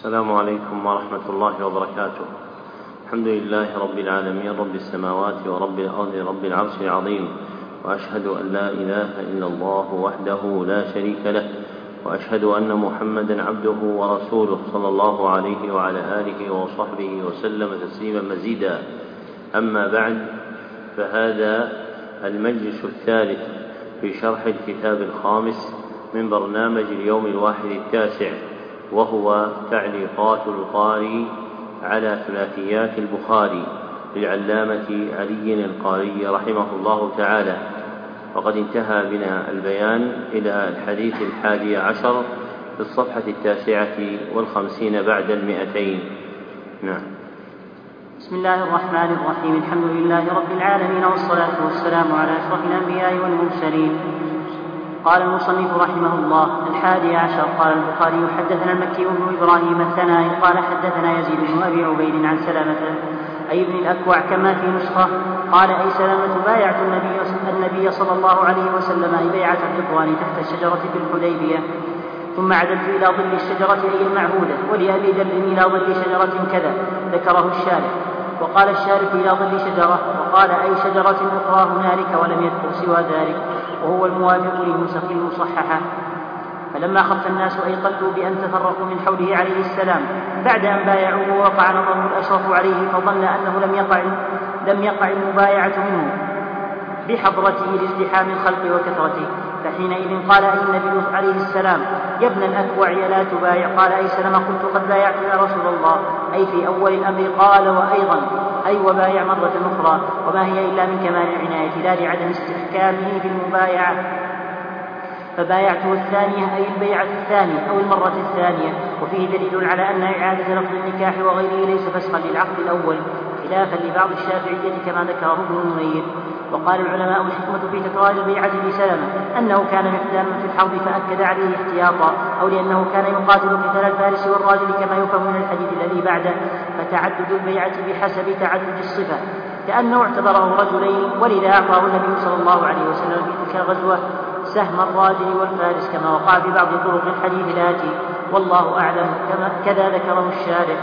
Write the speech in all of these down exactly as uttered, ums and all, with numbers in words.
السلام عليكم ورحمة الله وبركاته. الحمد لله رب العالمين، رب السماوات ورب الأرض، رب العرش العظيم، وأشهد أن لا إله إلا الله وحده لا شريك له، وأشهد أن محمدا عبده ورسوله صلى الله عليه وعلى آله وصحبه وسلم تسليما مزيدا. أما بعد، فهذا المجلس الثالث في شرح الكتاب الخامس من برنامج اليوم الواحد التاسع، وهو تعليقات القاري على ثلاثيات البخاري للعلامة علي القاري رحمه الله تعالى. وقد انتهى بنا البيان إلى الحديث الحادي عشر في الصفحة التاسعة والخمسين بعد المئتين. نعم. بسم الله الرحمن الرحيم. الحمد لله رب العالمين، والصلاة والسلام على أشرف الأنبياء والمرسلين. قال المصنف رحمه الله: الحادي عشر. قال البخاري: حدثنا المكي بن إبراهيم الثنائي قال حدثنا يزيد بن أبي عبيد عن سلامة أي ابن الأكوع كما في نسخة. قال: أي سلامة بايعت النبي, النبي صلى الله عليه وسلم أي بيعة الرضوان تحت الشجرة في الحديبية، ثم عدلت إلى ظل الشجرة أي المعهودة، ولأبي ذر إلى ظل شجرة كذا، ذكره الشارح. وقال الشارح إلى ظل شجرة، وقال أي شجرة أخرى هنالك، ولم يذكر سوى ذلك، وهو الموافق للنسخ المصححة. فلما خف الناس أي قلوا بأن تفرقوا من حوله عليه السلام بعد أن بايعوه، وقع نظره الأشرف عليه، فظن أنه لم يقع, لم يقع المبايعة منه بحضرته لازدحام الخلق وكثرته، فحينئذ قال أي النبي عليه السلام: يا ابن الأكوع لا تبايع. قال أي سلمة: قلت قد بايعت يا رسول الله، أي في أول الأمر. قال: وأيضا أي وبايع مرة أخرى، وما هي إلا من كمال العناية لا لعدم استحكامه في المبايعة. فبايعته الثانية أي البيعة الثانية أو المرة الثانية. وفيه دليل على أن إعادة لفظ النكاح وغيره ليس فسخا للعقد الأول، خلافا لبعض الشافعية كما ذكره ابن منير. وقال العلماء: الحكمة في تكرار البيعة لسلمة أنه كان مقداما في الحرب فأكد عليه احتياطا، أو لأنه كان يقاتل قتال الفارس والراجل كما يفهم من الحديث الذي بعده. فتعدد البيعة بحسب تعدد الصفة، كأنه اعتبره رجلين، ولذا أعطاه النبي صلى الله عليه وسلم في تلك الغزوة سهم الراجل والفارس كما وقع في بعض طرق الحديث الآتي، والله أعلم، كذا ذكره الشارح.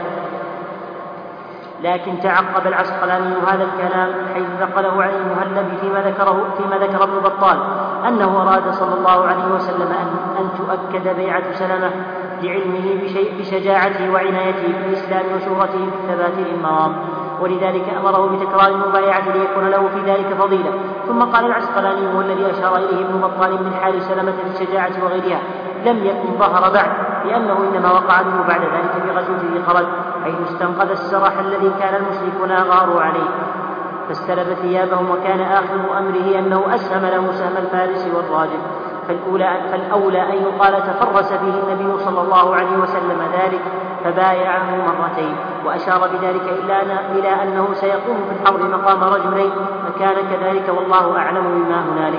لكن تعقب العسقلاني هذا الكلام حيث نقله عن المهلب فيما ذكره فيما ذكر ابن بطال أنه أراد صلى الله عليه وسلم أن, أن تؤكد بيعة سلمة لعلمه بشيء بشجاعته وعنايته بالإسلام وشهرته بالثبات للمرام، ولذلك أمره بتكرار المبايعة ليكون له في ذلك فضيلة. ثم قال العسقلاني هو الذي أشار إليه ابن بطال من حال سلمة في الشجاعة وغيرها لم يكن ظهر بعد، لأنه إنما وقع منه بعد ذلك في غزوة ذي قرد، حيث استنقذ السرح الذي كان المشركون غاروا عليه، فاستلب ثيابهم، وكان آخر أمره أنه أسهم له سهم الفارس والراجل. فالأولى, فالأولى أن يقال تفرس به النبي صلى الله عليه وسلم ذلك فبايعه مرتين، وأشار بذلك إلى أنه سيقوم في الحرب مقام رجلين، فكان كذلك والله أعلم بما هنالك.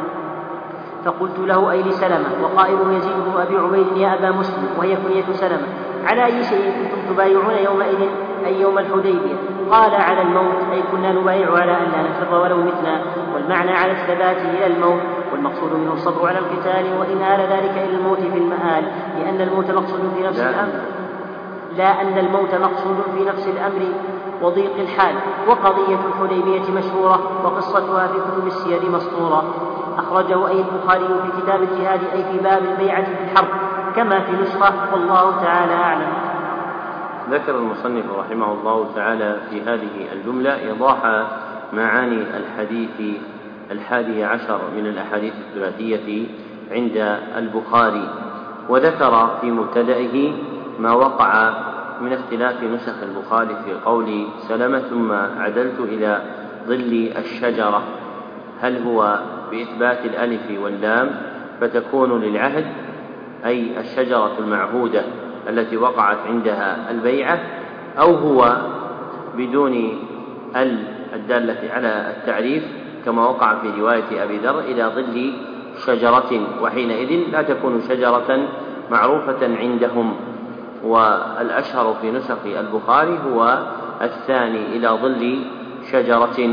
فقلت له أي لسلمة، وقائله يزيد بن أبي عبيد يا أبا مسلم، وهي كنية سلمة: على أي شيء كنتم تبايعون يومئذ أي يوم الحديبية؟ قال: على الموت، أي كنا نبايع على أن لا نفر ولو متنا، والمعنى على الثبات إلى الموت، والمقصود منه الصبر على القتال، وإن آل ذلك إلى الموت في المآل، لأن الموت مقصود في نفس الأمر لا أن الموت مقصود في نفس الأمر وضيق الحال. وقضية الحديبية مشهورة، وقصتها في كتب السير مسطورة. أخرجه أي البخاري في كتاب الجهاد أي في باب البيعة في الحرب كما في نسخة، والله تعالى أعلم. ذكر المصنف رحمه الله تعالى في هذه الجملة إيضاح معاني الحديث الحادي عشر من الأحاديث الثلاثية عند البخاري، وذكر في مبتدئه ما وقع من اختلاف نسخ البخاري في قول سلمة ثم عدلت إلى ظل الشجرة، هل هو بإثبات الألف واللام فتكون للعهد أي الشجرة المعهودة التي وقعت عندها البيعة، أو هو بدون ال الدالة على التعريف كما وقع في رواية أبي ذر إلى ظل شجرة، وحينئذ لا تكون شجرة معروفة عندهم. والأشهر في نسخ البخاري هو الثاني إلى ظل شجرة.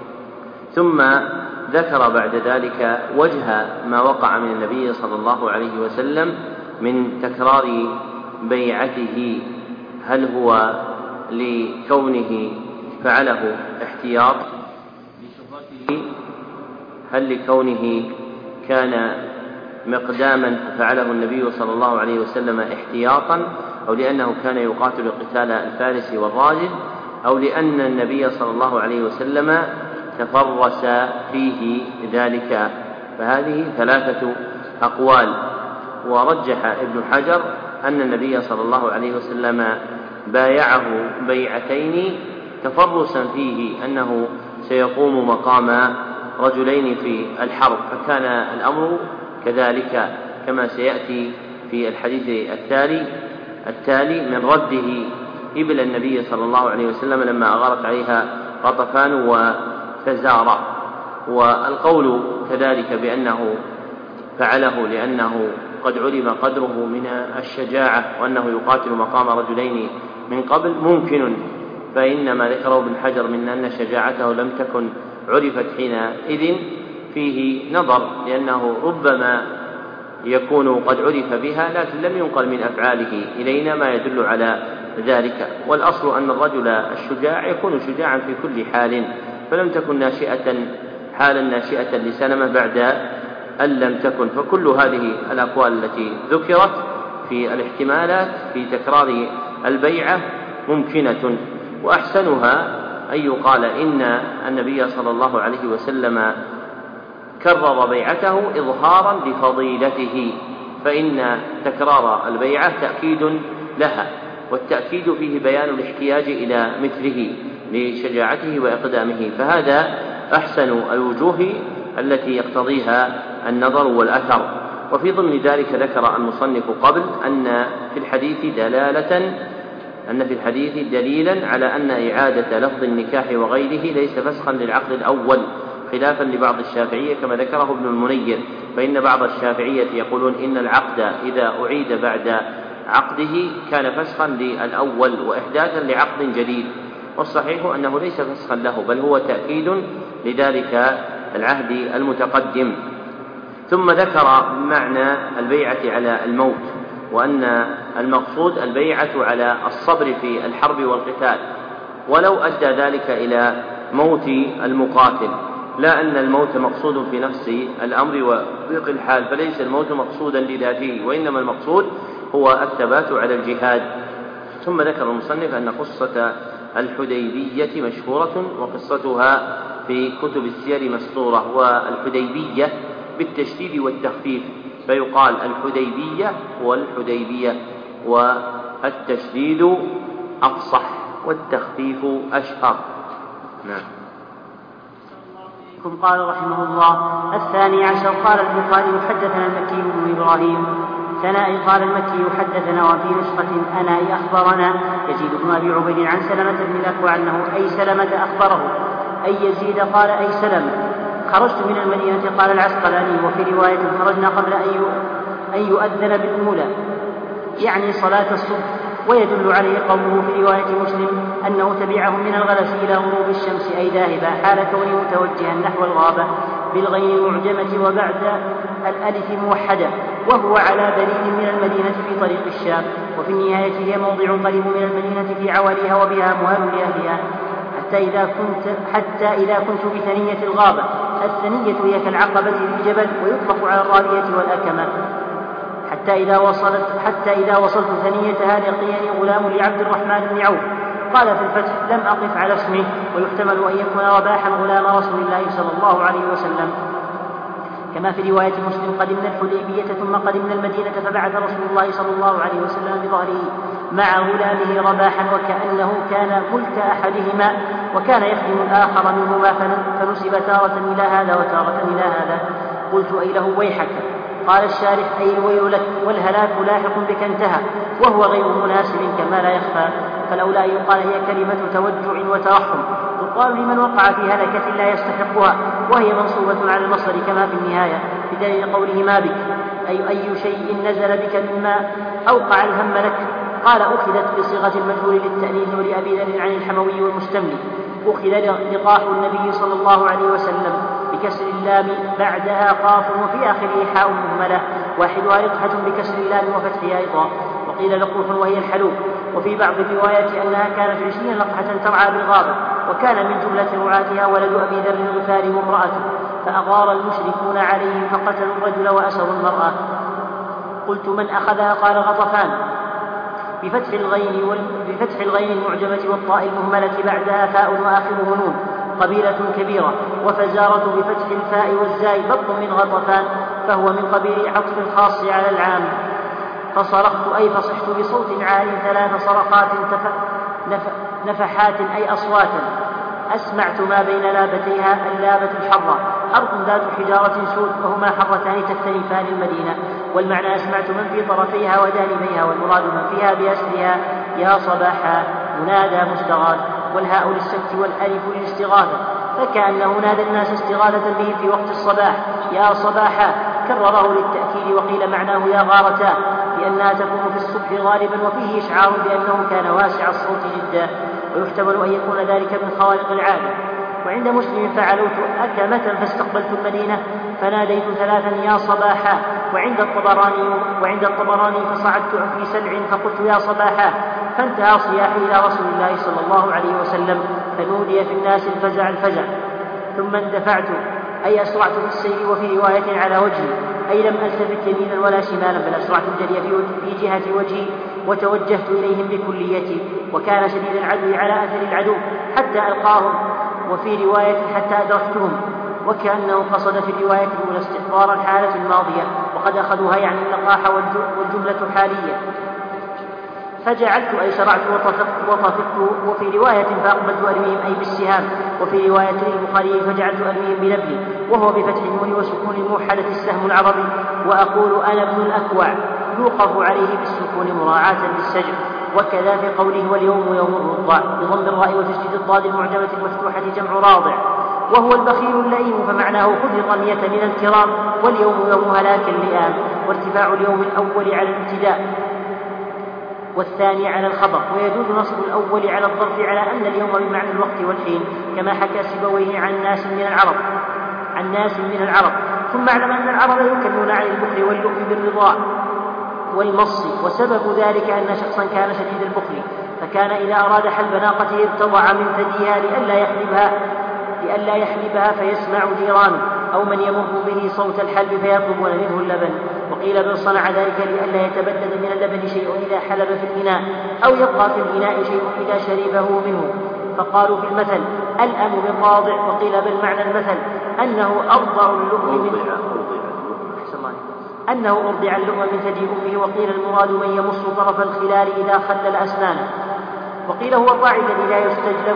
ثم ذكر بعد ذلك وجه ما وقع من النبي صلى الله عليه وسلم من تكرار بيعته هل هو لكونه فعله احتياط لشهرته، هل لكونه كان مقداما فعله النبي صلى الله عليه وسلم احتياطا، أو لأنه كان يقاتل قتال الفارس والراجل، أو لأن النبي صلى الله عليه وسلم تفرس فيه ذلك. فهذه ثلاثة أقوال. ورجح ابن حجر أن النبي صلى الله عليه وسلم بايعه بيعتين تفرسا فيه أنه سيقوم مقام رجلين في الحرب، فكان الأمر كذلك كما سيأتي في الحديث التالي التالي من رده إبل النبي صلى الله عليه وسلم لما أغارت عليها غطفان وفزارة. والقول كذلك بأنه فعله لأنه قد علم قدره من الشجاعة وأنه يقاتل مقام رجلين من قبل ممكن، فإنما ذكره ابن حجر من أن شجاعته لم تكن عرفت حينئذ فيه نظر، لأنه ربما يكون قد عرف بها لكن لم ينقل من أفعاله إلينا ما يدل على ذلك. والأصل أن الرجل الشجاع يكون شجاعا في كل حال، فلم تكن ناشئة حالا ناشئة لسلمة بعد أن لم تكن. فكل هذه الأقوال التي ذكرت في الاحتمالات في تكرار البيعة ممكنة، وأحسنها أن يقال إن النبي صلى الله عليه وسلم كرر بيعته إظهارا لفضيلته، فإن تكرار البيعة تأكيد لها، والتأكيد فيه بيان الاحتياج إلى مثله لشجاعته وإقدامه، فهذا أحسن الوجوه التي يقتضيها النظر والأثر. وفي ضمن ذلك ذكر المصنف قبل أن في الحديث دلالة أن في الحديث دليلا على أن إعادة لفظ النكاح وغيره ليس فسخا للعقد الأول، خلافا لبعض الشافعية كما ذكره ابن المنير، فإن بعض الشافعية يقولون إن العقد إذا أعيد بعد عقده كان فسخا للأول وإحداثا لعقد جديد، والصحيح أنه ليس فسخا له بل هو تأكيد لذلك العهد المتقدم. ثم ذكر معنى البيعة على الموت، وأن المقصود البيعة على الصبر في الحرب والقتال، ولو أدى ذلك إلى موت المقاتل، لا أن الموت مقصود في نفس الأمر وضيق الحال، فليس الموت مقصودا لذاته، وإنما المقصود هو الثبات على الجهاد. ثم ذكر المصنف أن قصة الحديبية مشهورة، وقصتها في كتب السير مسطورة، والحديبية بالتشديد والتخفيف، فيقال الحديبية والحديبية، والتشديد أفصح والتخفيف أشهر. نعم. قال رحمه الله: الثاني عشر. قال البخاري: حدثنا المكي بن إبراهيم ثنائي. قال المكي: حدثنا، وفي نسخة أنا أخبرنا يزيد بن أبي عبيد عن سلمة بن الأكوع أنه أي سلمة أخبره أي يزيد قال أي سلمة. خرجت من المدينة. قال العسقلاني: وفي رواية: خرجنا قبل أن يؤذن بالأولى، يعني صلاة الصبح. ويدل عليه قوله في رواية مسلم أنه تبعهم من الغلس إلى غروب الشمس، أي ذاهبا، حال كونه متوجها نحو الغابة بالغين المعجمة وبعد الألف موحدة، وهو على بريد من المدينة في طريق الشام. وفي النهاية هي موضع قريب من المدينة في عواليها، وبها مهال لأهلها، حتى إذا كنت حتى إذا كنت بثنية الغابة. الثنية هي كالعقبة في جبل، ويطلق على الرابية والأكمة. حتى إذا وصلت حتى إذا وصلت ثنيتها لقيني غلام لعبد الرحمن بن عوف. قال في الفتح: لم أقف على اسمه، ويحتمل أن يكون رباحا غلام رسول الله صلى الله عليه وسلم. كما في رواية مسلم: قدمنا الحديبية ثم قدمنا المدينة، فبعث رسول الله صلى الله عليه وسلم بظهره مع غلامه رباحا، وكأنه كان ملك أحدهما، وكان يخدم الآخر منهما، فنسب تارة إلى هذا وتارة إلى هذا. قلت: أي له ويحك. قال الشارح: أي الويل لك، والهلاك لاحق بك انتهى، وهو غير مناسب كما لا يخفى. فلولا أن يقال هي كلمة توجع وترحم، تقال لمن وقع في هلكة لا يستحقها، وهي منصوبة على المصدر كما في النهاية، بدليل قوله: ما بك، أي أي شيء نزل بك مما أوقع الهم لك. قال: أخذت بصيغة المجهول للتأنيث، ولأبي ذر عن الحموي والمستملي. أخذ لقاح النبي صلى الله عليه وسلم بكسر اللام بعدها قاف، وفي آخره حاء مهملة، واحدها رقحة بكسر اللام وفتحها إضاء. وقيل لقوح وهي الحلوب. وفي بعض الروايات أنها كانت عشرين لقحة ترعى بالغابة، وكان من جملة رعاتها ولد أبي ذر الغفاري وامرأته، فأغار المشركون عليهم فقتلوا الرجل وأسروا المرأة. قلت من أخذها؟ قال غطفان بفتح الغين, وال... بفتح الغين المعجمة والطاء المهملة بعدها فاء وآخره نون، قبيلة كبيرة. وفزارة بفتح الفاء والزاي بط من غطفان، فهو من قبيل عطف الخاص على العام. فصرخت أي فصحت بصوت عال ثلاث صرخات تف... نف... نفحات أي أصواتا، أسمعت ما بين لابتيها اللابة الحرة أرض ذات حجارة سود، وهما حرتان تختلفان المدينة. والمعنى أسمعت من في طرفيها ودانبيها، والمراد من فيها بأسرها يا صباحا منادى مستغاث، والهاء للسكت والألف للاستغاثة، فكأنه نادى الناس استغاثة به في وقت الصباح يا صباحا، كرره للتأكيد. وقيل معناه يا غارتا، لأنها تكون في الصبح غالبا، وفيه إشعار بأنه كان واسع الصوت جدا، ويحتمل أن يكون ذلك من خوارق العادة. وعند مسلم فعلوت أكمة فاستقبلت المدينة فناديت ثلاثا يا صباحا. وعند الطبراني, وعند الطبراني فصعدت في سلع فقلت يا صباحا، فانتهى صياحي إلى رسول الله صلى الله عليه وسلم، فنودي في الناس الفزع الفزع. ثم اندفعت أي أسرعت في السير، وفي رواية على وجهي أي لم ألتفت يمينا ولا شمالا، بل أسرعت الجري في جهة وجهي وتوجهت إليهم بكليتي. وكان شديد العدو على أثر العدو حتى ألقاهم، وفي رواية حتى أدركتهم، وكأنه قصد في الرواية الأولى استحضار الحالة الماضية، وقد أخذوها يعني اللقاح والجملة حالية. فجعلت أي شرعت وطفقت, وطفقت وفي رواية فأقبلت أرميهم أي بالسهام. وفي رواية البخاري فجعلت أرميهم بنبلي، وهو بفتح النون وسكون الموحدة السهم العربي. وأقول أنا ابن الأكوع يوقف عليه بالسكون مراعاة للسجع. وكذا في قوله واليوم يوم الرضع بضم الراء وتشديد الضاد المعجمة المفتوحة جمع راضع، وهو البخيل اللئيم، فمعناه خذ الرمية من الكرام، واليوم يوم هلاك اللئام. وارتفاع اليوم الأول على الابتداء والثاني على الخبر، ويجوز نصب الأول على الظرف على أن اليوم بمعنى الوقت والحين، كما حكى سيبويه عن ناس من العرب عن ناس من العرب. ثم اعلم أن العرب يكنون عن البخل واللؤم بالرضاع والمص، وسبب ذلك أن شخصا كان شديد البخل، فكان إذا أراد حلب ناقته ابتضع من ثديها لئلا يحلبها لئلا يحلبها فيسمع جيرانه أو من يمر به صوت الحلب فيطلبون منه اللبن. وقيل بل صنع ذلك لئلا يتبدد من اللبن شيء إذا حلب في الإناء، أو يبقى في الإناء شيء إذا شربه منه، فقالوا في المثل الأم بالراضع. وقيل بل معنى المثل أنه أرضع اللؤم من أنه أرضع اللؤم من ثدي أمه. وقيل المراد من يمص طرف الخلال إذا خلل أسنانه. وقيل هو الراعي الذي لا يستجلب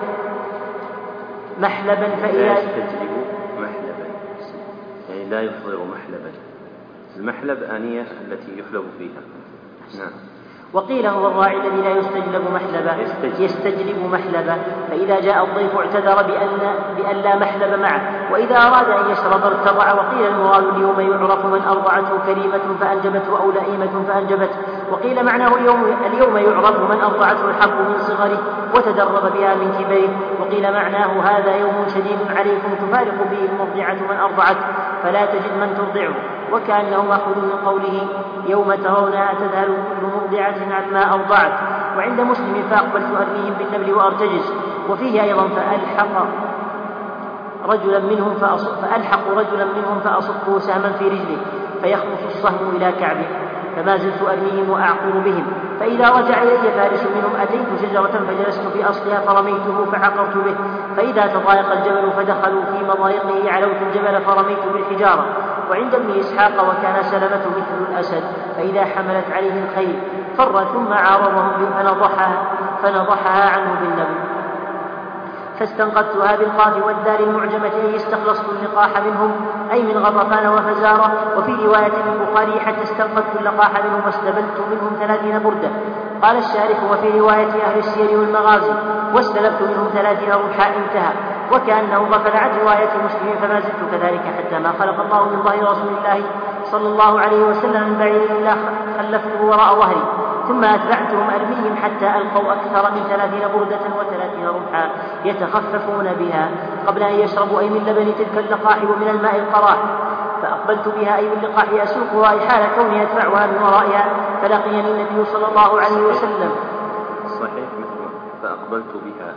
محلبا فإذا لا يستجلب محلبا يعني لا يفضغ محلبا. المحلب آنية التي يحلب فيها. نعم. وقيل هو الراعي الذي لا يستجلب محلبا يستجلب محلبا، فإذا جاء الضيف اعتذر بأن, بأن لا محلب معه، وإذا أراد أن يشرب ارتضع. وقيل المراد اليوم يعرف من أرضعته كريمة فأنجبته أو لئيمة فأنجبته. وقيل معناه اليوم, اليوم يعرف من أرضعته الحق من صغره وتدرب بها من كبره. وقيل معناه هذا يوم شديد عليكم تفارق به المرضعة من أرضعته فلا تجد من ترضعه، وكأنه مأخوذ من قوله يوم ترونها تذهل كل مرضعة عما أرضعت. وعند مسلم فأقبلت أرميهم بالنبل وأرتجز. وفيه أيضا فألحق رجلا منهم فألحق رجلا منهم فأصبه سهما في رجله فيخلص السهم إلى كعبه، فما زلت أرميهم وأعقر بهم، فإذا رجع إلي فارس منهم أتيت شجرة فجلست في أصلها فرميته فعقرت به، فإذا تضايق الجبل فدخلوا في مضايقه علوت الجبل فرميت بالحجارة. وعند ابن إسحاق وكان سلمة مثل الأسد، فإذا حملت عليه الخيل فر ثم عارضهم فنضحها, فنضحها عنه بالنبل. فاستنقذتها بالقاف والدار المعجمة أي استخلصت اللقاح منهم أي من غطفان وفزارة. وفي رواية البخاري حتى استنقذت اللقاح منهم واستبلت منهم ثلاثين بردة. قال الشارح وفي رواية أهل السير والمغازي واستلبت منهم ثلاثين رمحا انتهى. وكأنه غفل عن رواية مسلم فما زلت كذلك حتى ما خلق الله من ظهر رسول الله صلى الله عليه وسلم من بعيد إلا خلفته وراء ظهري، ثم أتبعتهم أرميهم حتى ألقوا أكثر من ثلاثين بردة وثلاثين رمحا يتخففون بها قبل أن يشربوا أي من لبن تلك اللقاح ومن الماء القراح. فأقبلت بها أي باللقاح أسوقها أي حال كوني أدفعها من ورائها فلقيني النبي صلى الله عليه وسلم. صحيح مثل فأقبلت بها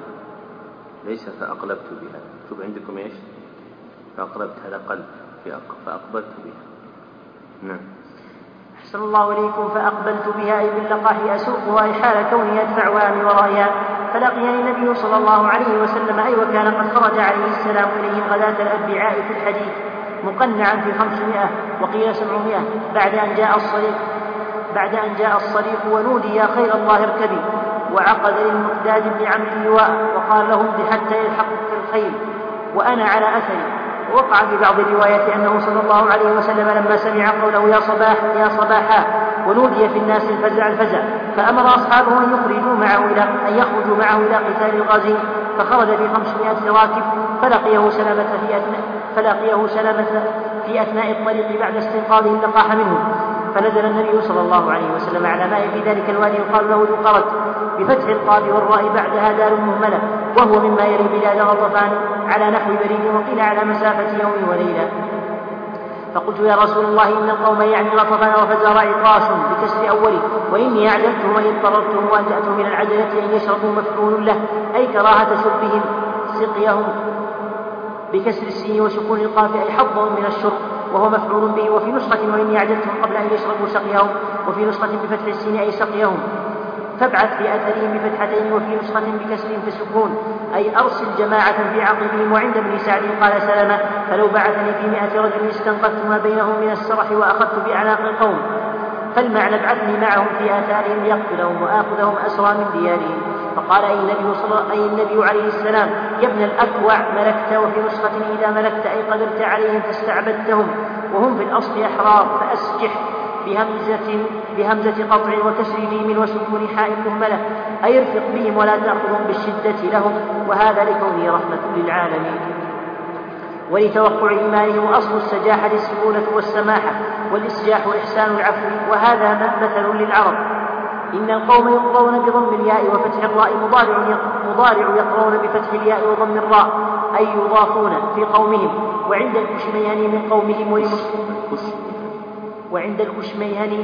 ليس فأقلبت بها. شوف عندكم إيش فأقلبت هذا قلب فأقبلت بها. نعم. أحسن الله إليكم. فأقبلت بها أي باللقاح أسوقها أي حال كوني أدفعها من ورائها فلقيني النبي صلى الله عليه وسلم أي وكان قد خرج عليه السلام إليهم غداة الأربعاء في الحديث مقنعا في خمسمائة وقيل سبعمائة بعد أن جاء الصريخ بعد أن جاء الصريخ ونودي يا خير الله اركبي وعقد للمقداد بن عمرو لواء وقال له امضي حتى يلحقك الخيل وأنا على أثري. ووقع في بعض الروايات أنه صلى الله عليه وسلم لما سمع قوله يا صباح يا صباحا ونودي في الناس الفزع الفزع فأمر أصحابه أن يخرجوا معه إلى أن يخرجوا معه إلى قتال الغازي فخرج في خمسمائة راكب فلقيه سلامة في أثناء فلقيه سلامة في أثناء الطريق بعد استنقاذه اللقاح منه فنزل النبي صلى الله عليه وسلم على ماء في ذلك الوادي يقال له ذو قرد بفتح القاف والراء بعدها دار مهملة وهو مما يلي بلاد غطفان على نحو بريد وقيل على مسافة يوم وليلة. فقلت يا رسول الله إن القوم يعني غطفان وفزار عطاش بكسر أوله وإني أعجلتهم أن اضطررتهم وأن تأتوا من العجلة أن يشربوا مفعول له أي كراهة شربهم سقيهم بكسر السين وسكون القاف أي حظهم من الشرب وهو مفعول به. وفي نسخة وإني أعجلتهم قبل أن يشربوا سقيهم وفي نسخة بفتح السين أي سقيهم فابعث في أثرهم بفتحتين وفي نسخة بكسر فسكون أي أرسل جماعة في عقبهم. وعند ابن سعد قال سلمة فلو بعثني في مائة رجل استنقذت ما بينهم من السرح وأخذت بأعناق القوم فالمعنى ابعثني معهم في آثارهم ليقتلهم وآخذهم أسرى من ديارهم. فقال أي النبي, صلى أي النبي عليه السلام يا ابن الأكوع ملكت. وفي نسخة إذا ملكت أي قدرت عليهم فاستعبدتهم وهم في الأصل أحرار فأسجح بهمزة, بهمزة قطع وكسر ميم وسكون حاء مهملة أي ارفق بهم ولا تأخذهم بالشدة لهم وهذا لكونه رحمة للعالمين ولتوقع إيمانهم. وأصل السجاحة السهولة والسماحة والإسجاح إحسان العفو وهذا مثل للعرب. إن القوم يقرون بضم الياء وفتح الراء مضارع, مضارع يقرون بفتح الياء وضم الراء أي يضافون في قومهم. وعند الكشميهني من قومهم ولمسلم وعند الكشميهني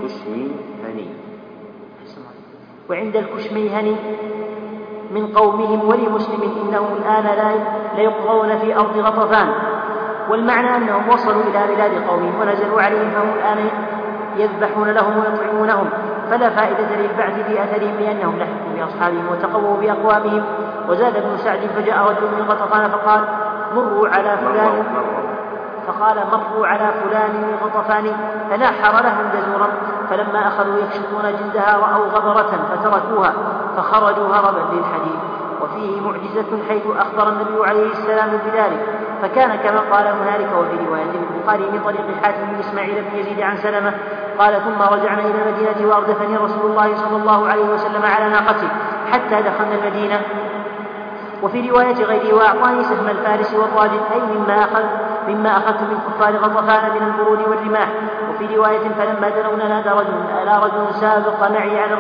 وعند الكشميهني من قومهم ولمسلم إنهم الآن لا ليقرون في أرض غطفان والمعنى أنهم وصلوا إلى بلاد قومهم ونزلوا عليهم فهم الآن يذبحون لهم ويطعمونهم فلا فائدة للبعث في أثرهم لأنهم لحقوا بأصحابهم وتقووا بأقوامهم. وزاد ابن سعد فجاء رجل من غطفان فقال مروا على فلان فقال مروا على فلان من غطفان فناحر لهم جزورا فلما أخذوا يكشفون جلدها رأوا غبرة فتركوها فخرجوا هربا للحديث. وفيه معجزة حيث أخبر النبي عليه السلام بذلك فكان كما قال هنالك. وفي رواية البخاري من طريق حاتم بن إسماعيل بن يزيد عن سلمة قال ثم رجعنا إلى المدينة وأردفني رسول الله صلى الله عليه وسلم على ناقته حتى دخلنا المدينة. وفي رواية غيره وأعطاني سهم الفارس والراجل أي مما أخذ مما أخذت من كفار غطفان من البرود والرماح. وفي رواية فلما دنونا نادى رجل ألا رجل سابق معي على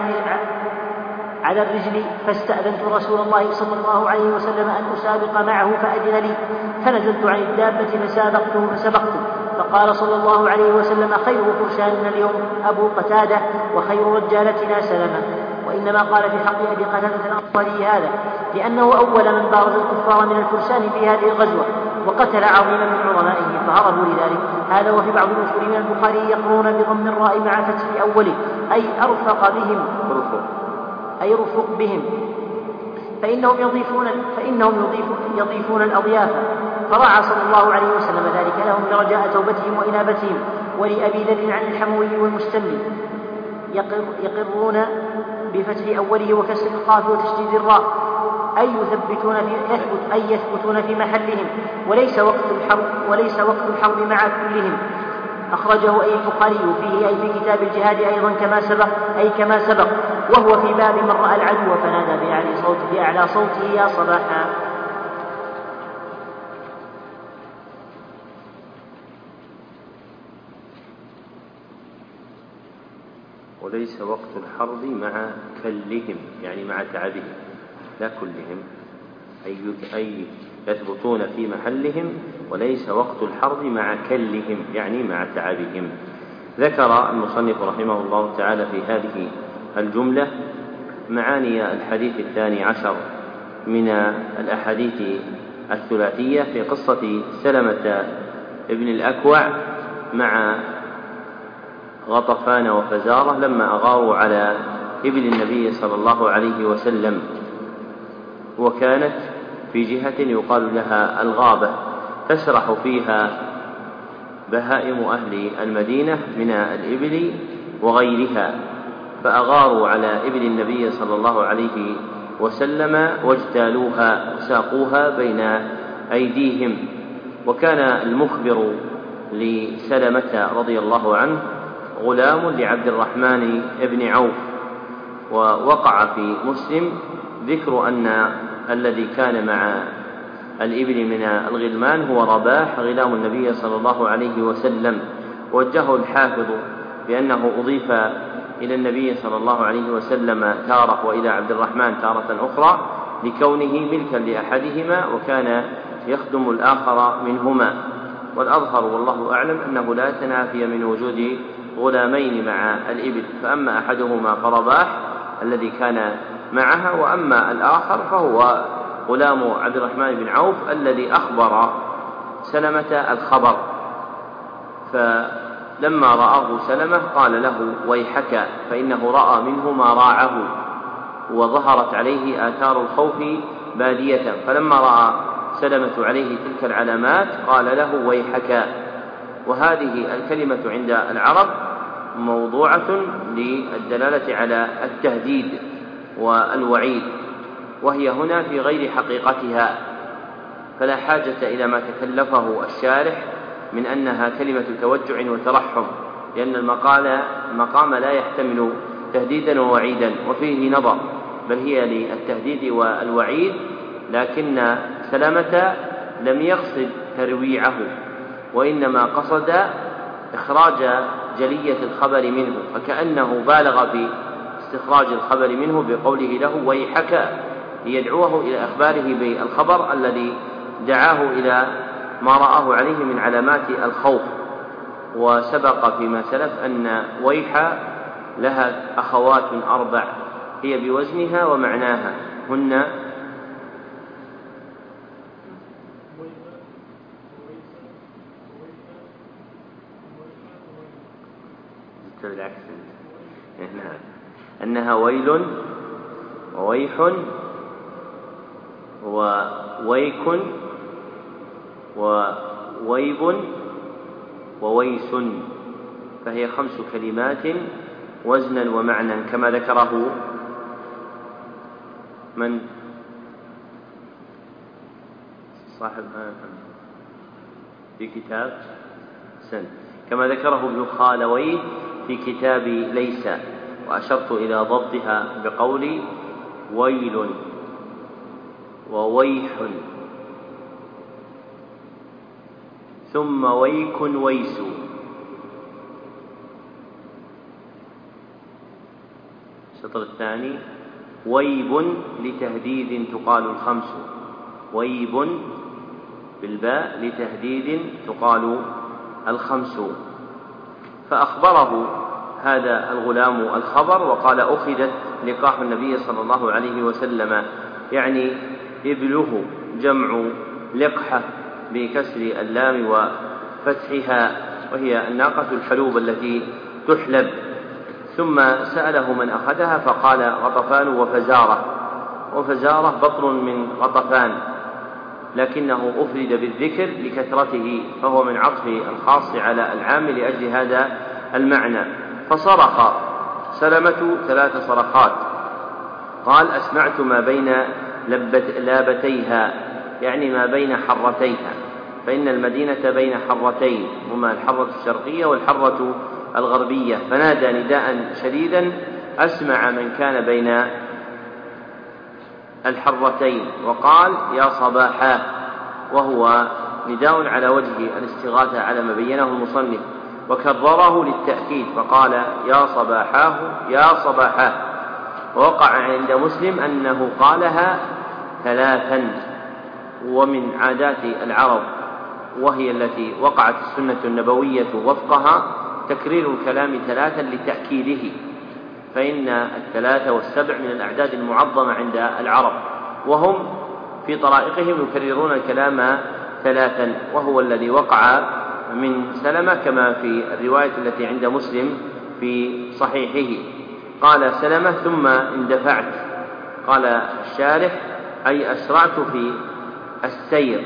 على الرجل فاستأذنت رسول الله صلى الله عليه وسلم أن أسابق معه فأذن لي فنزلت عن الدابة فسابقته فسبقته فقال صلى الله عليه وسلم خير فرساننا اليوم أبو قتادة وخير رجالتنا سلمة. وإنما قال في حق أبي قتادة الأنصاري هذا لأنه أول من بارز الكفار من الفرسان في هذه الغزوة وقتل عظيما من عظمائهم فهربوا لذلك. هذا وفي بعض النسخ من البخاري يقرون بضم الراء مع فتح أوله أي أرفق بهم أي رفق بهم فإنهم يضيفون فإنهم يضيفون, يضيفون الأضياف فرعى صلى الله عليه وسلم ذلك لهم لرجاء توبتهم وإنابتهم. ولأبي ذر عن الحموي والمستملي يقر يقرون بفتح أوله وكسر القاف وتشديد الراء أي يثبتون في يثبت أي يثبتون في محلهم وليس وقت الحرب وليس وقت الحرب مع كلهم. أخرجه أي البخاري فيه أي في كتاب الجهاد أيضا كما سبق أي كما سبق وهو في باب من رأى العدو فنادى بأعلى صوته, بأعلى صوته يا صباحا. وليس وقت الحرب مع كلهم يعني مع تعبهم لا كلهم أي, أي يثبتون في محلهم، وليس وقت الحرب مع كلهم يعني مع تعبهم. ذكر المصنف رحمه الله تعالى في هذه الجملة معاني الحديث الثاني عشر من الأحاديث الثلاثية في قصة سلمة ابن الأكوع مع غطفان وفزارة لما أغاروا على ابن النبي صلى الله عليه وسلم، وكانت في جهة يقال لها الغابة تسرح فيها بهائم أهل المدينة من الإبل وغيرها، فأغاروا على ابن النبي صلى الله عليه وسلم واجتالوها وساقوها بين أيديهم. وكان المخبر لسلمة رضي الله عنه غلام لعبد الرحمن بن عوف، ووقع في مسلم ذكر أن الذي كان مع الإبل من الغلمان هو رباح غلام النبي صلى الله عليه وسلم. وجهه الحافظ بأنه أضيف إلى النبي صلى الله عليه وسلم تارة وإلى عبد الرحمن تارة أخرى لكونه ملكا لأحدهما وكان يخدم الآخر منهما. والأظهر والله أعلم أنه لا تنافي من وجود غلامين مع الإبل، فأما أحدهما فرباح الذي كان معها، وأما الآخر فهو غلام عبد الرحمن بن عوف الذي أخبر سلمة الخبر. فلما رآه سلمة قال له ويحك، فإنه رأى منه ما راعه وظهرت عليه آثار الخوف بادية، فلما رأى سلمة عليه تلك العلامات قال له ويحك. وهذه الكلمة عند العرب موضوعة للدلالة على التهديد والوعيد، وهي هنا في غير حقيقتها، فلا حاجة إلى ما تكلفه الشارح من أنها كلمة توجع وترحم، لأن المقال المقام لا يحتمل تهديدا ووعيدا وفيه نظر، بل هي للتهديد والوعيد، لكن سلمة لم يقصد ترويعه، وإنما قصد إخراج جلية الخبر منه، فكأنه بالغ في استخراج الخبر منه بقوله له ويحك، ليدعوه إلى أخباره بالخبر الذي دعاه إلى ما رآه عليه من علامات الخوف. وسبق فيما سلف أن ويح لها أخوات أربع هي بوزنها ومعناها، هن بالعكس أنها ويل وويح وويك وويب وويس، فهي خمس كلمات وزنا ومعنى كما ذكره من صاحب في كتاب سن، كما ذكره ابن خالويه في كتاب ليس، وأشرت إلى ضبطها بقولي ويل وويح ثم ويك ويس. الشطر الثاني ويب لتهديد تقال الخمس، ويب بالباء لتهديد تقال الخمس. فأخبره هذا الغلام الخبر وقال أخذت لقاح النبي صلى الله عليه وسلم، يعني إبله جمع لقحة بكسر اللام وفتحها، وهي الناقة الحلوب التي تحلب. ثم سأله من أخذها فقال غطفان وفزارة، وفزارة بطن من غطفان، لكنه أفرد بالذكر لكثرته، فهو من عطف الخاص على العام لأجل هذا المعنى. فصرخ سلمة ثلاث صرخات، قال أسمعت ما بين لابتيها، يعني ما بين حرتيها، فإن المدينة بين حرتين هما الحرة الشرقية والحرة الغربية، فنادى نداء شديدا أسمع من كان بين الحرتين، وقال يا صباحا، وهو نداء على وجه الاستغاثة على ما بينه المصنف، وكرره للتأكيد فقال يا صباحاه يا صباحاه. ووقع عند مسلم أنه قالها ثلاثا، ومن عادات العرب، وهي التي وقعت السنة النبوية وفقها، تكرير الكلام ثلاثا لتأكيده، فإن الثلاثة والسبع من الأعداد المعظمة عند العرب، وهم في طرائقهم يكررون الكلام ثلاثا، وهو الذي وقع من سلمة كما في الرواية التي عند مسلم في صحيحه. قال سلمة: ثم اندفعت. قال الشارح: أي أسرعت في السير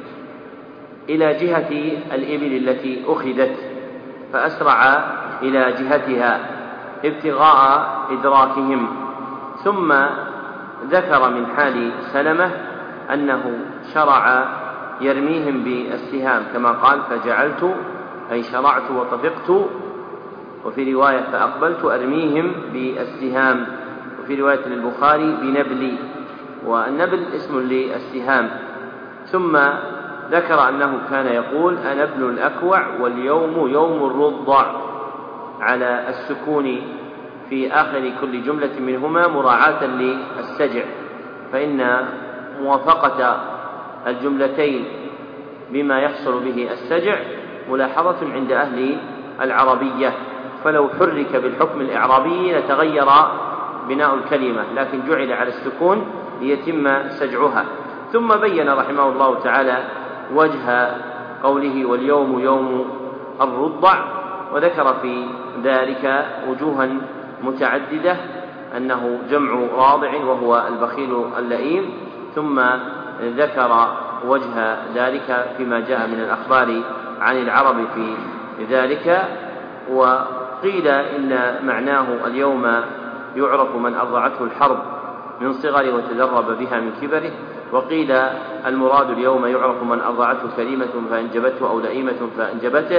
إلى جهة الإبل التي أخذت، فأسرع إلى جهتها ابتغاء إدراكهم. ثم ذكر من حال سلمة أنه شرع يرميهم بالسهام كما قال: فجعلت أي شرعت وطفقت، وفي رواية فأقبلت أرميهم بالسهام، وفي رواية للبخاري بنبلي، والنبل اسم للسهام. ثم ذكر أنه كان يقول: أنا ابن الأكوع واليوم يوم الرضع، على السكون في آخر كل جملة منهما مراعاة للسجع، فإن موافقة الجملتين بما يحصل به السجع ملاحظة عند أهل العربية، فلو حرك بالحكم الإعرابي لتغير بناء الكلمة، لكن جعل على السكون ليتم سجعها. ثم بين رحمه الله تعالى وجه قوله: واليوم يوم الرضع، وذكر في ذلك وجوها متعددة، أنه جمع راضع وهو البخيل اللئيم. ثم ذكر وجه ذلك فيما جاء من الأخبار عن العرب في ذلك، وقيل إن معناه اليوم يعرف من أرضعته الحرب من صغره وتدرب بها من كبره، وقيل المراد اليوم يعرف من أرضعته كريمة فأنجبته أو لئيمة فأنجبته،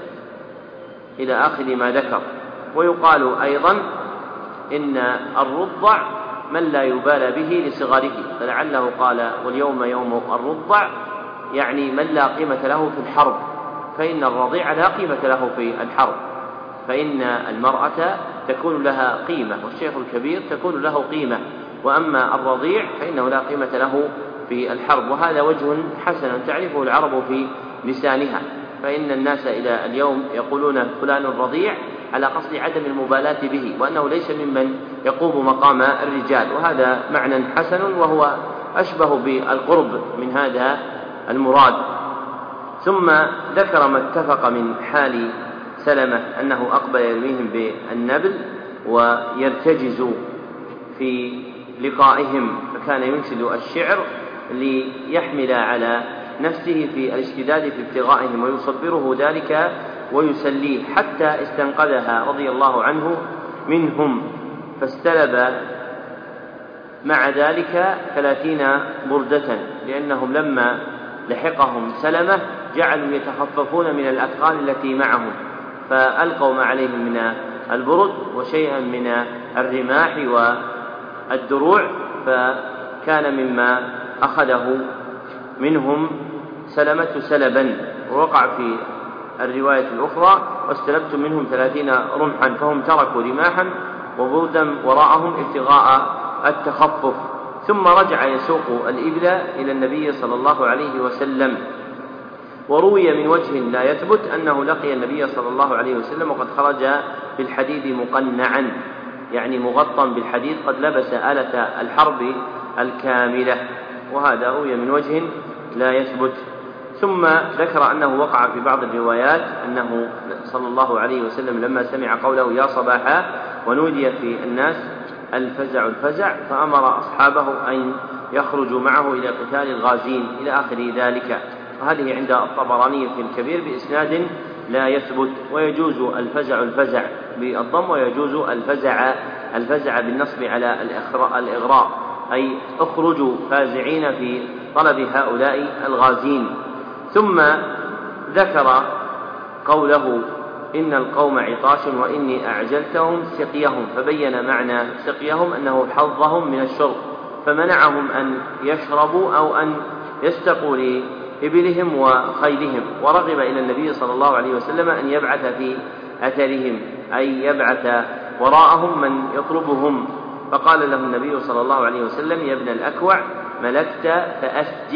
إلى آخر ما ذكر. ويقال أيضا إن الرضع من لا يبالى به لصغره، فلعله قال: واليوم يوم الرضع، يعني من لا قيمة له في الحرب، فإن الرضيع لا قيمة له في الحرب، فإن المرأة تكون لها قيمة والشيخ الكبير تكون له قيمة، وأما الرضيع فإنه لا قيمة له في الحرب. وهذا وجه حسن تعرفه العرب في لسانها، فإن الناس إلى اليوم يقولون فلان الرضيع على قصد عدم المبالاة به، وأنه ليس ممن يقوم مقام الرجال، وهذا معنى حسن وهو أشبه بالقرب من هذا المراد. ثم ذكر ما اتفق من حال سلمة أنه أقبل يرميهم بالنبل ويرتجز في لقائهم، فكان ينشد الشعر ليحمل على نفسه في الاشتداد في ابتغائهم ويصبره ذلك ويسليه، حتى استنقذها رضي الله عنه منهم، فاستلب مع ذلك ثلاثين بردة، لأنهم لما لحقهم سلمة جعلوا يتخففون من الأثقال التي معهم، فألقوا ما عليهم من البرد وشيئا من الرماح والدروع، فكان مما أخذه منهم سلمة سلبا. ووقع في الرواية الأخرى: واستلبتم منهم ثلاثين رمحا، فهم تركوا رماحا وبردا وراءهم ابتغاء التخفف. ثم رجع يسوق الإبل إلى النبي صلى الله عليه وسلم. وروي من وجه لا يثبت أنه لقي النبي صلى الله عليه وسلم وقد خرج بالحديد مقنعا، يعني مغطى بالحديد، قد لبس آلة الحرب الكاملة، وهذا روي من وجه لا يثبت. ثم ذكر أنه وقع في بعض الروايات أنه صلى الله عليه وسلم لما سمع قوله يا صباحا ونودي في الناس الفزع الفزع، فأمر أصحابه أن يخرجوا معه إلى قتال الغازين إلى آخر ذلك. وهذه عند الطبراني في الكبير بإسناد لا يثبت. ويجوز الفزع الفزع بالضم، ويجوز الفزع الفزع بالنصب على الإغراء، أي اخرجوا فازعين في طلب هؤلاء الغازين. ثم ذكر قوله إن القوم عطاش وإني أعجلتهم سقيهم، فبين معنى سقيهم أنه حظهم من الشرب، فمنعهم أن يشربوا أو أن يستقوا لإبلهم وخيلهم، ورغب إلى النبي صلى الله عليه وسلم أن يبعث في أثرهم، أي يبعث وراءهم من يطلبهم. فقال له النبي صلى الله عليه وسلم يا ابن الأكوع ملكت فأسجح،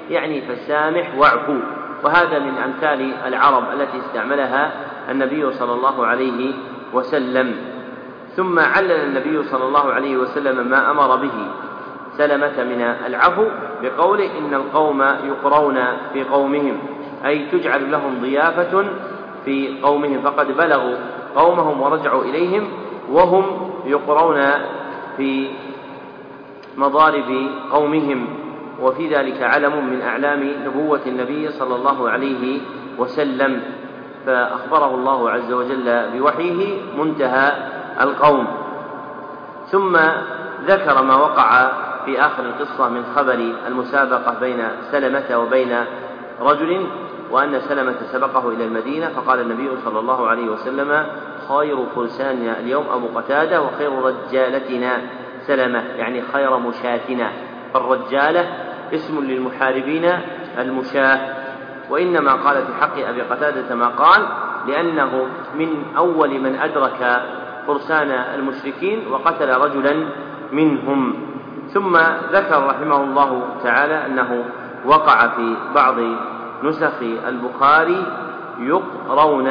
يعني فسامح واعفو. وهذا من أمثال العرب التي استعملها النبي صلى الله عليه وسلم. ثم علل النبي صلى الله عليه وسلم ما أمر به سلمة من العفو بقوله إن القوم يقرون في قومهم، أي تجعل لهم ضيافة في قومهم، فقد بلغوا قومهم ورجعوا إليهم وهم يقرون في مضارب قومهم. وفي ذلك علم من أعلام نبوة النبي صلى الله عليه وسلم، فأخبره الله عز وجل بوحيه منتهى القوم. ثم ذكر ما وقع في آخر القصة من خبر المسابقة بين سلمة وبين رجل، وأن سلمة سبقه إلى المدينة، فقال النبي صلى الله عليه وسلم خير فرساننا اليوم أبو قتادة وخير رجالتنا سلمة، يعني خير مشاتنا، فالرجالة اسم للمحاربين المشاة. وإنما قال في حق أبي قتادة ما قال لأنه من أول من أدرك فرسان المشركين وقتل رجلا منهم. ثم ذكر رحمه الله تعالى أنه وقع في بعض نسخ البخاري يقرون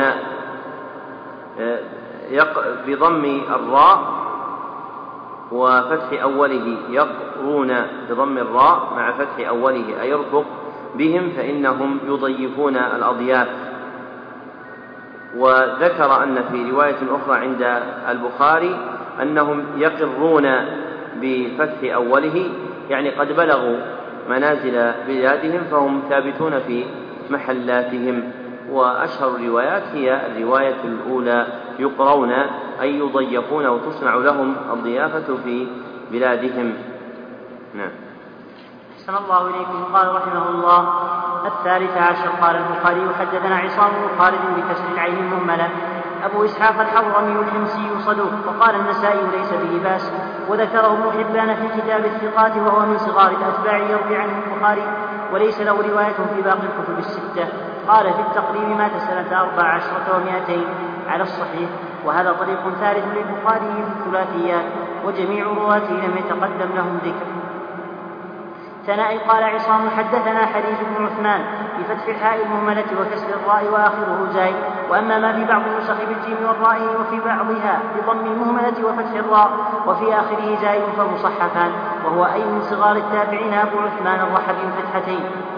بضم الراء وفتح أوله، يقرون بضم الراء مع فتح أوله أي يرفق بهم فإنهم يضيفون الأضياف. وذكر أن في رواية أخرى عند البخاري أنهم يقرون بفتح أوله، يعني قد بلغوا منازل بلادهم فهم ثابتون في محلاتهم. وأشهر الروايات هي الرواية الأولى يقرون أي يضيفون وتصنع لهم الضيافة في بلادهم. نعم. أحسن الله إليكم. قال رحمه الله: الثالث عشر. قال البخاري: حدثنا عصام بن خالد بكسر العين المهملة أبو إسحاق الحضرمي الحمصي صدوق. وقال النسائي: ليس به بأس. وذكره ابن حبان في كتاب الثقات وهو من صغار الأتباع يروي عنه البخاري وليس له رواية في باقي الكتب الستة. قال في التقريب: مات سنة أربع عشرة ومائتين على الصحيح. وهذا طريق ثالث للبخاري في الثلاثيات، وجميع رواته لم يتقدم لهم ذكر. ثنائي. قال عصام: حدثنا حديث بن عثمان بفتح الحاء المهملة وكسر الراء وآخره زاي. وأما ما في بعض النسخ بالجيم والراء وفي بعضها بضم المهملة وفتح الراء وفي آخره زاي فمصحفان، وهو أي من صغار التابعين أبو عثمان الرحبي فتحتين.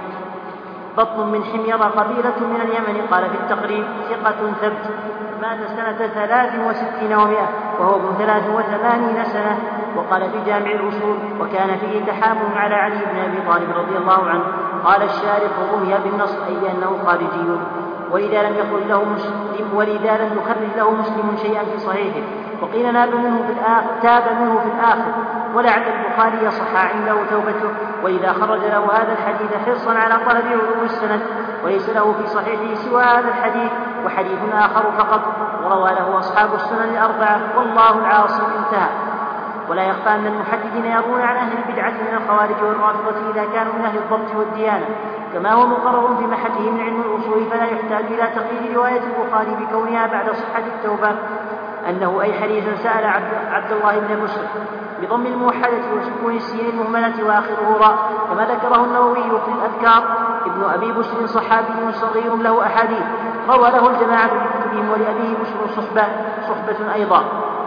بطن من حمير قبيلة من اليمن. قال في التقريب: ثقة ثبت، مات سنة ثلاث وستين ومائة وهو ابن ثلاث وثمانين سنة. وقال في جامع الأصول: وكان فيه تحامل على علي بن أبي طالب رضي الله عنه. قال الشارح: رمي بالنصر أي بأنه خارجي، ولذا لم يخرج له مسلم ولذا لم يخرج له مسلم شيئا في صحيحه. وقيل ناب منه في الآخر تاب منه في الآخر، ولعل البخاري يصح عنده توبته، وإذا خرج له هذا الحديث حرصا على طلب علوم السند، وليس له في صحيحه سوى هذا الحديث وحديث آخر فقط، وروى له أصحاب السنن الأربعة والله العاصم. انتهى. ولا يخفى أن المحدثين يرون عن أهل البدعة من الخوارج والرافضة إذا كانوا من أهل الضبط والديانة، كما هو مقرر في محله من علم الأصول، فلا يحتاج إلى تقييد رواية البخاري بكونها بعد صحة التوبة أنه أي حديث سأل عبد الله بن بشر بضم الموحدة وسكون السين المهملة وآخره راء، كما ذكره النووي في الأذكار. ابن أبي بشر صحابي صغير له أحاديث روى له الجماعة بكتبهم، ولأبيه بشر صحبة صحبة أيضا.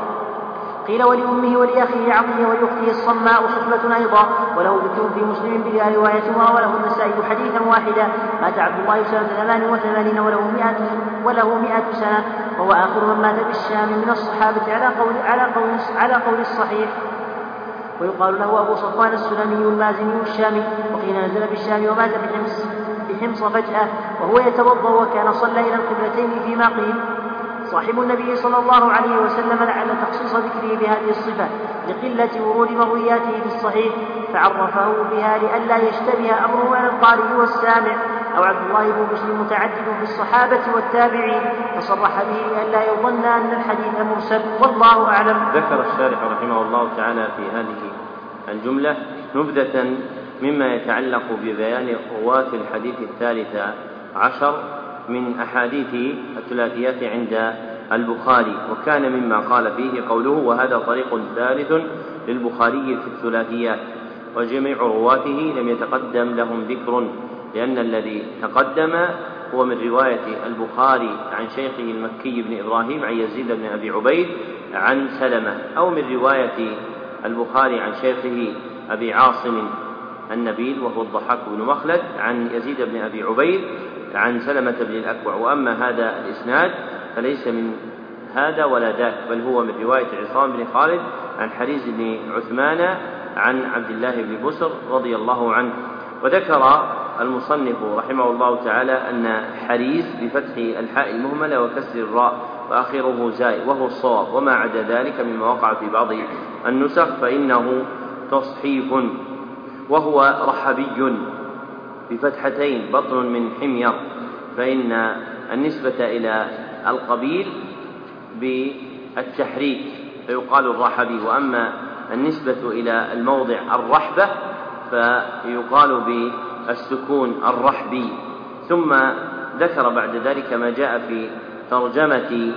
قيل ولأمه ولأخيه عطية ولأخته الصماء صحبة أيضا، وله ذكر في مسلم بلا رواية، وروى له النسائي حديثا واحدا. مات عبد الله سنة ثمان وثمانين وله مئة وله مئة سنة، وهو آخر من مات بالشام من الصحابة على قول على قول على قول الصحيح. ويقال له أبو صفوان السلمي المازني الشامي، وقيل نزل بالشام ومات بحمص بحمص فجأة وهو يتوضأ، وكان صلى إلى القبلتين فيما قيل. صاحب النبي صلى الله عليه وسلم لعل تخصيص ذكره بهذه الصفة لقلة ورود مروياته في الصحيح، فعرفه بها لئلا يشتبه أمره على القارئ والسامع. أو عبد الله بن مسلم متعدد في الصحابة والتابعين، فصرح به لئلا يظن أن الحديث مرسل، والله أعلم. ذكر الشارح رحمه الله تعالى في هذه الجملة نبذة مما يتعلق ببيان رواة الحديث الثالث عشر من أحاديث الثلاثيات عند البخاري، وكان مما قال فيه قوله: وهذا طريق ثالث للبخاري في الثلاثيات. وجميع رواته لم يتقدم لهم ذكر، لأن الذي تقدم هو من رواية البخاري عن شيخه المكي بن إبراهيم عن يزيد بن أبي عبيد عن سلمة، أو من رواية البخاري عن شيخه أبي عاصم النبيل وهو الضحاك بن مخلد عن يزيد بن أبي عبيد عن سلمة بن الأكوع. وأما هذا الإسناد فليس من هذا ولا ذاك، بل هو من رواية عصام بن خالد عن حريز بن عثمان عن عبد الله بن بسر رضي الله عنه. وذكر المصنف رحمه الله تعالى أن حريز بفتح الحاء المهملة وكسر الراء وآخره زاي وهو الصواب، وما عدا ذلك مما وقع في بعض النسخ فإنه تصحيف. وهو رحبي بفتحتين بطن من حمير، فإن النسبة إلى القبيل بالتحريك فيقال الرحبي، وأما النسبة إلى الموضع الرحبة فيقال بالسكون الرحبي. ثم ذكر بعد ذلك ما جاء في ترجمة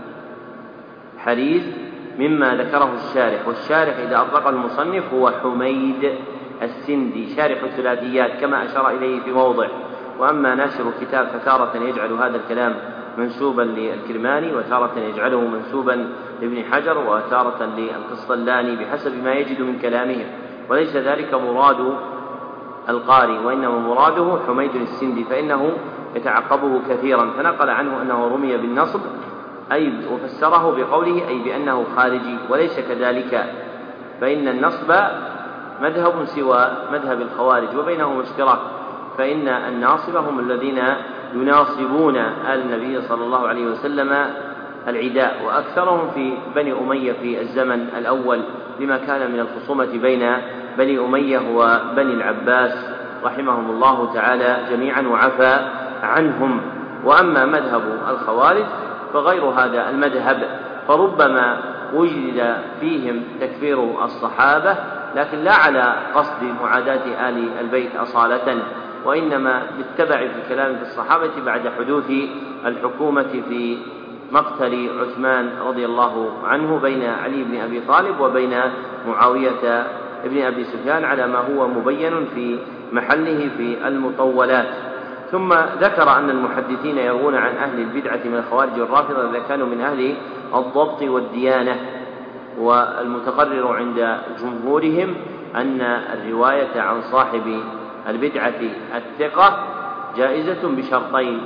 حريز مما ذكره الشارح، والشارح إذا أطلق المصنف هو حميد السندي شارح الثلاثيات كما أشار إليه في موضع. وأما ناشر الكتاب فتارة يجعل هذا الكلام منسوبا للكرماني، وتارة يجعله منسوبا لابن حجر، وتارة للقسطلاني بحسب ما يجد من كلامهم، وليس ذلك مراد القاري، وإنما مراده حميد السندي، فإنه يتعقبه كثيرا، فنقل عنه أنه رمي بالنصب أي وفسره بقوله أي بأنه خارجي، وليس كذلك، فإن النصب مذهب سوى مذهب الخوارج وبينهم اشتراك، فإن الناصب هم الذين يناصبون آل النبي صلى الله عليه وسلم العداء، وأكثرهم في بني أمية في الزمن الأول لما كان من الخصومة بين بني أمية وبني العباس رحمهم الله تعالى جميعا وعفى عنهم. وأما مذهب الخوارج فغير هذا المذهب، فربما وجد فيهم تكفير الصحابة لكن لا على قصد معاداة آل البيت أصالة، وإنما بالتبع في الكلام في الصحابة بعد حدوث الحكومة في مقتل عثمان رضي الله عنه بين علي بن أبي طالب وبين معاوية بن أبي سفيان على ما هو مبين في محله في المطولات. ثم ذكر أن المحدثين يروون عن أهل البدعة من الخوارج والرافضة إذا كانوا من أهل الضبط والديانة، والمتقرر عند جمهورهم أن الرواية عن صاحب البدعة الثقة جائزة بشرطين: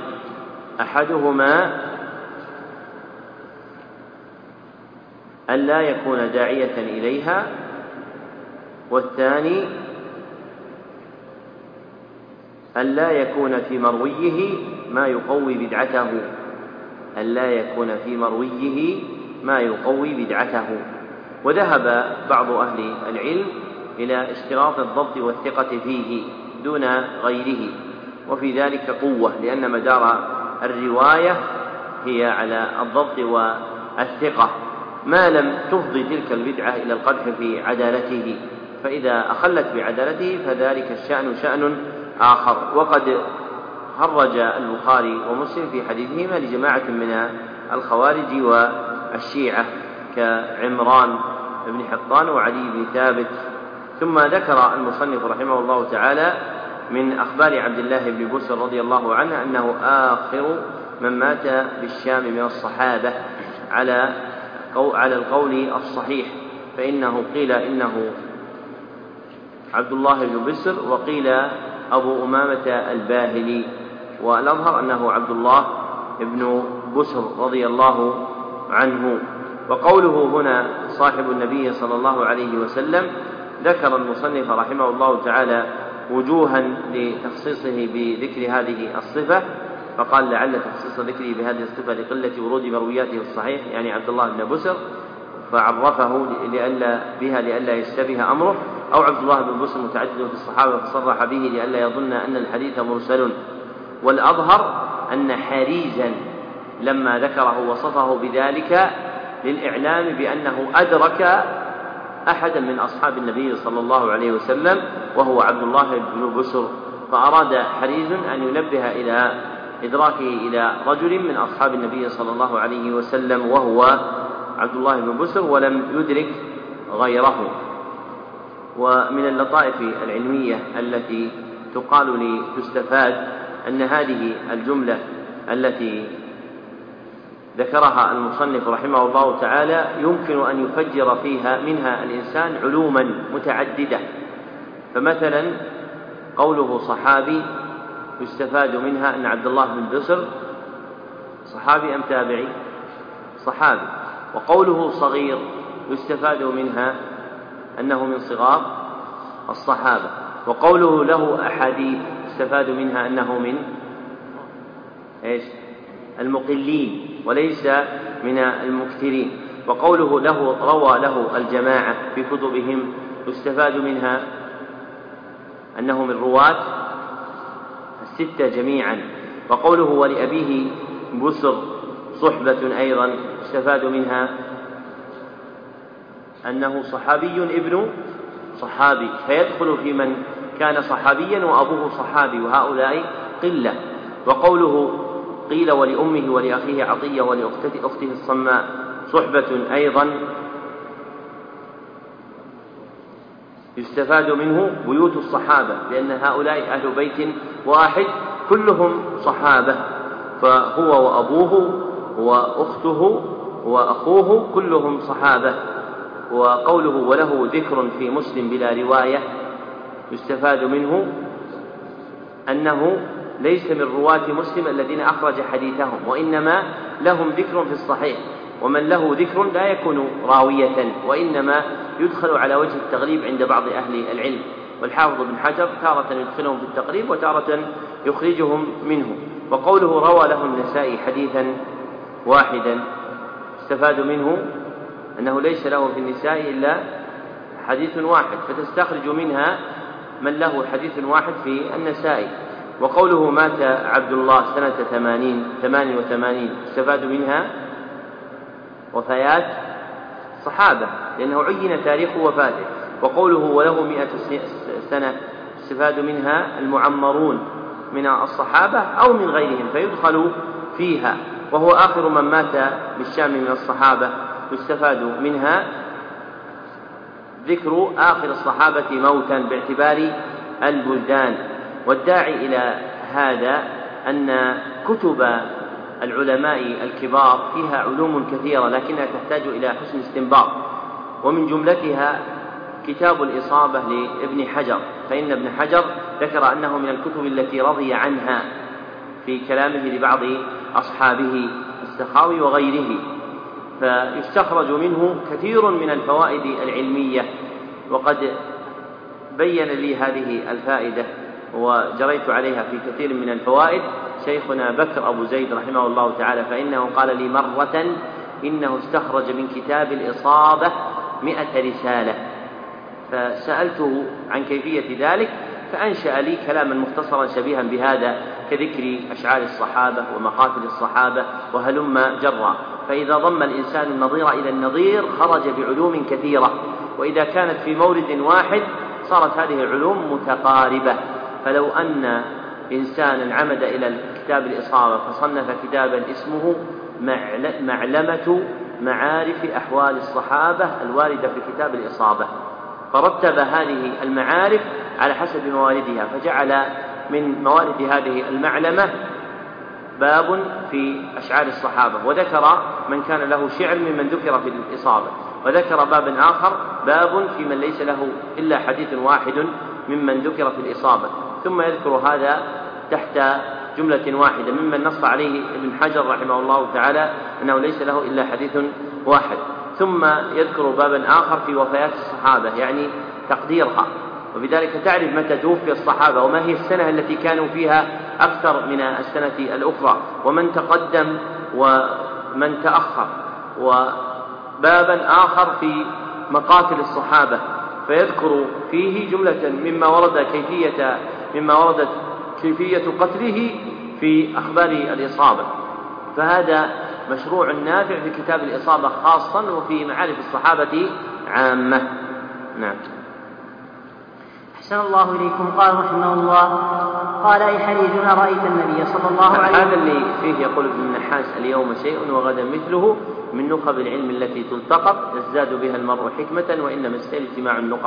أحدهما أن لا يكون داعية إليها، والثاني أن لا يكون في مرويه ما يقوي بدعته أن لا يكون في مرويه ما يقوي بدعته. وذهب بعض أهل العلم إلى اشتراط الضبط والثقة فيه دون غيره، وفي ذلك قوة، لأن مدار الرواية هي على الضبط والثقة ما لم تفضي تلك البدعة إلى القدح في عدالته، فإذا أخلت بعدالته فذلك الشأن شأن آخر. وقد خرج البخاري ومسلم في حديثهما لجماعة من الخوارج والشيعة كعمران بن حطان وعلي بن ثابت. ثم ذكر المصنف رحمه الله تعالى من أخبار عبد الله بن بسر رضي الله عنه أنه آخر من مات بالشام من الصحابة على على القول الصحيح، فإنه قيل إنه عبد الله بن بسر وقيل أبو أمامة الباهلي، والأظهر أنه عبد الله بن بسر رضي الله عنه. وقوله هنا صاحب النبي صلى الله عليه وسلم ذكر المصنف رحمه الله تعالى وجوها لتخصيصه بذكر هذه الصفة، فقال لعل تخصيص ذكره بهذه الصفة لقلة ورود مروياته الصحيح يعني عبد الله بن بسر، فعرفه لئلا بها لئلا يشتبه أمره، أو عبد الله بن بسر متعدد في الصحابة فصرح به لئلا يظن أن الحديث مرسل. والأظهر أن حريزا لما ذكره وصفه بذلك للإعلام بأنه أدرك أحدا من أصحاب النبي صلى الله عليه وسلم وهو عبد الله بن بسر، فأراد حريز أن ينبه إلى إدراكه إلى رجل من أصحاب النبي صلى الله عليه وسلم وهو عبد الله بن بسر ولم يدرك غيره. ومن اللطائف العلمية التي تقال لي تستفاد أن هذه الجملة التي ذكرها المصنف رحمه الله تعالى يمكن أن يفجر فيها منها الإنسان علوما متعددة. فمثلا قوله صحابي يستفاد منها أن عبد الله بن بصر صحابي أم تابعي؟ صحابي. وقوله صغير يستفاد منها أنه من صغار الصحابة. وقوله له أحاديث يستفاد منها أنه من إيش؟ المقلين وليس من المكثرين. وقوله له روى له الجماعة في كتبهم يستفاد منها أنه من رواة الستة جميعا. وقوله ولأبيه بسر صحبة أيضا يستفاد منها أنه صحابي ابن صحابي، فيدخل في من كان صحابيا وأبوه صحابي، وهؤلاء قلة. وقوله قيل ولأمه ولأخيه عطية ولأخته الصماء صحبة أيضا يستفاد منه بيوت الصحابة، لأن هؤلاء أهل بيت واحد كلهم صحابة، فهو وأبوه وأخته وأخوه كلهم صحابة. وقوله وله ذكر في مسلم بلا رواية يستفاد منه أنه ليس من رواة مسلم الذين أخرج حديثهم، وإنما لهم ذكر في الصحيح، ومن له ذكر لا يكون راوية، وإنما يدخل على وجه التغليب عند بعض أهل العلم. والحافظ بن حجر تارة يدخلهم في التقريب وتارة يخرجهم منه. وقوله روى له النسائي حديثا واحدا استفاد منه أنه ليس له في النساء إلا حديث واحد، فتستخرج منها من له حديث واحد في النسائي. وقوله مات عبد الله سنة ثمانين ثمان وثمانين استفاد منها وفيات صحابة، لأنه عين تاريخ وفاته. وقوله وله مئة سنة استفاد منها المعمرون من الصحابة أو من غيرهم فيدخل فيها، وهو آخر من مات بالشام من الصحابة. يستفاد منها ذكر آخر الصحابة موتا باعتبار البلدان. والداعي إلى هذا أن كتب العلماء الكبار فيها علوم كثيرة لكنها تحتاج إلى حسن استنباط، ومن جملتها كتاب الإصابة لابن حجر، فإن ابن حجر ذكر أنه من الكتب التي رضي عنها في كلامه لبعض أصحابه السخاوي وغيره، فيستخرج منه كثير من الفوائد العلمية. وقد بين لي هذه الفائدة وجريت عليها في كثير من الفوائد شيخنا بكر أبو زيد رحمه الله تعالى، فإنه قال لي مرة إنه استخرج من كتاب الإصابة مئة رسالة، فسألته عن كيفية ذلك فأنشأ لي كلاما مختصرا شبيها بهذا كذكر أشعار الصحابة ومقاتل الصحابة وهلم جرا. فإذا ضم الإنسان النظير إلى النظير خرج بعلوم كثيرة، وإذا كانت في مورد واحد صارت هذه العلوم متقاربة. فلو أن إنسانا عمد إلى كتاب الإصابة فصنف كتابا اسمه معلمة معارف أحوال الصحابة الواردة في كتاب الإصابة، فرتب هذه المعارف على حسب مواردها، فجعل من موارد هذه المعلمة باب في أشعار الصحابة، وذكر من كان له شعر ممن ذكر في الإصابة، وذكر بابا آخر باب في من ليس له إلا حديث واحد ممن ذكر في الإصابة، ثم يذكر هذا تحت جملة واحدة ممن نص عليه ابن حجر رحمه الله تعالى أنه ليس له إلا حديث واحد، ثم يذكر بابا آخر في وفيات الصحابة يعني تقديرها، وبذلك تعرف متى توفي الصحابة وما هي السنة التي كانوا فيها أكثر من السنة الأخرى، ومن تقدم ومن تأخر. وبابا آخر في مقاتل الصحابة فيذكر فيه جملة مما ورد كيفية مما وردت كيفية قتله في أخبار الإصابة. فهذا مشروع نافع في كتاب الإصابة خاصا وفي معارف الصحابة عامة. نعم. أحسن الله إليكم. قال رحمه الله قال أي حديث رأيت النبي صلى الله عليه وسلم. هذا اللي فيه يقول ابن النحاس اليوم شيء وغدا مثله من نخب العلم التي تلتقط يزداد بها المرء حكمة وإنما السيل اجتماع النقط.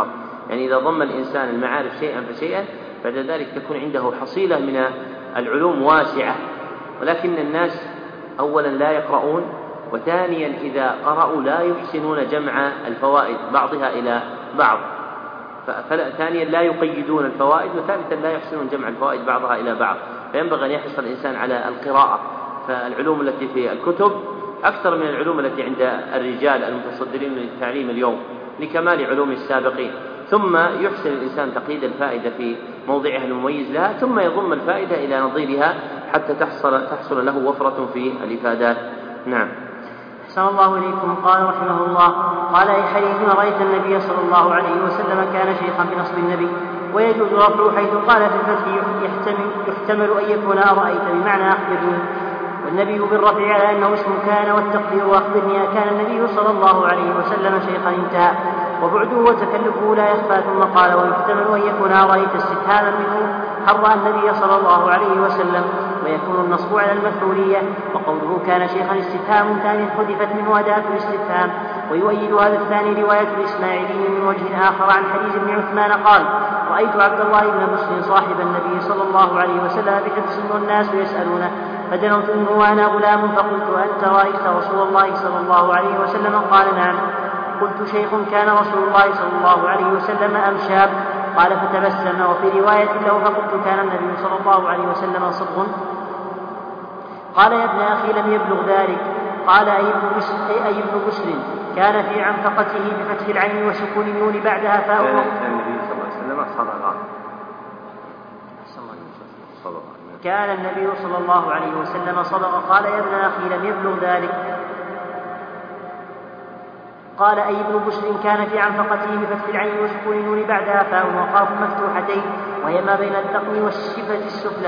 يعني إذا ضم الإنسان المعارف شيئا فشيئا بعد ذلك تكون عنده حصيلة من العلوم واسعة. ولكن الناس أولا لا يقرؤون، وثانيا إذا قرأوا لا يحسنون جمع الفوائد بعضها إلى بعض، ثانيا لا يقيدون الفوائد، وثالثا لا يحسنون جمع الفوائد بعضها إلى بعض. فينبغي أن يحرص الإنسان على القراءة، فالعلوم التي في الكتب أكثر من العلوم التي عند الرجال المتصدرين للتعليم اليوم لكمال علوم السابقين. ثم يحسن الإنسان تقييد الفائدة في موضعها المميز لها، ثم يضم الفائدة إلى نظيرها حتى تحصل, تحصل له وفرة في الإفادات. نعم. أحسن الله إليكم. قال رحمه الله: قال أي حديث رأيت النبي صلى الله عليه وسلم كان شيخا بنصب النبي، ويجوز رفعه حيث قال في الفتح يحتمل, يحتمل أن يكون أرأيت بمعنى أخبرني، والنبي بالرفع على أنه اسم كان، والتقدير وأخبرني كان النبي صلى الله عليه وسلم شيخا انتهى، وبعده وتكلفه لا يخفى. ثم قال: ويحتمل أن يكون أرأيت استفهاما منه حرى النبي صلى الله عليه وسلم، ويكون النصب على المفعولية. وقوله كان شيخا استفهام ثاني حذفت منه أداة الاستفهام. ويؤيد هذا الثاني رواية الإسماعيلي من وجه آخر عن حديث ابن عثمان قال: رأيت عبد الله بن مسلم صاحب النبي صلى الله عليه وسلم بحفص والناس يسألونه، فدنوت منه وأنا غلام فقلت: أنت رأيت رسول الله صلى الله عليه وسلم؟ قال: نعم. قلت: شيخ كان رسول الله صلى الله عليه وسلم أم شاب؟ قال: فتبسم. وفي رواية له: فقلت: كان النبي صلى الله عليه وسلم صبغ؟ قال: يا ابن أخي لم يبلغ ذلك. قال: أي ابن بشر, أي ابن بشر كان في عنفقته بفتح العين وسكون النون بعدها فاء. كان النبي صلى الله عليه وسلم صبغا. كان النبي صلى الله عليه وسلم صبغ. قال: يا ابن أخي لم يبلغ ذلك. قال: أي ابن بشر كان في عنفقته بفتح العين وسكون النون بعدها فاء وقاف مفتوحتين، وهي ما بين الدقن والشفة السفلى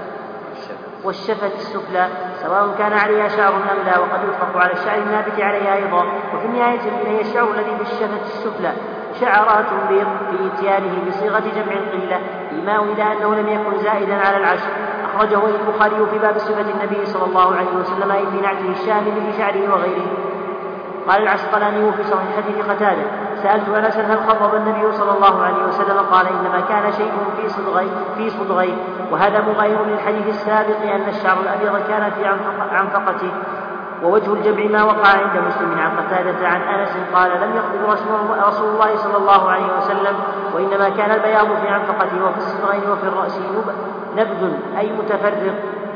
والشفة السفلى، سواء كان عليها شعر أم لا، وقد يطلق على الشعر النابت عليها أيضا. وفي النهاية هي الشعر الذي في الشفة السفلى شعرات بيض في إتيانه بصيغة جمع القلة، إيماء إلى أنه لم يكن زائدا على العشر. أخرجه البخاري في باب صفة النبي صلى الله عليه وسلم، أي في نعته الشامل لشعره وغيره. قال العسقلاني في صحيح حديث قتادة: سألت أنسا هل خضب النبي صلى الله عليه وسلم؟ قال: إنما كان شيء في صدغيه, في صدغيه. وهذا مغاير للحديث السابق أن الشعر الأبيض كان في عنفقته. ووجه الجمع ما وقع عند مسلم عن قتادة عن أنس قال: لم يخضب رسول الله صلى الله عليه وسلم، وإنما كان البياض في عنفقته وفي الصدغين وفي الرأس نبذ أي متفرق.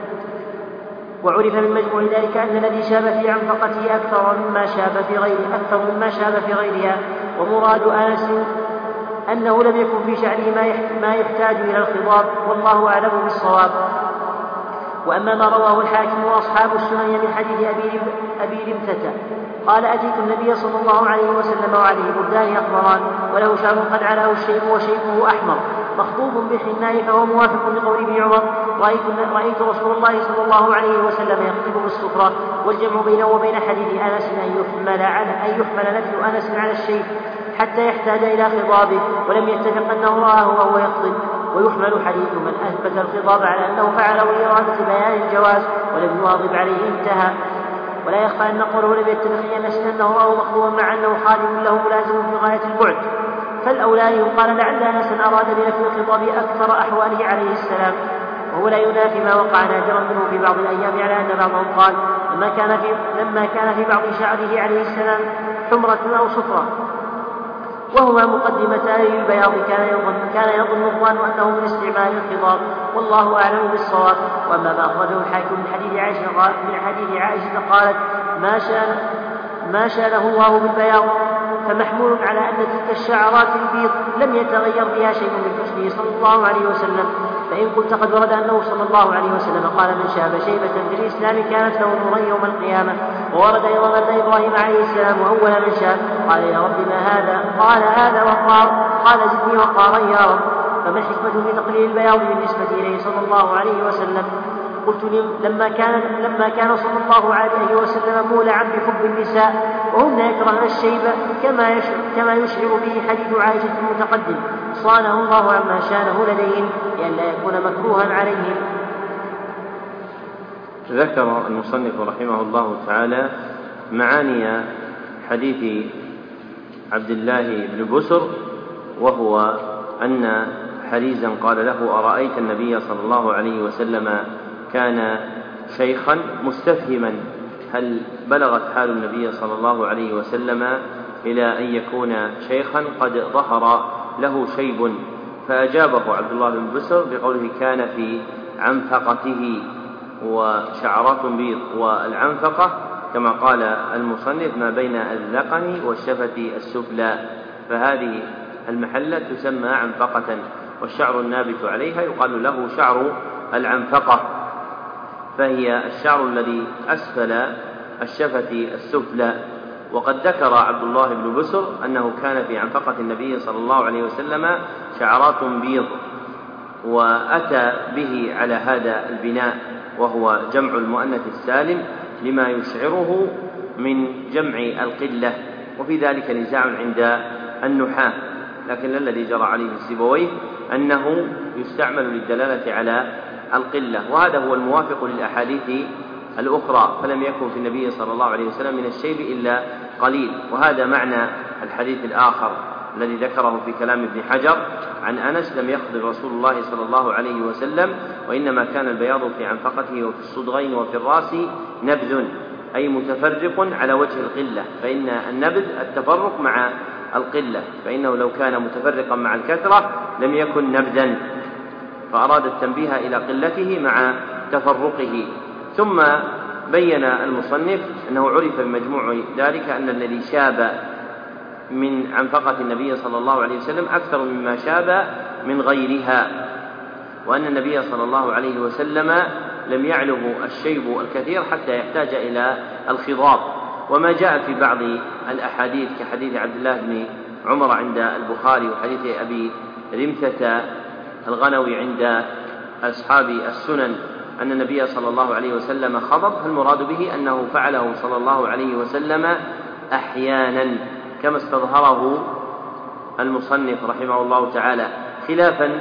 وعرف من مجموع ذلك أن الذي شاب في عنفقته أكثر مما شاب في غيره أكثر مما شاب في غيرها. ومراد أنس أنه لم يكن في شعره ما يحتاج إلى الخضاب، والله أعلم بالصواب. وأما ما رواه الحاكم وأصحاب السنن من حديث أبي رمثة قال: أتيت النبي صلى الله عليه وسلم وعليه بردان أخضران وله شعر قد علاه الشيب وشيبه أحمر مخطوب بالحناء، فهو موافق لقول ابن عمر: رأيت, رأيت رسول الله صلى الله عليه وسلم يخطب بالصفرة. والجمع بينه وبين حديث أنس أن يحمل, على أن يحمل نفي أنس على الشيب حتى يحتاج إلى خضابه، ولم يتفق أنه رآه وهو يخطب. ويحمل حديث من أثبت الخضاب على أنه فعله لإرادة بيان الجواز ولم يواظب عليه انتهى. ولا يخفى أن قوله لم يتفق أنس أنه رآه مخطوبا مع أنه خادم له ملازم في غاية البعد، فالأولى يقال لعل أنس أراد بنفي الخطاب أكثر أحواله عليه السلام، وهو لا ينافي ما وقع نادرا منه في بعض الأيام، على أن بعضهم قال لما كان في, لما كان في بعض شعره عليه السلام حمرة أو صفرة وهما مقدمتان للبياض كان يظن, كان يظن الظان أنه من استعمال الخضاب، والله أعلم بالصواب. وأما ما أخرجه الحاكم من حديث عائشة, من حديث عائشة قالت: ما شان ما شانه الله بالبياض، فمحمول على أن تلك الشعرات البيض لم يتغير بها شيء من حسنه صلى الله عليه وسلم. فإن قلت قد ورد أنه صلى الله عليه وسلم قال: من شاب شيبة في الإسلام كانت له نورا يوم القيامة. وورد أيضا أن إبراهيم عليه السلام أول من شاب قال: يا رب ما هذا؟ قال: هذا وقار. قال: زدني وقارا يا رب. فما الحكمة في تقليل البياض بالنسبة إليه صلى الله عليه وسلم؟ قلت: لما كان, لما كان صلى الله عليه وسلم مولعا بحب النساء وهن يكرهن الشيب كما يشعر, كما يشعر به حديث عائشة المتقدم، صانه الله عما شانه لديهم لئلا يكون مكروها عليهم. ذكر المصنف رحمه الله تعالى معاني حديث عبد الله بن بسر وهو أن حريزا قال له: أرأيت النبي صلى الله عليه وسلم كان شيخا؟ مستفهما هل بلغت حال النبي صلى الله عليه وسلم إلى أن يكون شيخا قد ظهر له شيب؟ فأجابه عبد الله بن بسر بقوله: كان في عنفقته وشعرات بيض. والعنفقة كما قال المصنف ما بين الذقن والشفة السفلى، فهذه المحلة تسمى عنفقة، والشعر النابت عليها يقال له شعر العنفقة، فهي الشعر الذي أسفل الشفة السفلى. وقد ذكر عبد الله بن بسر أنه كان في عنفقة النبي صلى الله عليه وسلم شعرات بيض، وأتى به على هذا البناء وهو جمع المؤنث السالم لما يشعره من جمع القلة، وفي ذلك نزاع عند النحاة، لكن الذي جرى عليه السيبويه أنه يستعمل للدلالة على القلة، وهذا هو الموافق للأحاديث الأخرى، فلم يكن في النبي صلى الله عليه وسلم من الشيب إلا قليل. وهذا معنى الحديث الآخر الذي ذكره في كلام ابن حجر عن أنس: لم يخضب رسول الله صلى الله عليه وسلم، وإنما كان البياض في عنفقته وفي الصدغين وفي الرأس نبذ، أي متفرق على وجه القلة، فإن النبذ التفرق مع القلة، فإنه لو كان متفرقا مع الكثرة لم يكن نبذا، فأراد التنبيه إلى قلته مع تفرقه. ثم بين المصنف أنه عرف بمجموع ذلك أن الذي شاب من عنفقة النبي صلى الله عليه وسلم أكثر مما شاب من غيرها، وأن النبي صلى الله عليه وسلم لم يعله الشيب الكثير حتى يحتاج إلى الخضاب. وما جاء في بعض الأحاديث كحديث عبد الله بن عمر عند البخاري وحديث أبي رمثة الغنوي عند أصحاب السنن أن النبي صلى الله عليه وسلم خضب، فالمراد به أنه فعله صلى الله عليه وسلم أحيانا كما استظهره المصنف رحمه الله تعالى، خلافا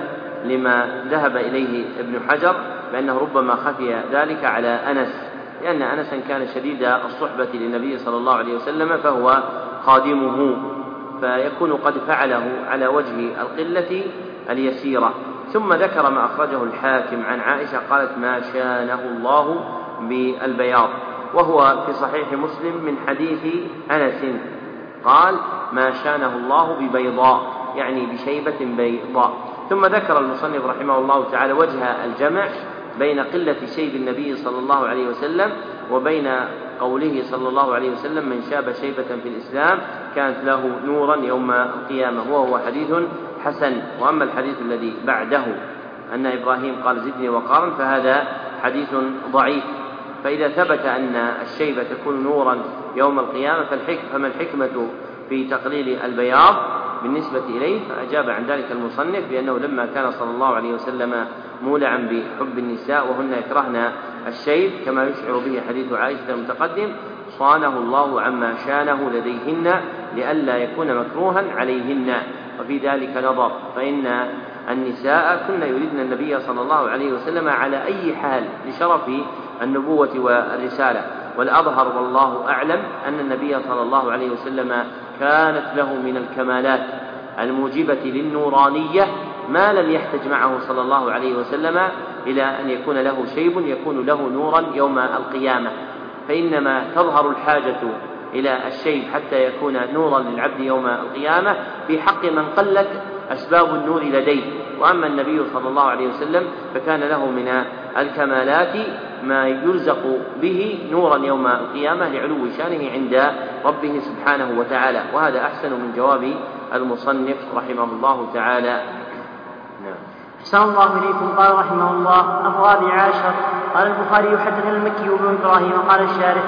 لما ذهب إليه ابن حجر بأنه ربما خفي ذلك على أنس، لأن أنسا كان شديد الصحبة للنبي صلى الله عليه وسلم فهو خادمه، فيكون قد فعله على وجه القلة اليسيرة. ثم ذكر ما أخرجه الحاكم عن عائشة قالت: ما شانه الله بالبياض، وهو في صحيح مسلم من حديث أنس قال: ما شانه الله ببيضاء، يعني بشيبة بيضاء. ثم ذكر المصنف رحمه الله تعالى وجه الجمع بين قلة شيب النبي صلى الله عليه وسلم وبين قوله صلى الله عليه وسلم: من شاب شيبة في الإسلام كانت له نورا يوم القيامة، وهو حديث حسن. وأما الحديث الذي بعده أن إبراهيم قال: زدني وقارا، فهذا حديث ضعيف. فإذا ثبت أن الشيبة تكون نورا يوم القيامة فما الحكمة في تقليل البياض بالنسبة إليه؟ فأجاب عن ذلك المصنف بأنه لما كان صلى الله عليه وسلم مولعا بحب النساء وهن يكرهن الشيب كما يشعر به حديث عائشة المتقدم، صانه الله عما شانه لديهن لئلا يكون مكروها عليهن. وفي ذلك نظر، فإن النساء كن يريدن النبي صلى الله عليه وسلم على أي حال لشرف النبوة والرسالة، والأظهر والله أعلم أن النبي صلى الله عليه وسلم كانت له من الكمالات الموجبة للنورانية ما لم يحتج معه صلى الله عليه وسلم إلى أن يكون له شيب يكون له نورا يوم القيامة، فإنما تظهر الحاجة إلى الشيب حتى يكون نورا للعبد يوم القيامة في حق من قلت أسباب النور لديه. وأما النبي صلى الله عليه وسلم فكان له من الكمالات ما يرزق به نورا يوم القيامة لعلو شانه عند ربه سبحانه وتعالى، وهذا أحسن من جواب المصنف رحمه الله تعالى. نعم. أحسن الله إليكم. قال رحمه الله: الرابع عشر. قال البخاري: حدثنا المكي بن إبراهيم. قال الشارح: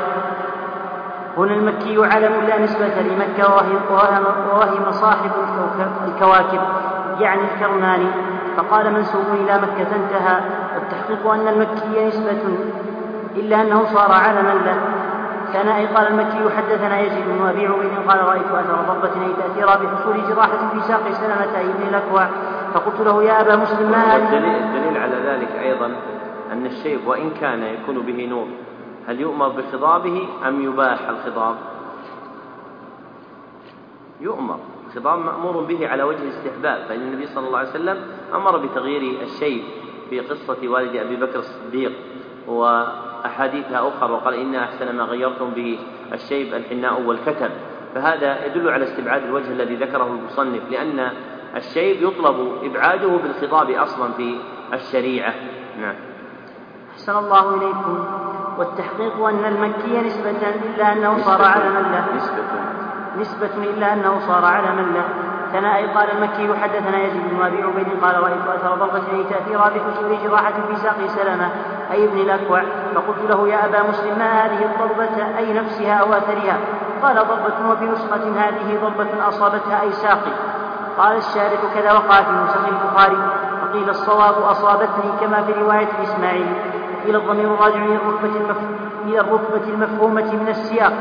هنا المكي علم لا نسبة لمكة، ووهم صاحب الكواكب يعني الكرماني، فقال منسوب إلى مكة انتهى. والتحقيق أن المكي نسبة إلا أنه صار علما له. كان قال المكي: حدثنا يزيد بن أبي عبيد قال: رأيت أثر ضربة أي تأثيرا بحصول جراحة في ساق سلمة بن الأكوع، فقلت له: يا أبا مسلم ما هذه؟ الدليل على ذلك أيضا أن الشيب وإن كان يكون به نور هل يؤمر بخضابه أم يباح الخضاب؟ يؤمر الخضام مأمور به على وجه الاستحباب، فإن النبي صلى الله عليه وسلم أمر بتغيير الشيب في قصة والد أبي بكر الصديق وأحاديثها أخرى، وقال إن أحسن ما غيرتم به الشيب الحناء والكتم، فهذا يدل على استبعاد الوجه الذي ذكره المصنف، لأن الشيب يطلب إبعاده بالخضاب أصلا في الشريعة. نعم. أحسن الله إليكم. والتحقيق أن المكي نسبة إلا أنه صار علما له نسبة نسبة إلا أنه صار علما له. ثناء قال المكي حدثنا يزيد بن أبي عبيد قال رأيت أثر ضربة أي تأثيرها بحصول جراحة في ساق سلمة أي ابن الأكوع، فقلت له يا أبا مسلم ما هذه الضربة أي نفسها أو أثرها؟ قال ضربة وفي نسخة هذه ضربة أصابتها أي ساقي. قال الشارح كذا وقع في نسخ البخاري، فقيل الصواب أصابتني كما في رواية الإسماعيلي، وقيل الضمير راجع إلى الركبة, المف... إلى الركبة المفهومة من السياق،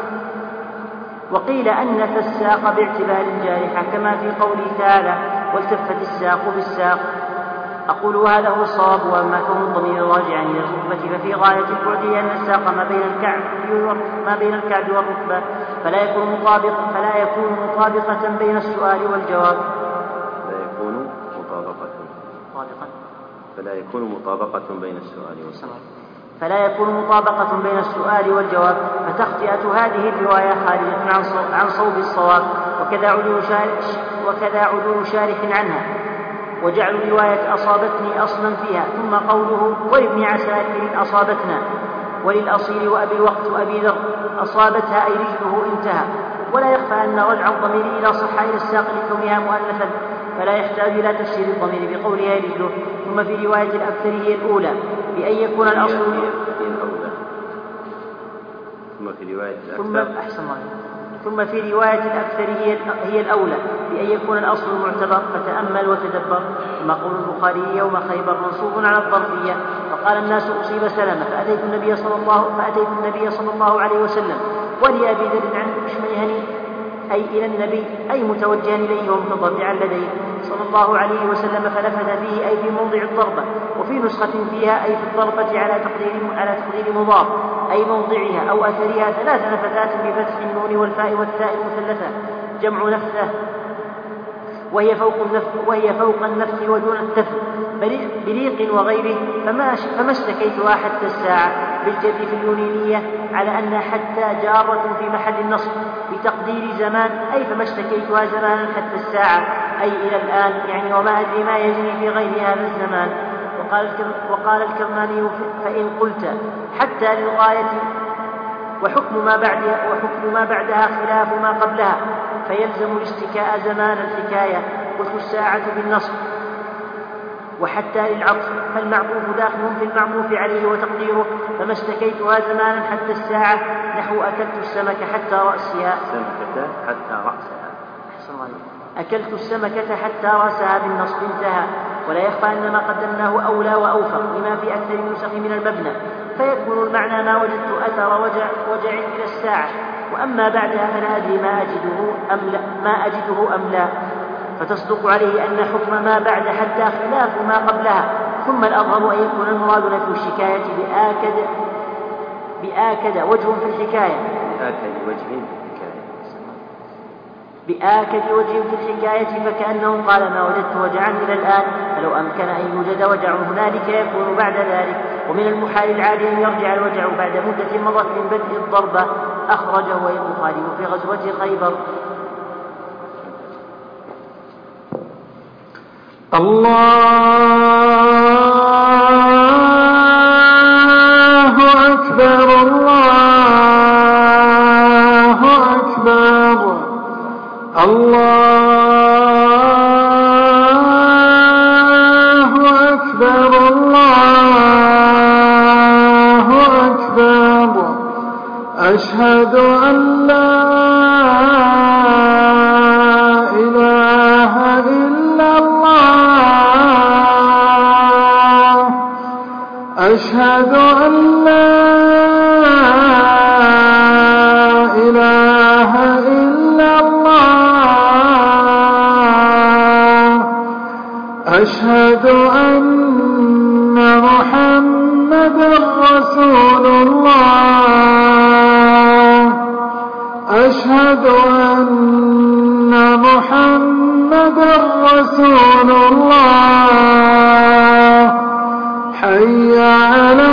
وقيل أنث الساق باعتبار الجارحة كما في قوله تعالى والتفت الساق بالساق. أقول هذا هو الصواب، وأما كون الضمير راجعا إلى الركبة ففي غاية البعد لأن الساق ما بين الكعب ما بين الكعب والركبة، فلا يكون مطابق فلا يكون مطابقة بين السؤال والجواب. لا يكون مطابقة فلا يكون مطابقة بين السؤال والجواب فلا يكون مطابقة بين السؤال والجواب، فتخطئة هذه الرواية خارجة عن صوب الصواب، وكذا عدول شارح, وكذا عدول شارح عنها، وجعل رواية أصابتني أصلا فيها، ثم قوله ولابن عساكر أصابتنا، وللأصيل وأبي الوقت وأبي ذر أصابتها أي رجله انتهى. ولا يخفى أن رجع الضمير إلى صح إلى الساق لكونها مؤنثا، فلا يحتاج إلى تفسير الضمير بقولها رجله. ثم في رواية الأكثر هي الأولى بأن يكون الأصل ثم في رواية ثم أحسن الله ثم في رواية الأكثر هي هي الأولى بأن يكون الأصل المعتبر، فتأمل وتدبر. كما قول البخاري يوم خيبر منصوب على الظرفية، وقال الناس أصيب سلمة فأتيت النبي صلى الله فأتيت النبي صلى الله عليه وسلم ولأبي ذر عن بشميهني أي إلى النبي أي متوجها إليه ومتضرعا لديه صلى الله عليه وسلم، فنفث فيه أي في موضع الضربة، وفي نسخة فيها أي في الضربة على تقدير على تقدير مضاف أي موضعها أو أثرها ثلاث نفثات بفتح النون والفاء والتاء المثلثة جمع نفثة، وهي فوق النفث وهي فوق النفث ودون التفل بريق وغيره. فما فما اشتكيتها حتى الساعة بالجر في اليونانية على أن حتى جارة في محل النصب بتقدير زمان أي فما اشتكيتها زمانا حتى الساعة أي إلى الآن، يعني وما أدري ما يجري في غير هذا الزمان. وقال وقال الكرماني فإن قلت حتى للغاية وحكم ما بعدها وحكم ما بعدها خلاف ما قبلها فيلزم الاشتكاء زمان الحكاية. قلت الساعة بالنصب وحتى للعطف، فالمعطوف داخل في المعطوف عليه وتقديره فما اشتكيتها زمانا حتى الساعة نحو أكلت السمكة حتى رأسها السمكة حتى رأسها أكلت السمكة حتى رأسها بالنصب انتهى. ولا يخفى أن ما قدمناه أولى وأوفق لما في أكثر النسخ من المبنى، فيكون المعنى ما وجدت أثر وجع, وجع إلى الساعة، وأما بعدها فلا أدري ما أجده أم لا, ما أجده أم لا، فتصدق عليه أن حكم ما بعد حتى خلاف ما قبلها. ثم الأظهر أن يكون المراد نفي الشكاية بآكد بآكد وجه في الحكاية بآكد وجه في الحكاية بآكد وجه في الحكاية فكأنه قال ما وجدت وجعا إلى الآن، فلو أمكن أن يوجد وجع هنالك يكون بعد ذلك. ومن المحال العادي أن يرجع الوجع بعد مدة مضت من بدء الضربة. أخرجه البخاري في غزوة خيبر. الله أكبر الله أكبر الله أكبر الله أكبر أشهد أن لا إله إلا الله أشهد أن لا إله إلا الله أشهد أن محمدا رسول الله أشهد أن محمدًا رسول الله حي على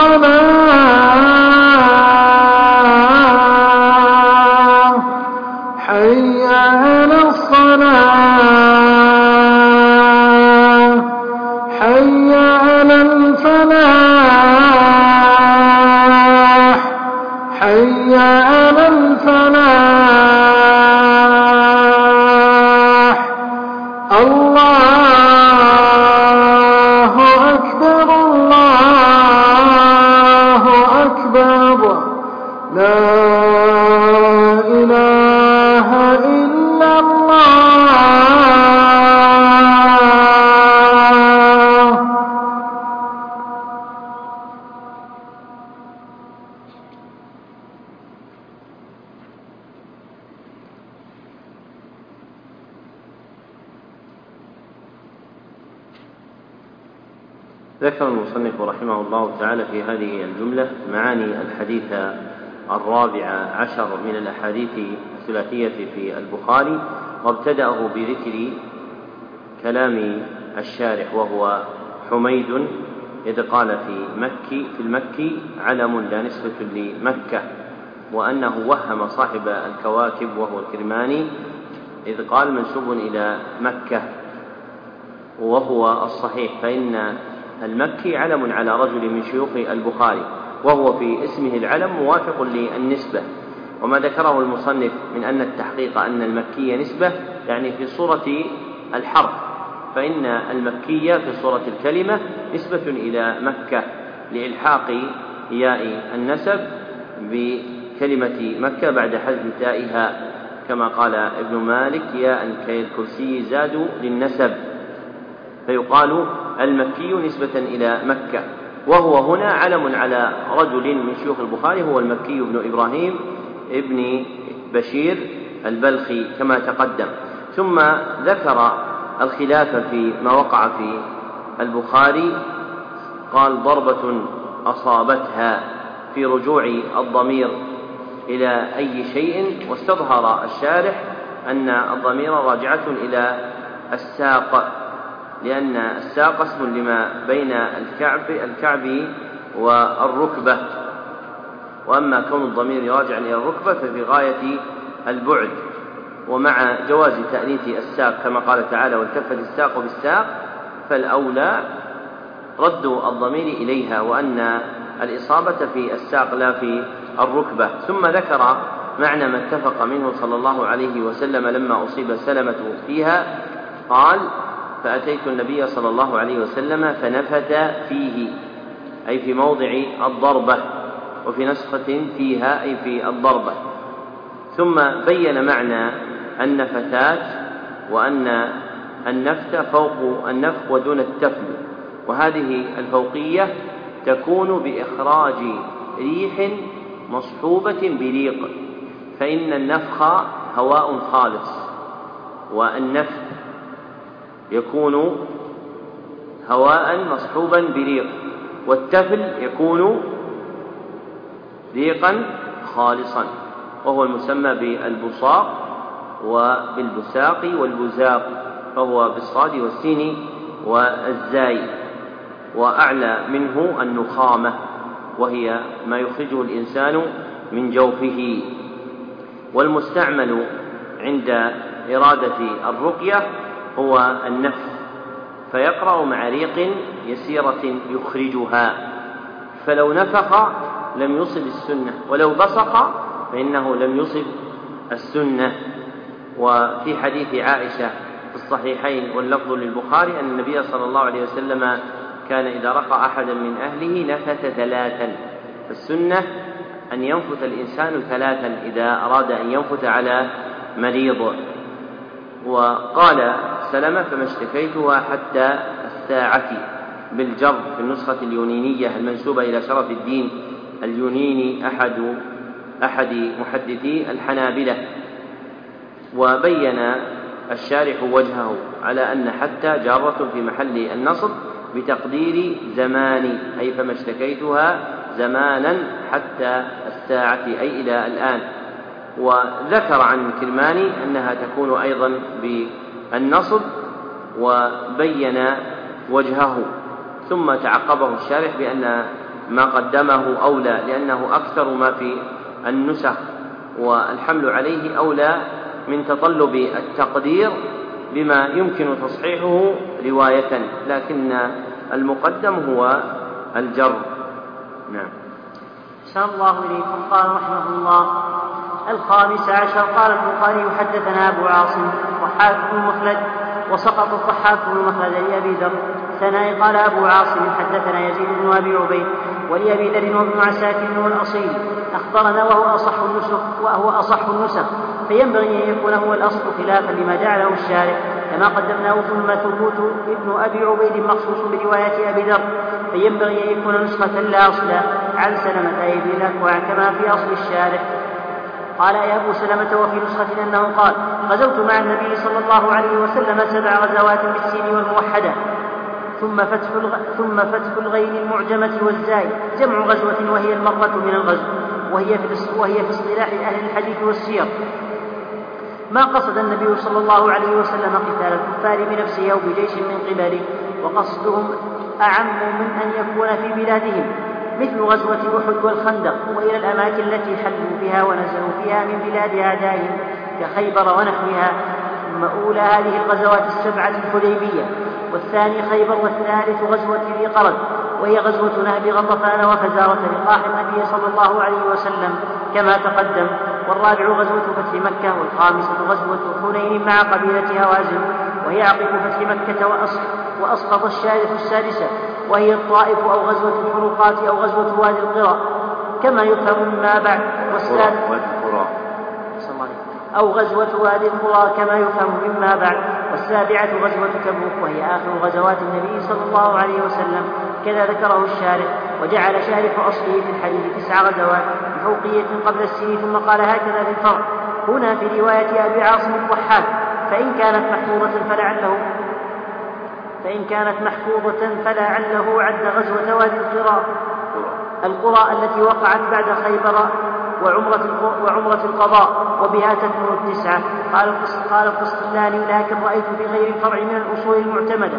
الصلاة حي على الصلاة حي على الفلاح حي على الفلاح الله أكبر الله أكبر لا إله إلا الله. ذكر المصنف رحمه الله تعالى في هذه الجملة معاني الحديث الرابع عشر من الأحاديث الثلاثية في البخاري، وابتدأه بذكر كلام الشارح وهو حميد إذ قال في مكي في المكي علم لا نسبة لمكة، وأنه وهم صاحب الكواكب وهو الكرماني إذ قال منسوب إلى مكة، وهو الصحيح فإن المكي علم على رجل من شيوخ البخاري، وهو في اسمه العلم موافق للنسبة. وما ذكره المصنف من أن التحقيق أن المكي نسبة يعني في صورة الحرف، فإن المكي في صورة الكلمة نسبة إلى مكة لإلحاق ياء النسب بكلمة مكة بعد حذف تائها، كما قال ابن مالك ياء كالكرسي زادوا للنسب، فيقال المكي نسبة إلى مكة. وهو هنا علم على رجل من شيوخ البخاري هو المكي بن إبراهيم ابن بشير البلخي كما تقدم. ثم ذكر الخلاف في ما وقع في البخاري، قال ضربة أصابتها في رجوع الضمير إلى أي شيء، واستظهر الشارح أن الضمير راجعة إلى الساق، لأن الساق اسم لما بين الكعب الكعب والركبة، وأما كون الضمير راجعا إلى الركبة ففي غاية البعد، ومع جواز تأنيث الساق كما قال تعالى والتفت الساق بالساق، فالأولى رد الضمير إليها، وأن الإصابة في الساق لا في الركبة. ثم ذكر معنى ما اتفق منه صلى الله عليه وسلم لما أصيب سلمة فيها، قال فأتيت النبي صلى الله عليه وسلم فنفث فيه أي في موضع الضربة، وفي نسخة فيها أي في الضربة. ثم بين معنى النفثات وأن النفث فوق النفخ ودون التفل، وهذه الفوقية تكون بإخراج ريح مصحوبة بريق، فإن النفخ هواء خالص، والنفث يكون هواء مصحوبا بريق، والتفل يكون ريقا خالصا، وهو المسمى بالبصاق وبالبساق والبزاق، فهو بالصاد والسين والزاي، وأعلى منه النخامة وهي ما يخرجه الإنسان من جوفه. والمستعمل عند إرادة الرقية هو النفث، فيقرأ مع ريق يسيرة يخرجها، فلو نفخ لم يصب السنة، ولو بصق فإنه لم يصب السنة. وفي حديث عائشة في الصحيحين واللفظ للبخاري أن النبي صلى الله عليه وسلم كان إذا رقى أحدا من أهله نفث ثلاثا، فالسنة أن ينفث الإنسان ثلاثا إذا أراد أن ينفث على مريض. وقال سلمة فما اشتكيتها حتى الساعة بالجر في النسخة اليونينية المنسوبة إلى شرف الدين اليونيني أحد أحد محدثي الحنابلة. وبين الشارح وجهه على أن حتى جارة في محل النصب بتقدير زمان، أي فما اشتكيتها زمانا حتى الساعة أي إلى الآن. وذكر عن الكرماني أنها تكون أيضا بالنصب وبين وجهه، ثم تعقبه الشارح بأن ما قدمه أولى لأنه أكثر ما في النسخ، والحمل عليه أولى من تطلب التقدير بما يمكن تصحيحه رواية، لكن المقدم هو الجر. نعم. أحسن الله إليكم. قال رحمه الله: الخامس عشر. قال البخاري: حدثنا أبو عاصم ضحاك بن مخلد، وسقط الضحاك بن مخلد لأبي ذر. ثناء قال أبو عاصم: حدثنا يزيد بن أبي عبيد ولأبي ذر وابن عساكر والأصيل أخبرنا وهو أصح النسخ وهو أصح النسخ، فينبغي أن يكون هو الأصل خلافا لما جعله الشارع كما قدمناه. ثم ثبوت ابن أبي عبيد مخصوص برواية أبي ذر، فينبغي أن يكون نسخة لا أصل عن سلمة أيدي الأكوع كما في أصل الشارع. قال يا أبو سلمة: وفي نسخة أنه قال: غزوت مع النبي صلى الله عليه وسلم سبع غزوات بالسين والموحدة. ثم فتح الغ... ثم فتح الغين المعجمة والزاي جمع غزوة، وهي المرة من الغزو، وهي في وهي في اصطلاح أهل الحديث والسير ما قصد النبي صلى الله عليه وسلم قتال الكفار بنفسه أو بجيش من قبله، وقصدهم أعم من أن يكون في بلادهم، مثل غزوة أحد والخندق، وإلى الأماكن التي حلوا بها ونزلوا فيها من بلاد أعدائهم كخيبر ونحوها. ثم أولى هذه الغزوات السبعة الحديبية، والثاني خيبر، والثالث غزوة ذي قرد وهي غزوة نهب غطفان وفزارة لقاح النبي صلى الله عليه وسلم كما تقدم، والرابع غزوة فتح مكة، والخامسة غزوة حنين مع قبيلة هوازن وهي عقب فتح مكة، وأسقط الشارف السادسة وهي الطائف أو غزوة الحروقات أو غزوة وادي القرى كما يفهم مما بعد، أو غزوة وادي القرى كما يفهم مما بعد. والسابعة غزوة تبوك وهي آخر غزوات النبي صلى الله عليه وسلم كذا ذكره الشارح، وجعل شارح أصله في الحديث تسع غزوات بفوقية قبل السن، ثم قال هكذا في الفرع هنا في رواية أبي عاصم الضحاك، فإن كانت محفوظة فلعله فإن كانت محفوظة فلعله عد غزوة وادي القرى القرى التي وقعت بعد خيبر وعمرة, وعمرة القضاء، وبها تكمل التسعة. قال قال القسطلاني: لكن رأيت في غير الفرع من الأصول المعتمدة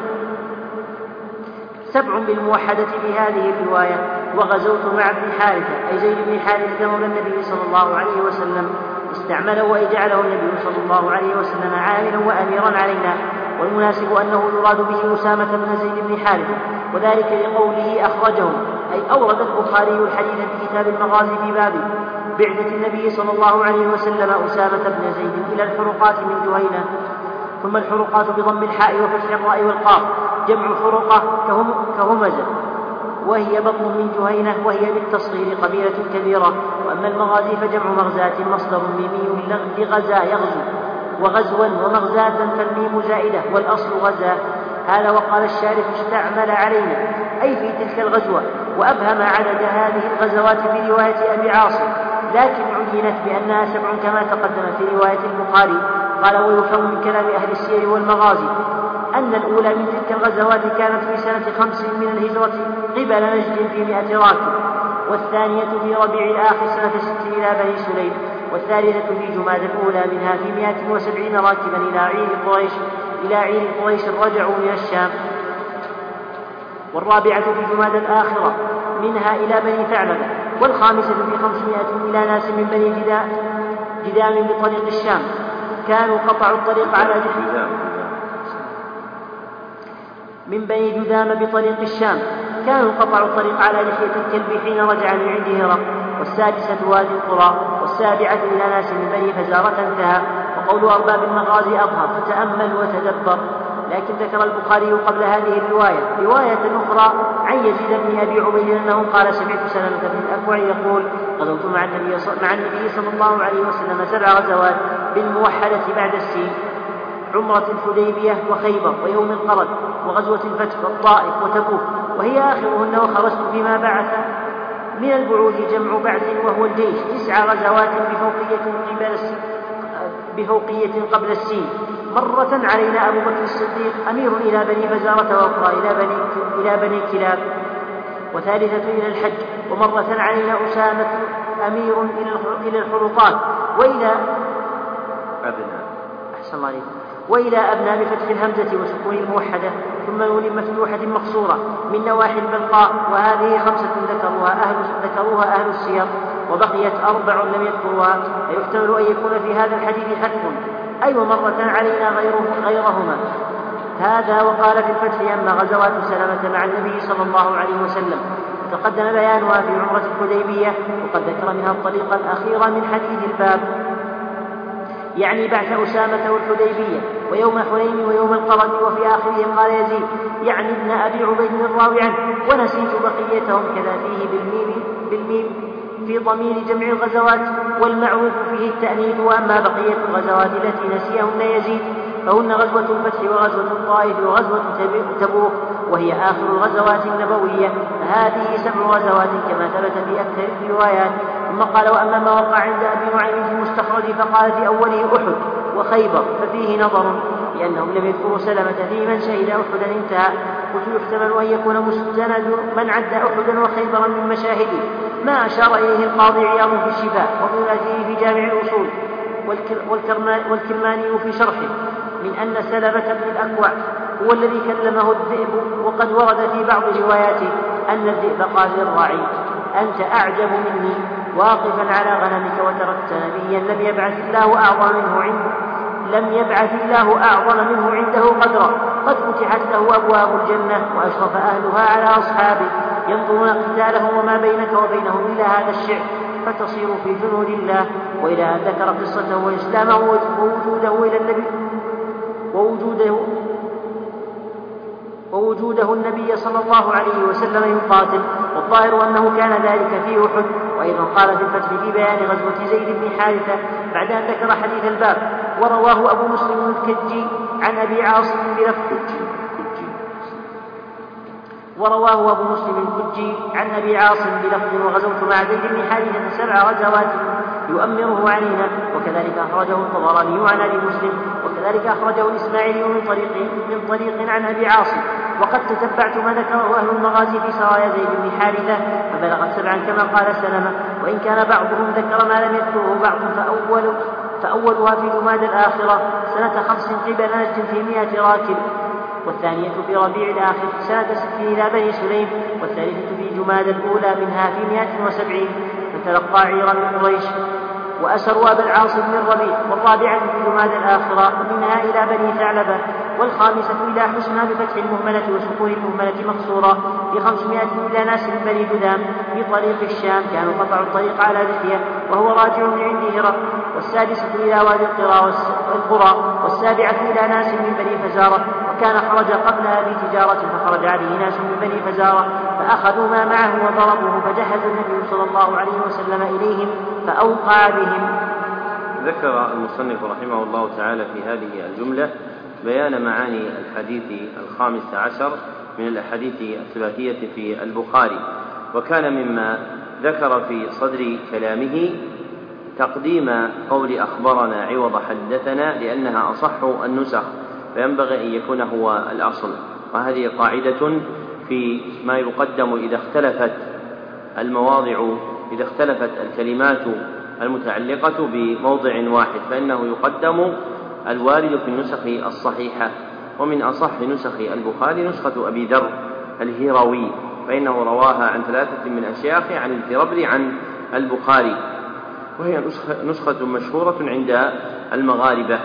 سبع بالموحدة بهذه الرواية. وغزوت مع ابن حارثة أي زيد بن حارثة مولى النبي صلى الله عليه وسلم، استعمله وإجعله النبي صلى الله عليه وسلم عاملا وأميرا علينا، والمناسب أنه يراد به أسامة بن زيد بن حارثة، وذلك لقوله أخرجه أي أورد البخاري الحديث في كتاب المغازي في باب بعثة النبي صلى الله عليه وسلم أسامة بن زيد إلى الحرقات من جهينة. ثم الحرقات بضم الحاء وفتح الراء والقاف جمع حرقة كهم كهمزة، وهي بطن من جهينة، وهي بالتصغير قبيلة كبيرة. وأما المغازي فجمع مغزاة مصدر ميمي لغزا يغزو، وغزوا ومغزاة فالميم زائدة والأصل غزا. هذا وقال الشارح استعمل علينا أي في تلك الغزوة، وأبهم عدد هذه الغزوات في رواية أبي عاصم، لكن عينت بأنها سبع كما تقدم في رواية البخاري. قال: ويفهم من كلام أهل السير والمغازي أن الأولى من تلك الغزوات كانت في سنة خمس من الهجرة قبل نجد في مئة راكب، والثانية في ربيع الآخر سنة ست إلى بني سليم، والثالثة في جماد الأولى منها في مئة وسبعين راكبا إلى عير قريش إلى عير قريش رجعوا من الشام، والرابعة في جماد الآخرة منها إلى بني ثعلبة، والخامسة في خمسمائة إلى ناس من بني جدام بطريق الشام كانوا قطعوا الطريق على لحية من بني جدام بطريق الشام كانوا قطعوا الطريق على لحية الكلب حين رجع من عند هرقل. والسادسة وادي القرى، والسابعة إلى ناس من بني فزارة انتهى. وقول أرباب المغازي أظهر، فتأمل وتدبر. لكن ذكر البخاري قبل هذه الرواية رواية أخرى عن يزيد بن أبي عبيد أنه قال: سمعت سلمة بن الأكوع يقول: غزوت مع النبي مع النبي صلى الله عليه وسلم سبع غزوات بالموحدة بعد السين، عمرة الحديبية وخيبر ويوم القرد وغزوة الفتح والطائف وتبوك، وهي آخرهن. وخرجت فيما بعث من البعوث جمع بعث وهو الجيش تسع غزوات بفوقية قبل بفوقية قبل السين. مرة علينا أبو بكر الصديق أمير إلى بني فزارة، وأخرى إلى بني, إلى بني كلاب، وثالثة إلى الحج. ومرة علينا أسامة أمير إلى الحروقات، وإلى أبناء أحسن الله عليكم وإلى أبناء بفتح الهمزة وسكون الموحدة ثم نون مفتوحة مقصورة من نواحي البلقاء. وهذه خمسة ذكروها أهل ذكروها أهل السير، وبقيت أربع لم يذكروها، فيحتمل أن يكون في هذا الحديث حذف أي أيوة مرة علينا غيره غيرهما. هذا وقال في الفتح أما غزوات سلمة مع النبي صلى الله عليه وسلم تقدم بيانها في عمرة الحديبية، وقد ذكر منها الطريق الأخير من حديث الباب، يعني بعث أسامة والحديبية ويوم حنين ويوم القرن. وفي آخرهم قال يزيد يعني ابن أبي عبيد الراوي عنه، ونسيت بقيتهم كذا فيه بالميم, بالميم في ضمير جمع الغزوات، والمعروف فيه التأنيث. وأما بقية الغزوات التي نسيهن يزيد فهن غزوة الفتح وغزوة الطائف وغزوة تبوك، وهي آخر الغزوات النبوية. هذه سبع غزوات كما ثبت في أكثر الروايات. ثم قال وأما ما وقع عند أبي نعيم في المستخرج فقال في أوله أحد وخيبر، ففيه نظر لأنهم لم يذكروا سلمة في من شهد أحدا انتهى. قلت يحتمل أن يكون مستند من عد أحدا وخيبرا من مشاهده، ما أشار إليه القاضي عياض في الشفاء وابن الأثير في جامع الأصول والكرماني في شرحه من أن سلمة بن الأكوع هو الذي كلمه الذئب. وقد ورد في بعض رواياته أن الذئب قال للراعي أنت أعجب مني واقفا على غنمك وتركت نبيا لم يبعث الله أعظم منه عنده لم يبعث الله أعظم منه عنده قدرا، قد فتحت له أبواب الجنة وأشرف أهلها على أصحابه ينظرون قتالهم وما بينك وبينهم إلا هذا الشعر فتصير في جنود الله. وإلى أن ذكر قصته وإسلامه ووجوده إلى النبي ووجوده ووجوده النبي صلى الله عليه وسلم يقاتل، والظاهر أنه كان ذلك في أحد. وأيضا قال في الفتح في بيان غزوة زيد بن حارثة بعد أن ذكر حديث الباب. ورواه أبو مسلم الكجي عن أبي عاصم بلفظ ورواه أبو مسلم الكجي عن أبي عاصم بلفظ وغزوت مع زيد بن حارثة سبع غزوات يؤمره علينا. وكذلك أخرجه الطبراني عن أبي مسلم، وكذلك أخرجه الإسماعيلي من طريق من طريق عن أبي عاصم. وقد تتبعت ما ذكره أهل المغازي في سرايا زيد بن حارثة فبلغت سبعا كما قال سلمة، وإن كان بعضهم ذكر ما لم يذكره بعض فأول فأولها في جماد الآخرة سنة خمس قبل نجد في مئة راكب، والثانية في ربيع الآخر سنة ست إلى بني سليم، والثالثة في جماد الأولى منها في مئة وسبعين فتلقى عيرا من قريش وأسروا أبا العاص بن الربيع، والرابعة في جماد الآخرة منها إلى بني ثعلبة، والخامسة إلى حسنى بفتح المهملة وسكون المهملة مقصورة في خمسمائة إلى ناس من بني جذام في طريق الشام كانوا قطعوا الطريق على لحية وهو راجع من عند هرقل، والسادسة إلى وادي القرى، والسابعة إلى ناس من بني فزارة، وكان خرج قبلها في تجارة فخرج عليه ناس من بني فزارة فأخذوا ما معه وضربوه فجهز النبي صلى الله عليه وسلم إليهم فأوقع بهم. ذكر المصنف رحمه الله تعالى في هذه الجملة بيان معاني الحديث الخامس عشر من الأحاديث الثلاثية في البخاري، وكان مما ذكر في صدر كلامه تقديم قول أخبرنا عوض حدثنا لأنها أصح النسخ، فينبغي أن يكون هو الأصل. وهذه قاعدة في ما يقدم إذا اختلفت المواضع إذا اختلفت الكلمات المتعلقة بموضع واحد فإنه يقدم الوارد في النسخ الصحيحة. ومن أصح نسخ البخاري نسخة أبي ذر الهروي، فإنه رواها عن ثلاثة من أشياخ عن الفربري عن البخاري، وهي نسخة مشهورة عند المغاربة،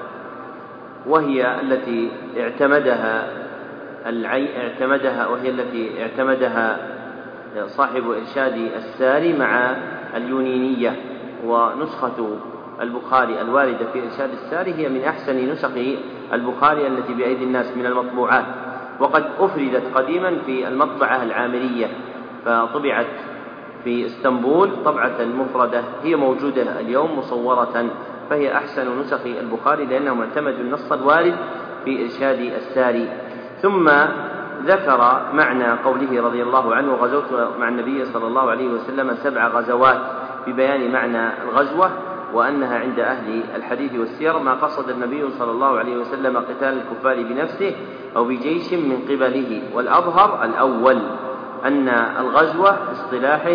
وهي التي اعتمدها العي اعتمدها وهي التي اعتمدها صاحب إرشاد الساري مع اليونينية. ونسخة البخاري الواردة في إرشاد الساري هي من أحسن نسخ البخاري التي بأيدي الناس من المطبوعات، وقد أفردت قديما في المطبعة العامرية فطبعت في اسطنبول طبعة مفردة هي موجودة اليوم مصورة، فهي أحسن نسخ البخاري لأنه معتمد النص الوارد في إرشاد الساري. ثم ذكر معنى قوله رضي الله عنه غزوت مع النبي صلى الله عليه وسلم سبع غزوات ببيان معنى الغزوة وأنها عند أهل الحديث والسير ما قصد النبي صلى الله عليه وسلم قتال الكفار بنفسه أو بجيش من قبله، والأظهر الأول أن الغزوة باصطلاحهم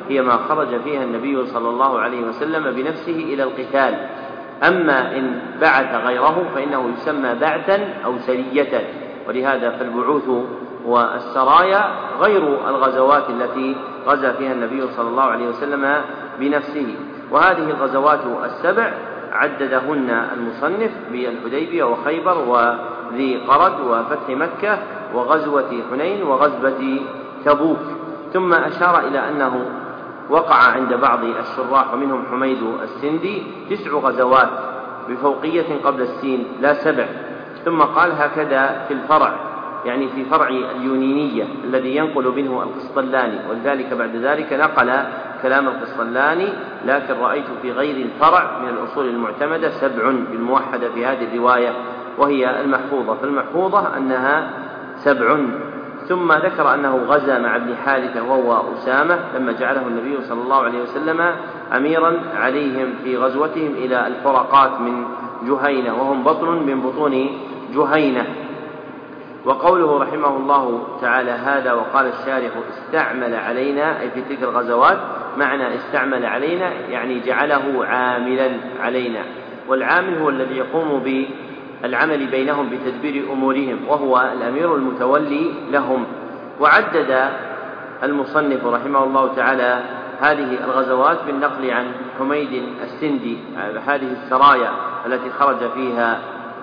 هي ما خرج فيها النبي صلى الله عليه وسلم بنفسه إلى القتال. أما إن بعث غيره فإنه يسمى بعثا أو سرية، ولهذا فالبعوث والسرايا غير الغزوات التي غزا فيها النبي صلى الله عليه وسلم بنفسه. وهذه الغزوات السبع عددهن المصنف بالحديبية وخيبر وذي قرد وفتح مكة وغزوة حنين وغزوة تبوك، ثم أشار إلى أنه وقع عند بعض الشراح ومنهم حميد السندي تسع غزوات بفوقية قبل السين لا سبع، ثم قال هكذا في الفرع، يعني في فرع اليونينية الذي ينقل منه القسطلاني، ولذلك بعد ذلك نقل كلام القسطلاني، لكن رأيت في غير الفرع من الأصول المعتمدة سبع بالموحدة في هذه الرواية وهي المحفوظة، فالمحفوظة أنها سبع. ثم ذكر أنه غزا مع ابن حارثة وهو أسامة لما جعله النبي صلى الله عليه وسلم أميرا عليهم في غزوتهم إلى الفرقات من جهينة، وهم بطن من بطون جهينة. وقوله رحمه الله تعالى هذا وقال الشارح استعمل علينا، أي في تلك الغزوات، معنى استعمل علينا يعني جعله عاملا علينا، والعامل هو الذي يقوم بالعمل بينهم بتدبير أمورهم، وهو الأمير المتولي لهم. وعدد المصنف رحمه الله تعالى هذه الغزوات بالنقل عن حميد السندي هذه السرايا التي خرج فيها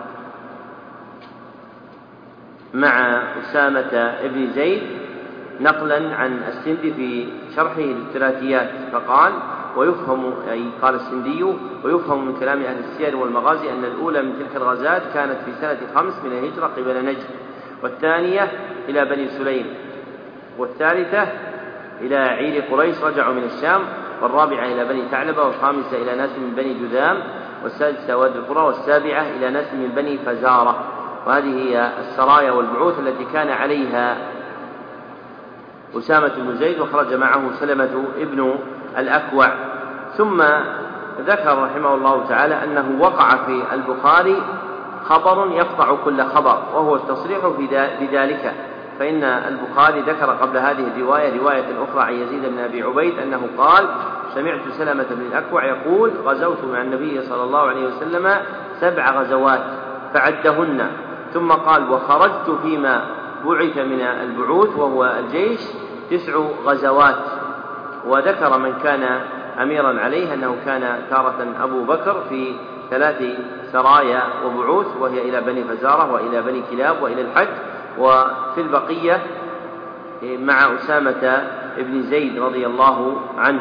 مع أسامة ابن زيد، نقلا عن السندي في شرحه للثلاثيات، فقال ويفهم، أي قال السندي ويفهم من كلام أهل السير والمغازي أن الأولى من تلك الغزات كانت في سنة خمس من الهجرة قبل نجد، والثانية إلى بني سليم، والثالثة إلى عير قريش رجعوا من الشام، والرابعة إلى بني ثعلبة، والخامسة إلى ناس من بني جذام، والسادسة وادي القرى، والسابعة إلى ناس من بني فزارة. وهذه هي السرايا والبعوث التي كان عليها أسامة بن زيد، وخرج معه سلمة ابن الأكوع. ثم ذكر رحمه الله تعالى أنه وقع في البخاري خبر يقطع كل خبر، وهو التصريح بذلك، فإن البخاري ذكر قبل هذه الرواية رواية أخرى عن يزيد بن أبي عبيد أنه قال سمعت سلمة بن الأكوع يقول غزوت مع النبي صلى الله عليه وسلم سبع غزوات فعدهن، ثم قال وخرجت فيما بعث من البعوث وهو الجيش تسع غزوات. وذكر من كان أميرا عليه أنه كان تارة أبو بكر في ثلاث سرايا وبعوث، وهي إلى بني فزارة وإلى بني كلاب وإلى الحج، وفي البقية مع أسامة ابن زيد رضي الله عنه.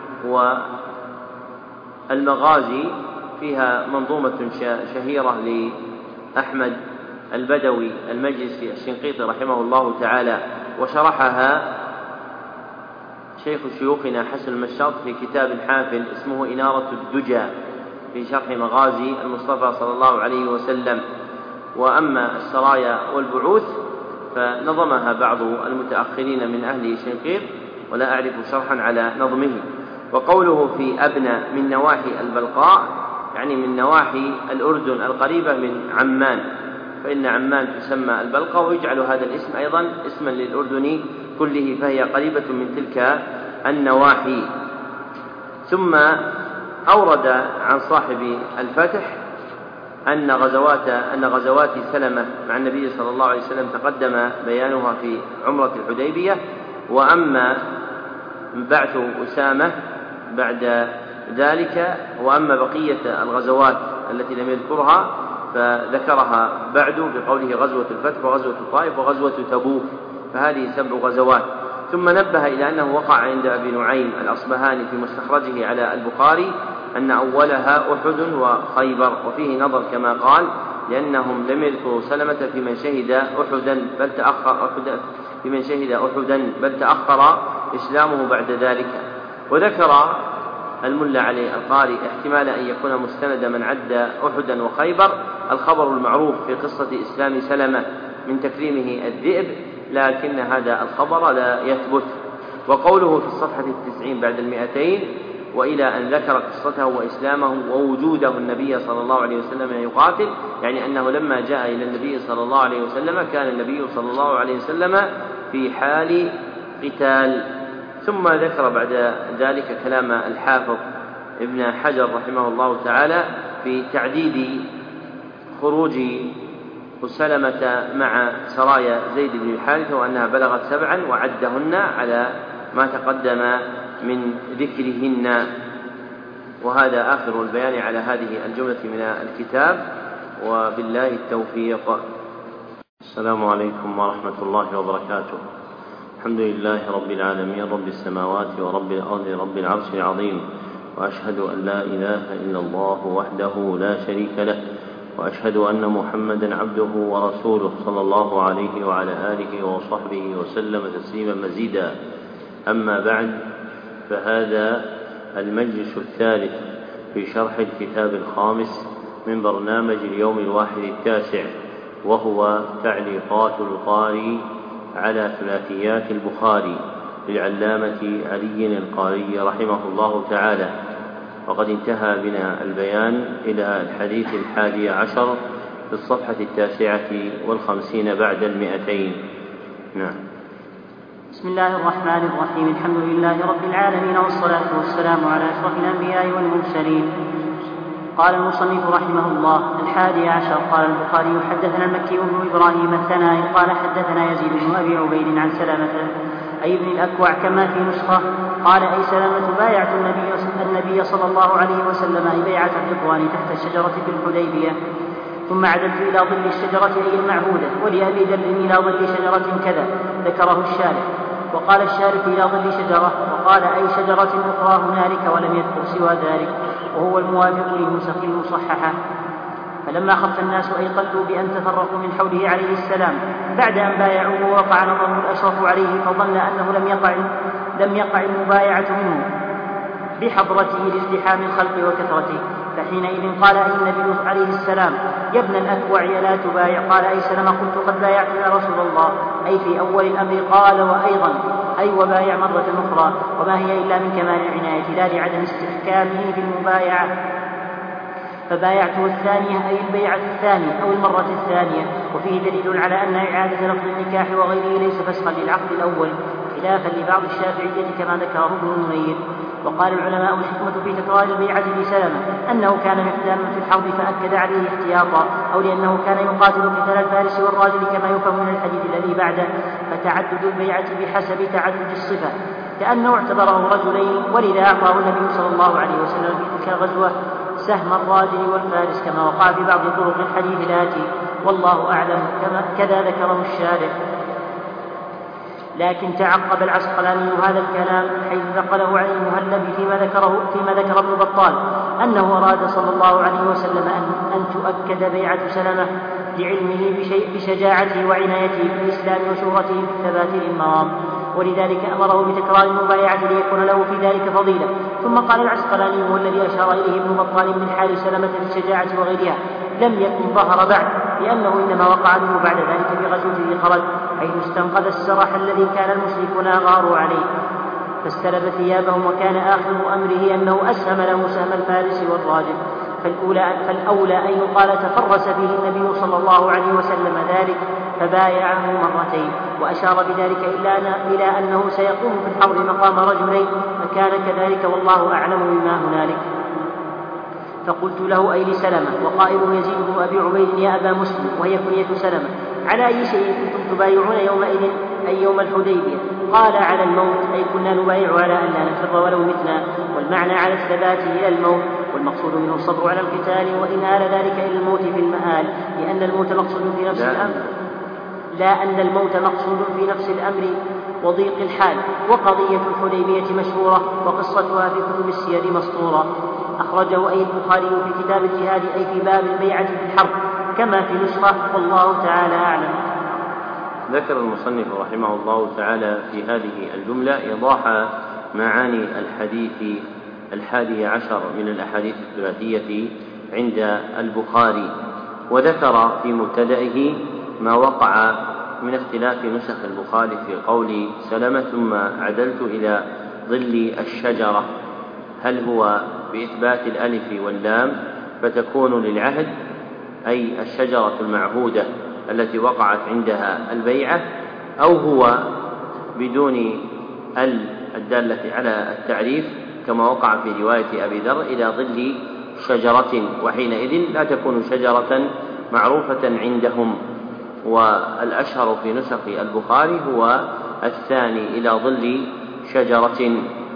والمغازي فيها منظومة شهيرة لأحمد البدوي المجلسي الشنقيطي رحمه الله تعالى، وشرحها شيخ شيوخنا حسن المشاط في كتاب حافل اسمه إنارة الدجى في شرح مغازي المصطفى صلى الله عليه وسلم. وأما السرايا والبعوث فنظمها بعض المتأخرين من أهل شنقيط، ولا أعرف شرحا على نظمه. وقوله في أبنى من نواحي البلقاء يعني من نواحي الأردن القريبة من عمان، فإن عمان تسمى البلقاء، ويجعل هذا الاسم أيضا اسما للأردن كله، فهي قريبة من تلك النواحي. ثم أورد عن صاحب الفتح أن غزوات أن غزوات سلمة مع النبي صلى الله عليه وسلم تقدم بيانها في عمرة الحديبية، وأما بعث أسامة بعد ذلك، وأما بقية الغزوات التي لم يذكرها فذكرها بعد بقوله غزوة الفتح وغزوة الطائف وغزوة تبوك، فهذه سبع غزوات. ثم نبه إلى أنه وقع عند أبي نعيم الأصبهاني في مستخرجه على البخاري أن أولها أحد وخيبر، وفيه نظر كما قال، لأنهم لم يذكروا سلمة في من شهد أحدا بل تأخر أحدا في من شهد أحدا بل تأخر إسلامه بعد ذلك. وذكر الملا علي القاري احتمال أن يكون مستند من عد أحدا وخيبر الخبر المعروف في قصة إسلام سلمة من تكريمه الذئب، لكن هذا الخبر لا يثبت. وقوله في الصفحة التسعين بعد المئتين وإلى أن ذكر قصته وإسلامه ووجوده النبي صلى الله عليه وسلم يقاتل، يعني أنه لما جاء إلى النبي صلى الله عليه وسلم كان النبي صلى الله عليه وسلم في حال قتال، ثم ذكر بعد ذلك كلام الحافظ ابن حجر رحمه الله تعالى في تعديد خروج سلمة مع سرايا زيد بن الحارثة وأنها بلغت سبعا وعدهن على ما تقدم من ذكرهن. وهذا آخر البيان على هذه الجملة من الكتاب، وبالله التوفيق. السلام عليكم ورحمة الله وبركاته. الحمد لله رب العالمين، رب السماوات ورب الأرض، رب العرش العظيم، وأشهد أن لا إله إلا الله وحده لا شريك له، وأشهد أن محمدا عبده ورسوله صلى الله عليه وعلى آله وصحبه وسلم تسليما مزيدا. أما بعد، فهذا المجلس الثالث في شرح الكتاب الخامس من برنامج اليوم الواحد التاسع، وهو تعليقات القاري على ثلاثيات البخاري للعلامة علي القاري رحمه الله تعالى. وقد انتهى بنا البيان إلى الحديث الحادي عشر في الصفحة التاسعة والخمسين بعد المئتين. نعم. بسم الله الرحمن الرحيم. الحمد لله رب العالمين، والصلاة والسلام على أشرف الأنبياء والمرسلين. قال المصنف رحمه الله: الحادي عشر. قال البخاري: حدثنا المكي بن إبراهيم الثنائي قال حدثنا يزيد بن أبي عبيد عن سلامة أي ابن الأكوع كما في نسخة قال: أي سلامة بايعت النبي, النبي صلى الله عليه وسلم أي بيعة الرضوان تحت الشجرة في الحديبية، ثم عدلت إلى ظل الشجرة أي المعهودة، ولأبي ذر إلى ظل شجرة كذا، ذكره الشارح. وقال الشارح إلى ظل شجرة، وقال أي شجرة أخرى هنالك، ولم يذكر سوى ذلك، وهو الموافق للنسخ المصححة. فلما خف الناس أي قلوا بأن تفرقوا من حوله عليه السلام بعد أن بايعوه وقع نظره الأشرف عليه، فظن أنه لم يقع, لم يقع المبايعة منه بحضرته لازدحام الخلق وكثرته، فحينئذ قال: أي النبي عليه السلام يا ابن الأكوع لا تبايع؟ قال: أي سلمة؟ قلت: قد بايعت يا رسول الله. أي في أول الأمر؟ قال: وأيضا أي وبايع مرة أخرى، وما هي إلا من كمال العناية لا لعدم استحكامه في المبايعة. فبايعته الثانية أي البيعة الثانية أو المرة الثانية. وفيه دليل على أن إعادة لفظ النكاح وغيره ليس فسخا للعقد الأول، خلافا لبعض الشافعية كما ذكره ابن المنير. وقال العلماء: الحكمة في تكرار البيعة لسلمة أنه كان مقداما في الحرب فأكد عليه احتياطا، أو لأنه كان يقاتل قتال الفارس والراجل كما يفهم من الحديث الذي بعده. فتعدد البيعة بحسب تعدد الصفة، كأنه اعتبره رجلين، ولذا أعطاه النبي صلى الله عليه وسلم في تلك الغزوة سهم الراجل والفارس كما وقع في بعض طرق الحديث الآتي، والله أعلم، كما كذا ذكره الشارح. لكن تعقب العسقلاني هذا الكلام حيث نقله عن المهلب فيما ذكره فيما ذكر ابن بطال أنه أراد صلى الله عليه وسلم أن, أن تؤكد بيعة سلمة لعلمه بشيء بشجاعته وعنايته بالإسلام وشهرته بالثبات للمرام، ولذلك أمره بتكرار المبايعة ليكون له في ذلك فضيلة. ثم قال العسقلاني هو الذي أشار إليه ابن بطال من حال سلمة بالشجاعة وغيرها لم يكن ظهر بعد، لأنه إنما وقع منه بعد ذلك في غزوة ذي خرج، حيث استنقذ السرح الذي كان المشركون غاروا عليه، فاستلب ثيابهم، وكان آخر أمره أنه أسهم له سهم الفارس والراجل. فالأولى, فالأولى أن يقال تفرس به النبي صلى الله عليه وسلم ذلك فبايعه مرتين، وأشار بذلك إلى أنه سيقوم في الحرب مقام رجلين، فكان كذلك والله أعلم بما هنالك. فقلت له: أي لسلمة؟ وقائله يزيد بن أبي عبيد يا أبا مسلم، وهي كنية سلمة. على أي شيء كنتم تبايعون يومئذ أي يوم الحديبية؟ قال: على الموت، أي كنا نبايع على أن لا نفر ولو متنا، والمعنى على الثبات إلى الموت، والمقصود منه الصبر على القتال، وإن آل ذلك إلى الموت في المآل، لأن الموت مقصود في نفس الأمر لا أن الموت مقصود في نفس الأمر وضيق الحال. وقضية الحديبية مشهورة، وقصتها في كتب السير مسطورة. أخرجه أي البخاري في كتاب الجهاد أي في باب البيعة في الحرب كما في نسخة، والله تعالى أعلم. ذكر المصنف رحمه الله تعالى في هذه الجملة إيضاح معاني الحديث الحادي عشر من الأحاديث الثلاثية عند البخاري، وذكر في مبتدئه ما وقع من اختلاف نسخ البخاري في قول سلمة ثم عدلت إلى ظل الشجرة، هل هو بإثبات الألف واللام فتكون للعهد أي الشجرة المعهودة التي وقعت عندها البيعة، أو هو بدون ال الدالة على التعريف كما وقع في رواية أبي ذر إلى ظل شجرة، وحينئذ لا تكون شجرة معروفة عندهم. والأشهر في نسخ البخاري هو الثاني إلى ظل شجرة.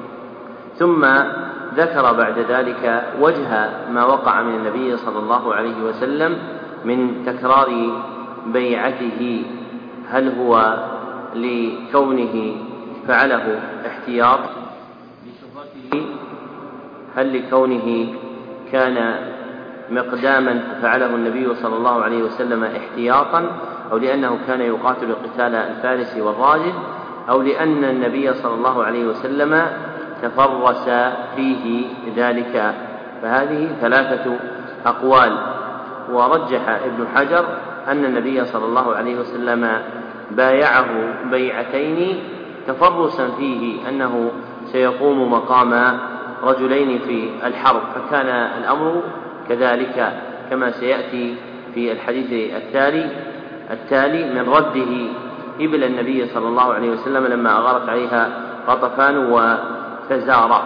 ثم ذكر بعد ذلك وجه ما وقع من النبي صلى الله عليه وسلم من تكرار بيعته، هل هو لكونه فعله احتياط لشهرته، هل لكونه كان مقداما فعله النبي صلى الله عليه وسلم احتياطا، أو لأنه كان يقاتل قتال الفارس والراجل، أو لأن النبي صلى الله عليه وسلم تفرس فيه ذلك. فهذه ثلاثة أقوال. ورجح ابن حجر أن النبي صلى الله عليه وسلم بايعه بيعتين تفرسا فيه أنه سيقوم مقام رجلين في الحرب، فكان الأمر كذلك كما سيأتي في الحديث التالي التالي من رده إبل النبي صلى الله عليه وسلم لما أغارت عليها غطفان وفزارة.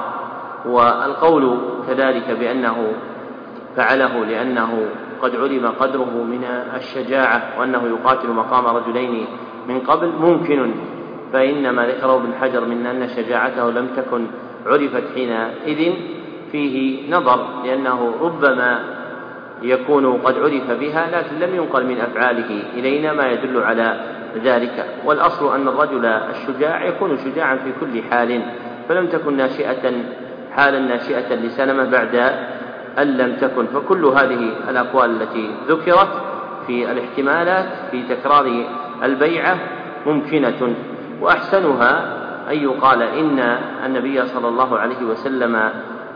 والقول كذلك بأنه فعله لأنه قد علم قدره من الشجاعة وأنه يقاتل مقام رجلين من قبل ممكن، فإنما ذكره ابن حجر من أن شجاعته لم تكن عرفت حينئذ فيه نظر، لأنه ربما يكون قد عرف بها لكن لم ينقل من أفعاله إلينا ما يدل على ذلك. والأصل أن الرجل الشجاع يكون شجاعا في كل حال، فلم تكن ناشئة حالا ناشئة لسلمة بعد أن لم تكن. فكل هذه الأقوال التي ذكرت في الاحتمالات في تكرار البيعة ممكنة، وأحسنها أن يقال إن النبي صلى الله عليه وسلم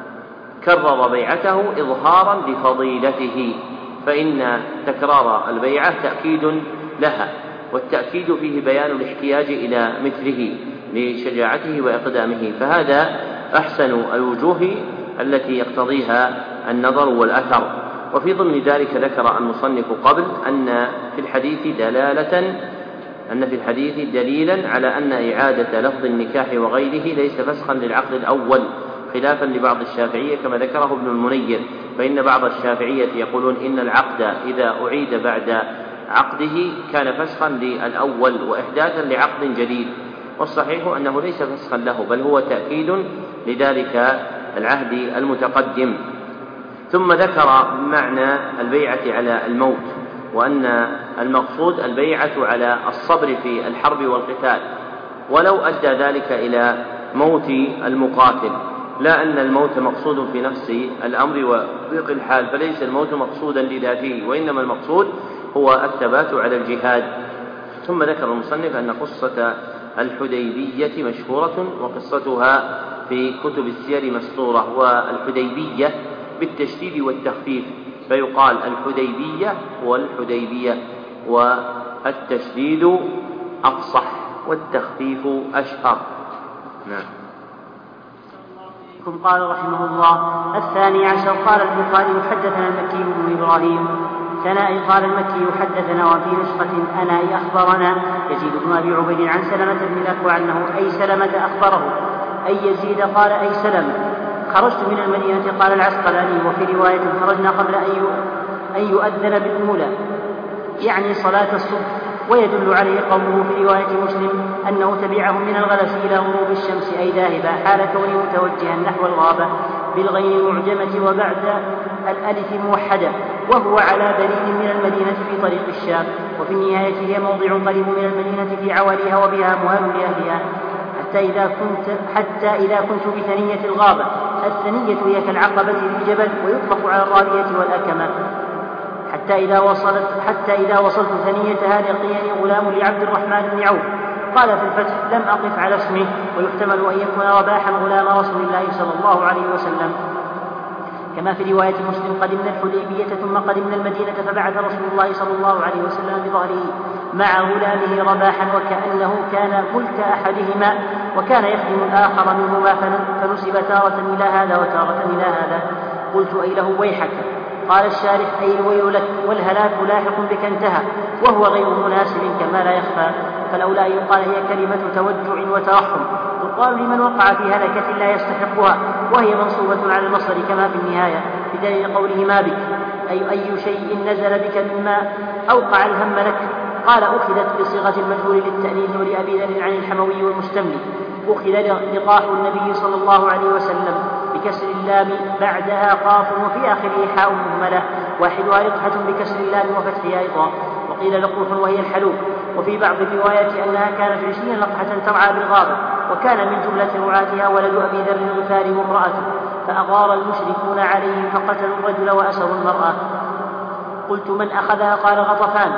كرر بيعته إظهارا لفضيلته، فإن تكرار البيعة تأكيد لها، والتأكيد فيه بيان الاحتياج إلى مثله لشجاعته وإقدامه، فهذا أحسن الوجوه التي يقتضيها النظر والأثر. وفي ضمن ذلك ذكر المصنف قبل أن في الحديث دلالة أن في الحديث دليلا على أن إعادة لفظ النكاح وغيره ليس فسخا للعقد الأول، خلافا لبعض الشافعية كما ذكره ابن المنير، فإن بعض الشافعية يقولون إن العقد إذا أعيد بعد عقده كان فسخا للأول وإحداثا لعقد جديد، والصحيح أنه ليس فسخا له بل هو تأكيد لذلك العهد المتقدم. ثم ذكر معنى البيعة على الموت، وأن المقصود البيعة على الصبر في الحرب والقتال، ولو أدى ذلك إلى موت المقاتل، لا أن الموت مقصود في نفس الأمر وضيق الحال، فليس الموت مقصودا لذاته، وإنما المقصود هو الثبات على الجهاد. ثم ذكر المصنف أن قصة الحديبية مشهورة، وقصتها في كتب السير مسطورة، والحديبية بالتشديد والتخفيف، فيقال الحديبية والحديبية، والتشديد أفصح والتخفيف أشهر. نعم. قال رحمه الله: الثاني عشر. قال البخاري: حدثنا المكي بن إبراهيم ثنائي. قال المكي: حدثنا، وفي نسخة أنا أخبرنا يزيد بن أبي عبيد عن سلمة بن الأكوع أنه أي سلمة أخبره أي يزيد قال أي سلمة. خرجت من المدينة. قال العسقلاني: وفي رواية: خرجنا قبل أن يؤذن بالأولى، يعني صلاة الصبح. ويدل عليه قوله في رواية مسلم أنه تبعهم من الغلس إلى غروب الشمس، أي ذاهبا، حال كونه متوجها نحو الغابة بالغين المعجمة وبعد الألف موحدة، وهو على بريد من المدينة في طريق الشام، وفي النهاية هي موضع قريب من المدينة في عواليها وبها مهال لأهلها، حتى إذا كنت حتى إذا كنت بثنية الغابة. الثنية هي كالعقبة في جبل، ويطلق على الرابية والأكمة. حتى إذا وصلت حتى إذا وصلت ثنيتها لقيني غلام لعبد الرحمن بن عوف. قال في الفتح: لم أقف على اسمه، ويحتمل أن يكون رباحا غلام رسول الله صلى الله عليه وسلم. كما في رواية مسلم: قدمنا الحديبية ثم قدمنا المدينة، فبعث رسول الله صلى الله عليه وسلم بظهره مع غلامه رباحا، وكأنه كان ملك أحدهما، وكان يخدم الآخر منهما، فنسب تارة إلى هذا وتارة إلى هذا. قلت: أي له ويحك. قال الشارح: أي الويل لك، والهلاك لاحق بك انتهى، وهو غير مناسب كما لا يخفى، فلولا أن يقال هي كلمة توجع وترحم، يقال لمن وقع في هلكة لا يستحقها، وهي منصوبة على المصدر كما في النهاية، بدليل قوله ما بك أي أي شيء نزل بك مما أوقع الهم لك. قال أخذت بصيغة المجهول للتأنيث ولأبي ذر عن الحموي والمستملي. أخذ لقاح النبي صلى الله عليه وسلم بكسر اللام بعدها قاف وفي آخره حاء مهملة، واحدها لقحة بكسر اللام وفتحها أيضا. وقيل لقوح وهي الحلوب. وفي بعض الروايات أنها كانت عشرين لقحة ترعى بالغابة، وكان من جملة رعاتها ولد أبي ذر الغفاري وامرأته، فأغار المشركون عليهم فقتلوا الرجل وأسروا المرأة. قلت من أخذها؟ قال غطفان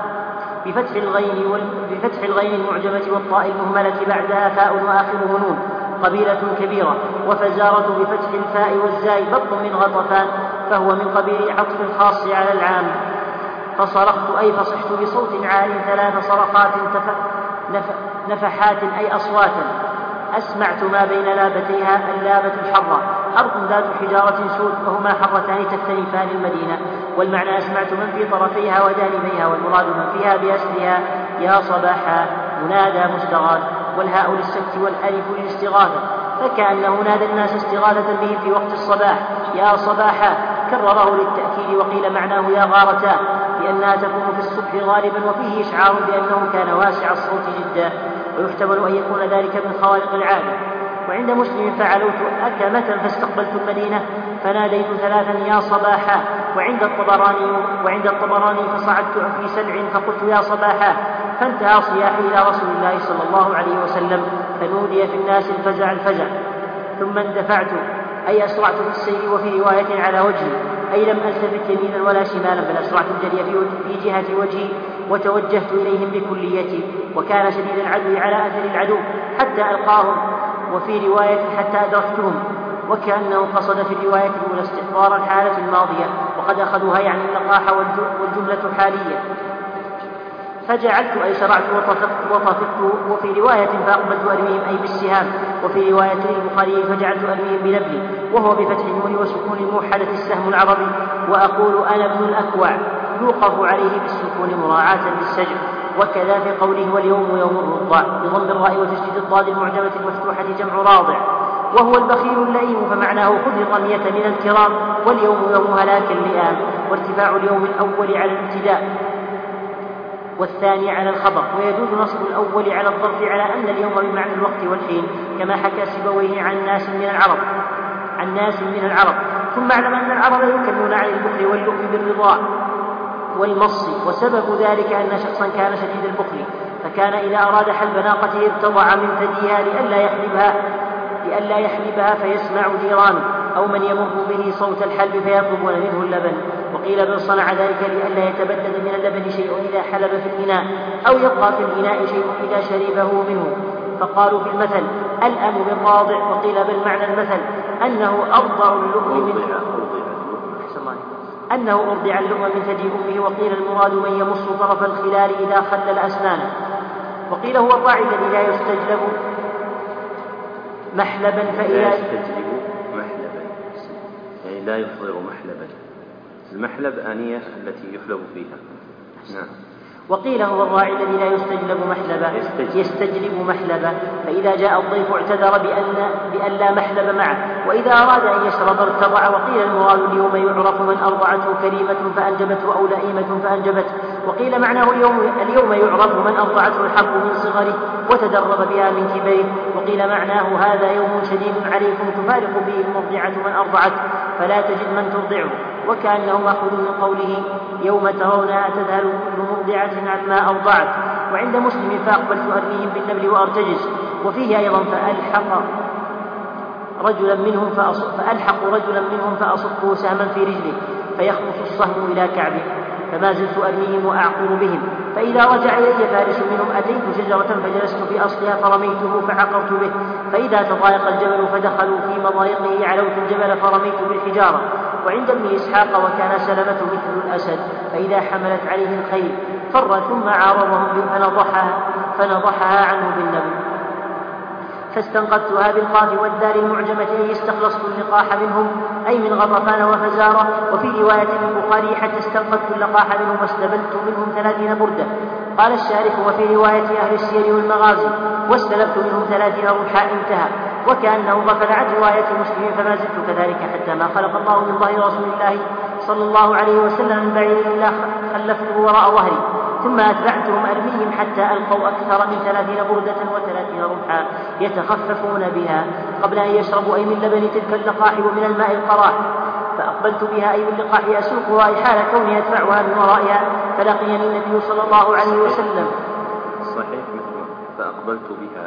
بفتح الغين بفتح الغين المعجمة والطاء المهملة بعدها فاء وآخره نون، قبيلة كبيرة. وفزارة بفتح الفاء والزاي بط من غطفان، فهو من قبيل عطف الخاص على العام. فصرخت أي فصحت بصوت عال ثلاث صرخات نف... نفحات أي أصواتا، أسمعت ما بين لابتيها اللابة الحرة أرض ذات حجارة سود، وهما حرتان تختلفان المدينة. والمعنى أسمعت من في طرفيها وجانبيها، والمراد من فيها بأسرها يا صباحا منادى مستغاث، والهاء للسكت والألف للاستغاثة، فكأنه نادى الناس استغاثة به في وقت الصباح يا صباحا، كرره للتأكيد. وقيل معناه يا غارتا، لأنها تكون في الصبح غالبا، وفيه إشعار بأنه كان واسع الصوت جدا، ويحتمل أن يكون ذلك من خوارق العادة. وعند مسلم فعلوت أكمة فاستقبلت المدينة فناديت ثلاثا يا صباحا. وعند الطبراني وعند الطبراني فصعدت في سلع فقلت يا صباحا، فانتهى صياحي إلى رسول الله صلى الله عليه وسلم، فنودي في الناس الفزع الفزع. ثم اندفعت أي أسرعت في السير، وفي رواية على وجهي أي لم ألتفت يمينا ولا شمالا، بل أسرعت الجري في جهة وجهي وتوجهت إليهم بكليتي. وكان شديد العدو على أثر العدو حتى ألقاهم، وفي رواية حتى أدركتهم، وكأنه قصد في الرواية الأولى استحضار الحالة الماضية، وقد أخذوها يعني اللقاح والجملة حالية. فجعلت أي شرعت وطفقت, وطفقت وفي رواية فأقبلت أرميهم أي بالسهام، وفي رواية البخاري فجعلت أرميهم بنبلي، وهو بفتح النون وسكون الموحدة السهم العربي. وأقول أنا ابن الأكوع يوقف عليه بالسكون مراعاة للسجع. وكذا في قوله واليوم يوم الرضع بضم الراء وتشديد الضاد المعجمة المفتوحة جمع راضع، وهو البخيل اللئيم، فمعناه خذ الرمية من الكرام، واليوم يوم هلاك اللئام. وارتفاع اليوم الأول على الابتداء والثاني على الخبر، ويجوز نصب الأول على الظرف على أن اليوم بمعنى الوقت والحين، كما حكى سيبويه عن ناس من العرب عن ناس من العرب. ثم اعلم أن العرب يكنون عن البخل واللؤم بالرضاع والمص، وسبب ذلك أن شخصا كان شديد البخل، فكان إذا أراد حلب ناقته ابتضع من ثديها لئلا يحلبها لئلا يحلبها فيسمع جيرانه أو من يمر به صوت الحلب فيطلبون منه اللبن. وقيل بل صنع ذلك لئلا يتبدد من اللبن شيء إذا حلب في الإناء، أو يبقى في الإناء شيء إذا شربه منه، فقالوا في المثل الأم بالراضع. وقيل بل معنى المثل أنه أرضع اللؤم من أنه أرضع اللؤم من ثدي أمه. وقيل المراد من يمص طرف الخلال إذا خلل أسنانه. وقيل هو الراعي الذي لا يستجلب محلبا فإذا لا يستجلب محلبا يعني لا يفرغ محلبا. المحلب آنية التي يحلب فيها. نعم. وقيل هو الراعي الذي لا يستجلب محلبا يستجلب محلبا، فإذا جاء الضيف اعتذر بأن, بأن لا محلب معه، وإذا أراد أن يشرب ارتضع. وقيل المراد اليوم يعرف من أرضعته كريمة فأنجبته أو لئيمة فأنجبته. وقيل معناه اليوم, اليوم يعرف من أرضعته الحق من صغره وتدرب بها من كبره. وقيل معناه هذا يوم شديد عليكم تفارق به المرضعة من أرضعته فلا تجد من ترضعه، وكأنه مأخوذ من قوله يوم ترونها تذهل كل مرضعة عما أرضعت. وعند مسلم فأقبلت أرميهم بالنبل وأرتجز. وفيه أيضا فألحق رجلا منهم فألحق رجلا منهم فأصبه سهما في رجله فيخلص السهم إلى كعبه، فما زلت أرميهم وأعقر بهم، فإذا رجع إلي فارس منهم أتيت شجرة فجلست في أصلها فرميته فعقرت به، فإذا تضايق الجبل فدخلوا في مضايقه علوت الجبل فرميت بالحجارة. وعند ابن إسحاق وكان سلمة مثل الأسد، فإذا حملت عليه الخيل فر ثم عارضهم فنضحها, فنضحها عنه بالنبل. فاستنقذتها بالقاف والدار المعجمة أي استخلصت اللقاح منهم أي من غطفان وفزارة. وفي رواية البخاري حتى استنقذت اللقاح منهم واستبلت منهم ثلاثين بردة. قال الشارح: وفي رواية أهل السير والمغازي: واستلفت منهم ثلاثين رمحا، انتهى. وكأنه غفل عن رواية مسلم، فما زلت كذلك حتى ما خلق الله من ظهر رسول الله صلى الله عليه وسلم من بعيد إلا خلفته وراء ظهري، ثم أتبعتهم أرميهم حتى ألقوا أكثر من ثلاثين بردة وثلاثين رمحا يتخففون بها قبل أن يشربوا، أي من لبن تلك اللقاح ومن الماء القراح. فأقبلت بها، أي باللقاح، أسوقها، أي حال كوني أدفعها من ورائها، فلقيني النبي صلى الله عليه وسلم. صحيح مثل فأقبلت بها،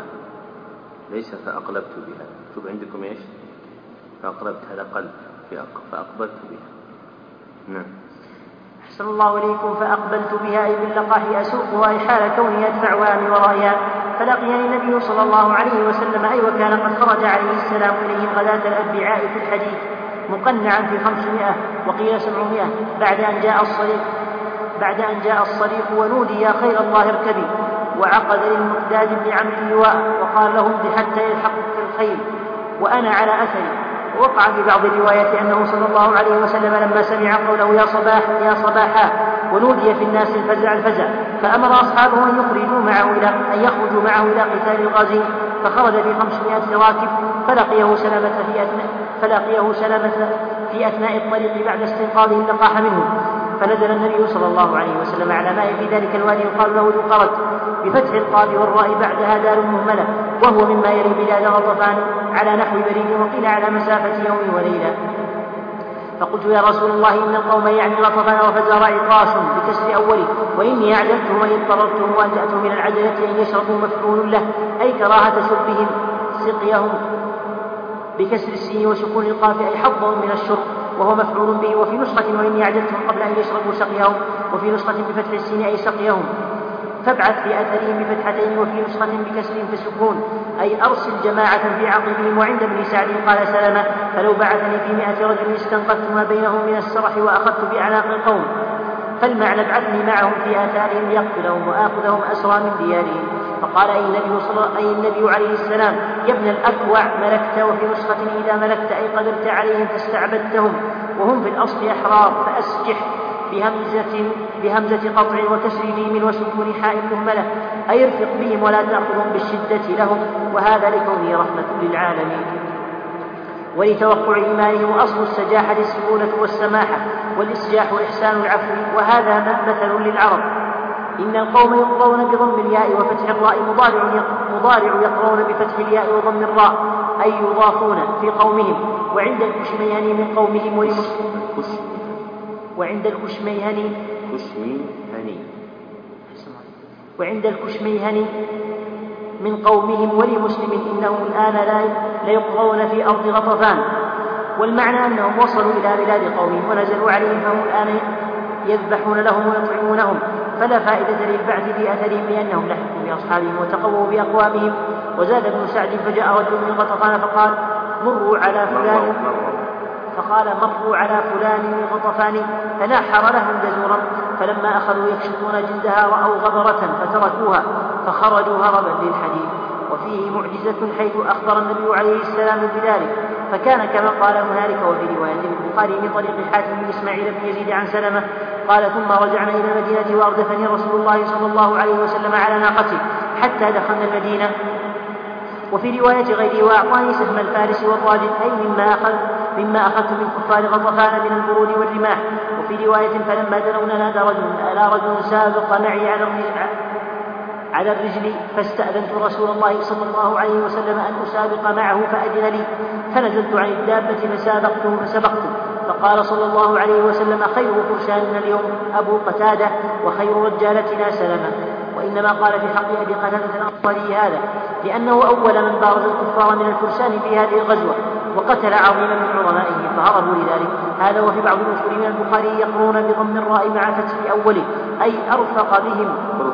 ليس فأقلبت بها. شوف عندكم إيش؟ فأقلبت، هذا قلب، فأقبلت بها. نعم. أحسن الله إليكم. فأقبلت بها، أي باللقاح، أسوقها، أي حال كوني أدفعها من ورائها، فلقيني النبي صلى الله عليه وسلم، أي وكان قد خرج عليه السلام إليهم غداة الأربعاء في الحديث، مقنعا في خمسمائة وقيل سبعمائة، بعد أن جاء الصريخ بعد أن جاء الصريخ ونودي: يا خير الله اركبي. وعقد للمقداد بن عمرو اللواء وقال له: امض حتى يلحقك الخيل وأنا على أثري. ووقع في بعض الروايات أنه صلى الله عليه وسلم لما سمع قوله: يا صباح يا صباحا، ونودي في الناس الفزع الفزع، فأمر أصحابه أن يخرجوا معه إلى أن يخرجوا معه إلى قتال الغازي، فخرج في خمسمائة راكب، فلقيه سلامة في أثناء فلقيه سلامة في أثناء الطريق بعد استنقاذه اللقاح منه، فنزل النبي صلى الله عليه وسلم على ماء في ذلك الوادي يقال له ذو قرد بفتح القاف والراء بعدها دار مهملة، وهو مما يلي بلاد غطفان على نحو بريد، وقيل على مسافة يوم وليلة. فقلت: يا رسول الله، إن القوم يعني غطفان وفزار عطاش بكسر أوله، وإني أعجلتهم أن اضطررتهم وأن تأتوا من العجلة أن يشربوا مفعول له، أي كراهة شربهم سقيهم بكسر السين وسكون القاف، أي حظهم من الشرب، وهو مفعول به. وفي نسخة: وإني أعجلتهم قبل أن يشربوا سقيهم، وفي نسخة بفتح السين أي سقيهم، فابعث في أثرهم بفتحتين، وفي نسخة بكسر فسكون، أي أرسل جماعة في عقبهم. وعند ابن سعد قال سلمة: فلو بعثني في مائة رجل استنقذت ما بينهم من السرح وأخذت بأعناق القوم، فالمعنى ابعثني معهم في آثارهم ليقتلهم وآخذهم أسرى من ديارهم. فقال: أي النبي, صلى أي النبي عليه السلام: يا ابن الأكوع ملكت. وفي نسخة: إذا ملكت أي قدرت عليهم فاستعبدتهم، وهم في الأصل أحرار، فأسجح بهمزة, بهمزة قطع وكسر ميم وسكون حاء مهملة، أي ارفق بهم ولا تأخذهم بالشدة لهم، وهذا لكونه رحمة للعالمين ولتوقع إيمانهم. وأصل السجاحة السهولة والسماحة، والإسجاح إحسان العفو، وهذا مثل للعرب. إن القوم يقرؤون بضم الياء وفتح الراء، مضارع مضارع يقرؤون بفتح الياء وضم الراء، أي يضافون في قومهم. وعند الكشميهني من قومهم ولمسلم وعند الكشميهني كشميهني وعند الكشميهني من قومهم ولمسلم: إنهم الآن لا ليقضون في أرض غطفان. والمعنى أنهم وصلوا إلى بلاد قومهم ونزلوا عليهم، فهم الآن يذبحون لهم ويطعمونهم، فلا فائدة للبعث في أثرهم لأنهم لحقوا بأصحابهم وتقووا بأقوامهم. وزاد ابن سعد: فجاء رجل من غطفان فقال: مروا على فلان فقال مروا على فلان من غطفان، فناحر لهم جزورا، فلما أخذوا يكشفون جلدها رأوا غبرة فتركوها، فخرجوا هربا للحديث. وفيه معجزة حيث أخبر النبي عليه السلام بذلك، فكان كما قال هنالك. وفي رواية البخاري من طريق حاتم بن إسماعيل بن يزيد عن سلمة قال: ثم رجعنا إلى المدينة وأردفني رسول الله صلى الله عليه وسلم على ناقته حتى دخلنا المدينة. وفي رواية غيره: وأعطاني سهم الفارس والراجل، أي مما أخذ مما أخذت من كفار غطفان من البرود والرماح. وفي رواية: فلما دنونا نادى رجل: ألا رجل سابق معي على الرجل, على الرجل فاستأذنت رسول الله صلى الله عليه وسلم أن أسابق معه فأذن لي، فنزلت عن الدابة فسابقته فسبقته، فقال صلى الله عليه وسلم: خير فرساننا اليوم أبو قتادة، وخير رجالتنا سلمة. وإنما قال في حق أبي قتادة الأنصاري هذا لأنه أول من بارز الكفار من الفرسان في هذه الغزوة، وقتل عظيما من عظمائهم فهربوا لذلك. هذا. وفي بعض الأصول من البخاري: يقرون بضم الراء مع فتح أوله، أي أرفق بهم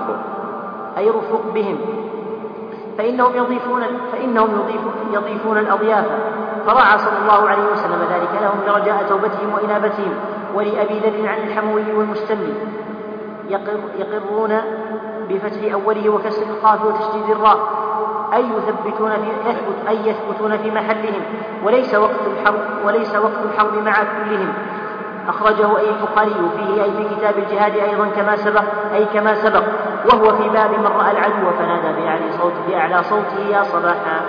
أي رفق بهم، فإنهم يضيفون فإنهم يضيفون, يضيفون الأضياف، فرعى صلى الله عليه وسلم ذلك لهم لرجاء توبتهم وإنابتهم. ولأبي ذر عن الحموي والمستملي: يقر يقرون بفتح أوله وكسر القاف وتشديد الراء، أي يثبتون في يثبت أي يثبتون في محلهم، وليس وقت الحرب وليس وقت الحرب مع كلهم. أخرجه أي البخاري فيه، أي في كتاب الجهاد أيضا كما سبق أي كما سبق وهو في باب من رأى العدو فنادى بأعلى صوته, بأعلى صوته يا صباحا.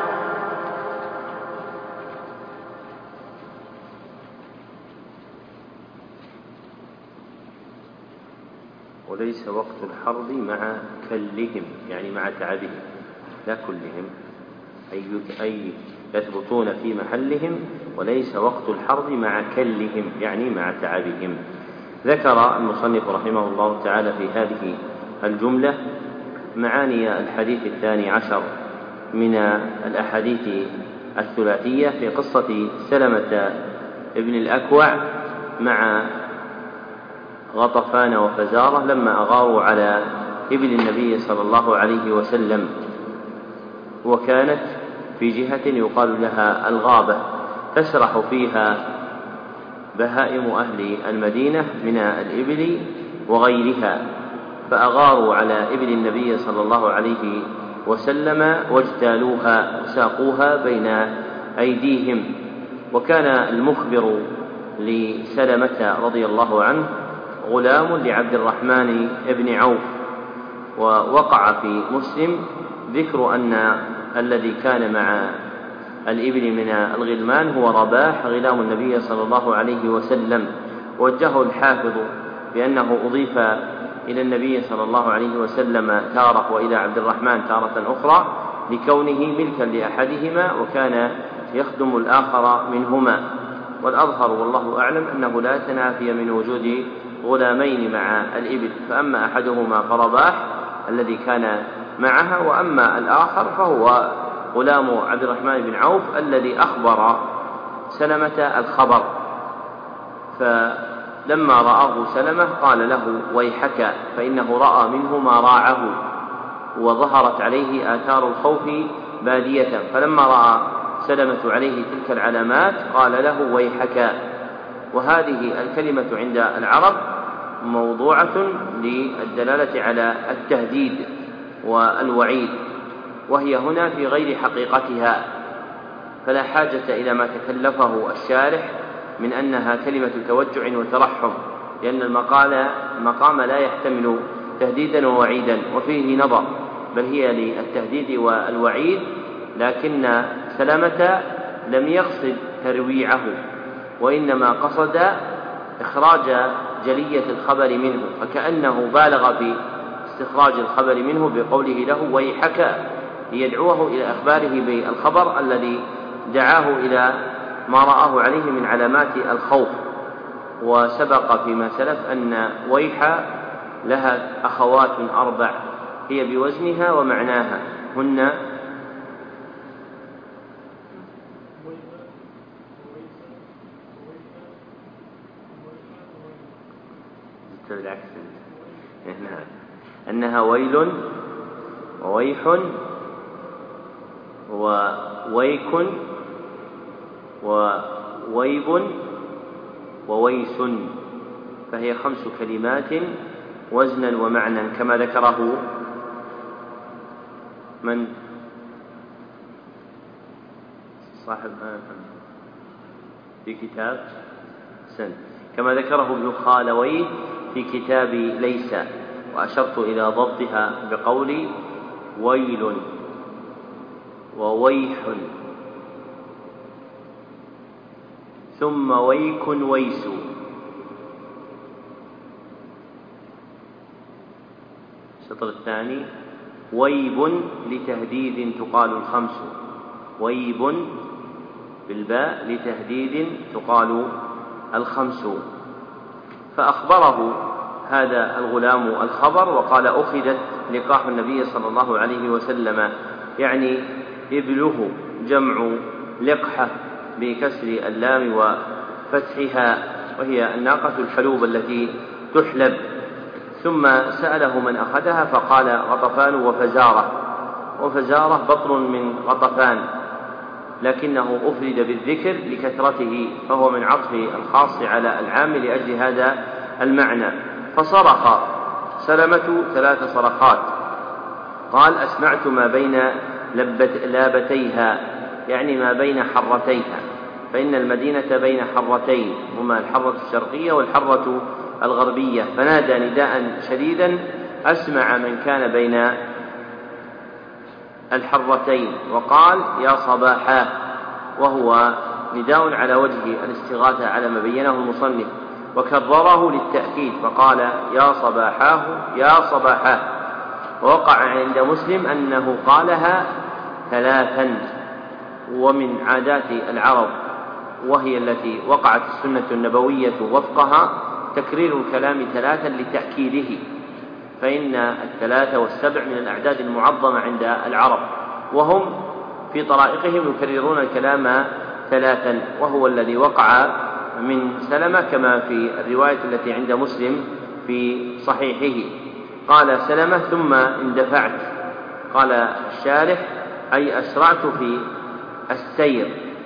وليس وقت الحرب مع كلهم يعني مع تعبهم لا كلهم، أي أي يثبتون في محلهم، وليس وقت الحرب مع كلهم يعني مع تعبهم. ذكر المصنف رحمه الله تعالى في هذه الجملة معاني الحديث الثاني عشر من الأحاديث الثلاثية في قصة سلمة ابن الأكوع مع غطفان وفزارة لما أغاروا على إبل النبي صلى الله عليه وسلم، وكانت في جهة يقال لها الغابة تسرح فيها بهائم أهل المدينة من الإبل وغيرها، فأغاروا على إبل النبي صلى الله عليه وسلم واجتالوها وساقوها بين أيديهم. وكان المخبر لسلمة رضي الله عنه غلام لعبد الرحمن بن عوف، ووقع في مسلم ذكر أن الذي كان مع الإبل من الغلمان هو رباح غلام النبي صلى الله عليه وسلم. وجهه الحافظ بأنه أضيف إلى النبي صلى الله عليه وسلم تارة وإلى عبد الرحمن تارة أخرى لكونه ملكا لأحدهما وكان يخدم الآخر منهما. والأظهر والله أعلم أنه لا تنافي من وجود غلامين مع الإبل، فأما أحدهما فرباح الذي كان معها، وأما الآخر فهو غلام عبد الرحمن بن عوف الذي أخبر سلمة الخبر. فلما رآه سلمة قال له ويحك، فإنه رأى منه ما راعه وظهرت عليه آثار الخوف بادية، فلما رأى سلمة عليه تلك العلامات قال له ويحك. وهذه الكلمة عند العرب موضوعة للدلالة على التهديد والوعيد، وهي هنا في غير حقيقتها، فلا حاجة إلى ما تكلفه الشارح من أنها كلمة توجع وترحم، لأن المقال المقام لا يحتمل تهديدا ووعيدا وفيه نظر، بل هي للتهديد والوعيد، لكن سلمة لم يقصد ترويعه وإنما قصد إخراج جلية الخبر منه، فكأنه بالغ في استخراج الخبر منه بقوله له ويحك ليدعوه إلى أخباره بالخبر الذي دعاه إلى ما رآه عليه من علامات الخوف. وسبق فيما سلف أن ويح لها أخوات أربع هي بوزنها ومعناها، هن بالعكس أنها ويل وويح وويك وويب وويس، فهي خمس كلمات وزنا ومعنى كما ذكره من صاحب في كتاب سن كما ذكره ابن خالويه في كتاب ليس، وأشرت إلى ضبطها بقولي ويل وويح ثم ويك ويس. الشطر الثاني ويب لتهديد تقال الخمس، ويب بالباء لتهديد تقال الخمس. فأخبره هذا الغلام الخبر وقال أخذت لقاح النبي صلى الله عليه وسلم، يعني إبله جمع لقحة بكسر اللام وفتحها، وهي الناقة الحلوب التي تحلب. ثم سأله من أخذها فقال غطفان وفزارة، وفزارة بطن من غطفان، لكنه أفرد بالذكر لكثرته، فهو من عطف الخاص على العام لأجل هذا المعنى. فصرخ سلمة ثلاث صرخات، قال أسمعت ما بين لابتيها، يعني ما بين حرتيها، فإن المدينة بين حرتين هما الحرة الشرقية والحرة الغربية، فنادى نداء شديدا أسمع من كان بين الحرتين وقال يا صباحا، وهو نداء على وجه الاستغاثة على ما بينه المصنف، وكرره للتأكيد فقال يا صباحاه يا صباحاه. ووقع عند مسلم أنه قالها ثلاثا. ومن عادات العرب وهي التي وقعت السنة النبوية وفقها تكرير الكلام ثلاثا لتأكيده، فإن الثلاثة والسبع من الأعداد المعظمة عند العرب، وهم في طرائقهم يكررون الكلام ثلاثا، وهو الذي وقع من سلمة كما في الرواية التي عند مسلم في صحيحه. قال سلمة ثم اندفعت، قال الشارح أي أسرعت في السير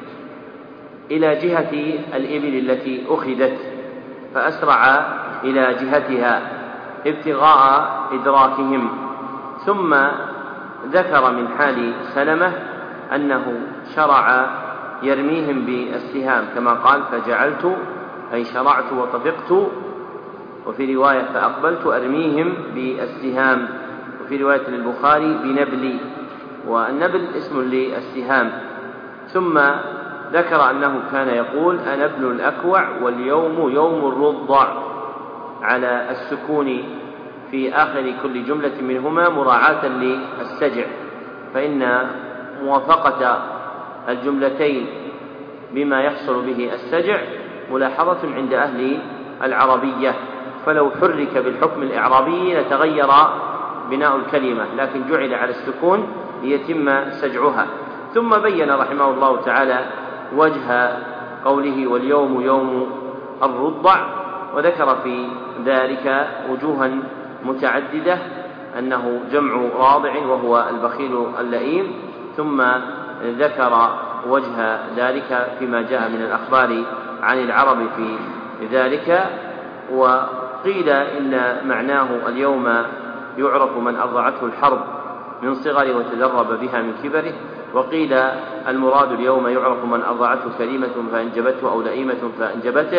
إلى جهة الإبل التي أخذت، فأسرع إلى جهتها ابتغاء إدراكهم. ثم ذكر من حال سلمة أنه شرع يرميهم بالسهام كما قال فجعلت أي شرعت وطفقت، وفي رواية فأقبلت أرميهم بالسهام، وفي رواية للبخاري بنبلي، والنبل اسم للسهام. ثم ذكر أنه كان يقول أنا ابن الأكوع واليوم يوم الرضع على السكون في آخر كل جملة منهما مراعاة للسجع، فإن موافقة الجملتين بما يحصل به السجع ملاحظة عند أهل العربية، فلو حرك بالحكم الإعرابي لتغير بناء الكلمة، لكن جعل على السكون ليتم سجعها. ثم بين رحمه الله تعالى وجه قوله واليوم يوم الرضع، وذكر في ذلك وجوها متعددة، أنه جمع راضع وهو البخيل اللئيم، ثم ذكر وجه ذلك فيما جاء من الأخبار عن العرب في ذلك. وقيل إن معناه اليوم يعرف من أرضعته الحرب من صغره وتدرب بها من كبره، وقيل المراد اليوم يعرف من أرضعته كريمة فأنجبته أو لئيمة فأنجبته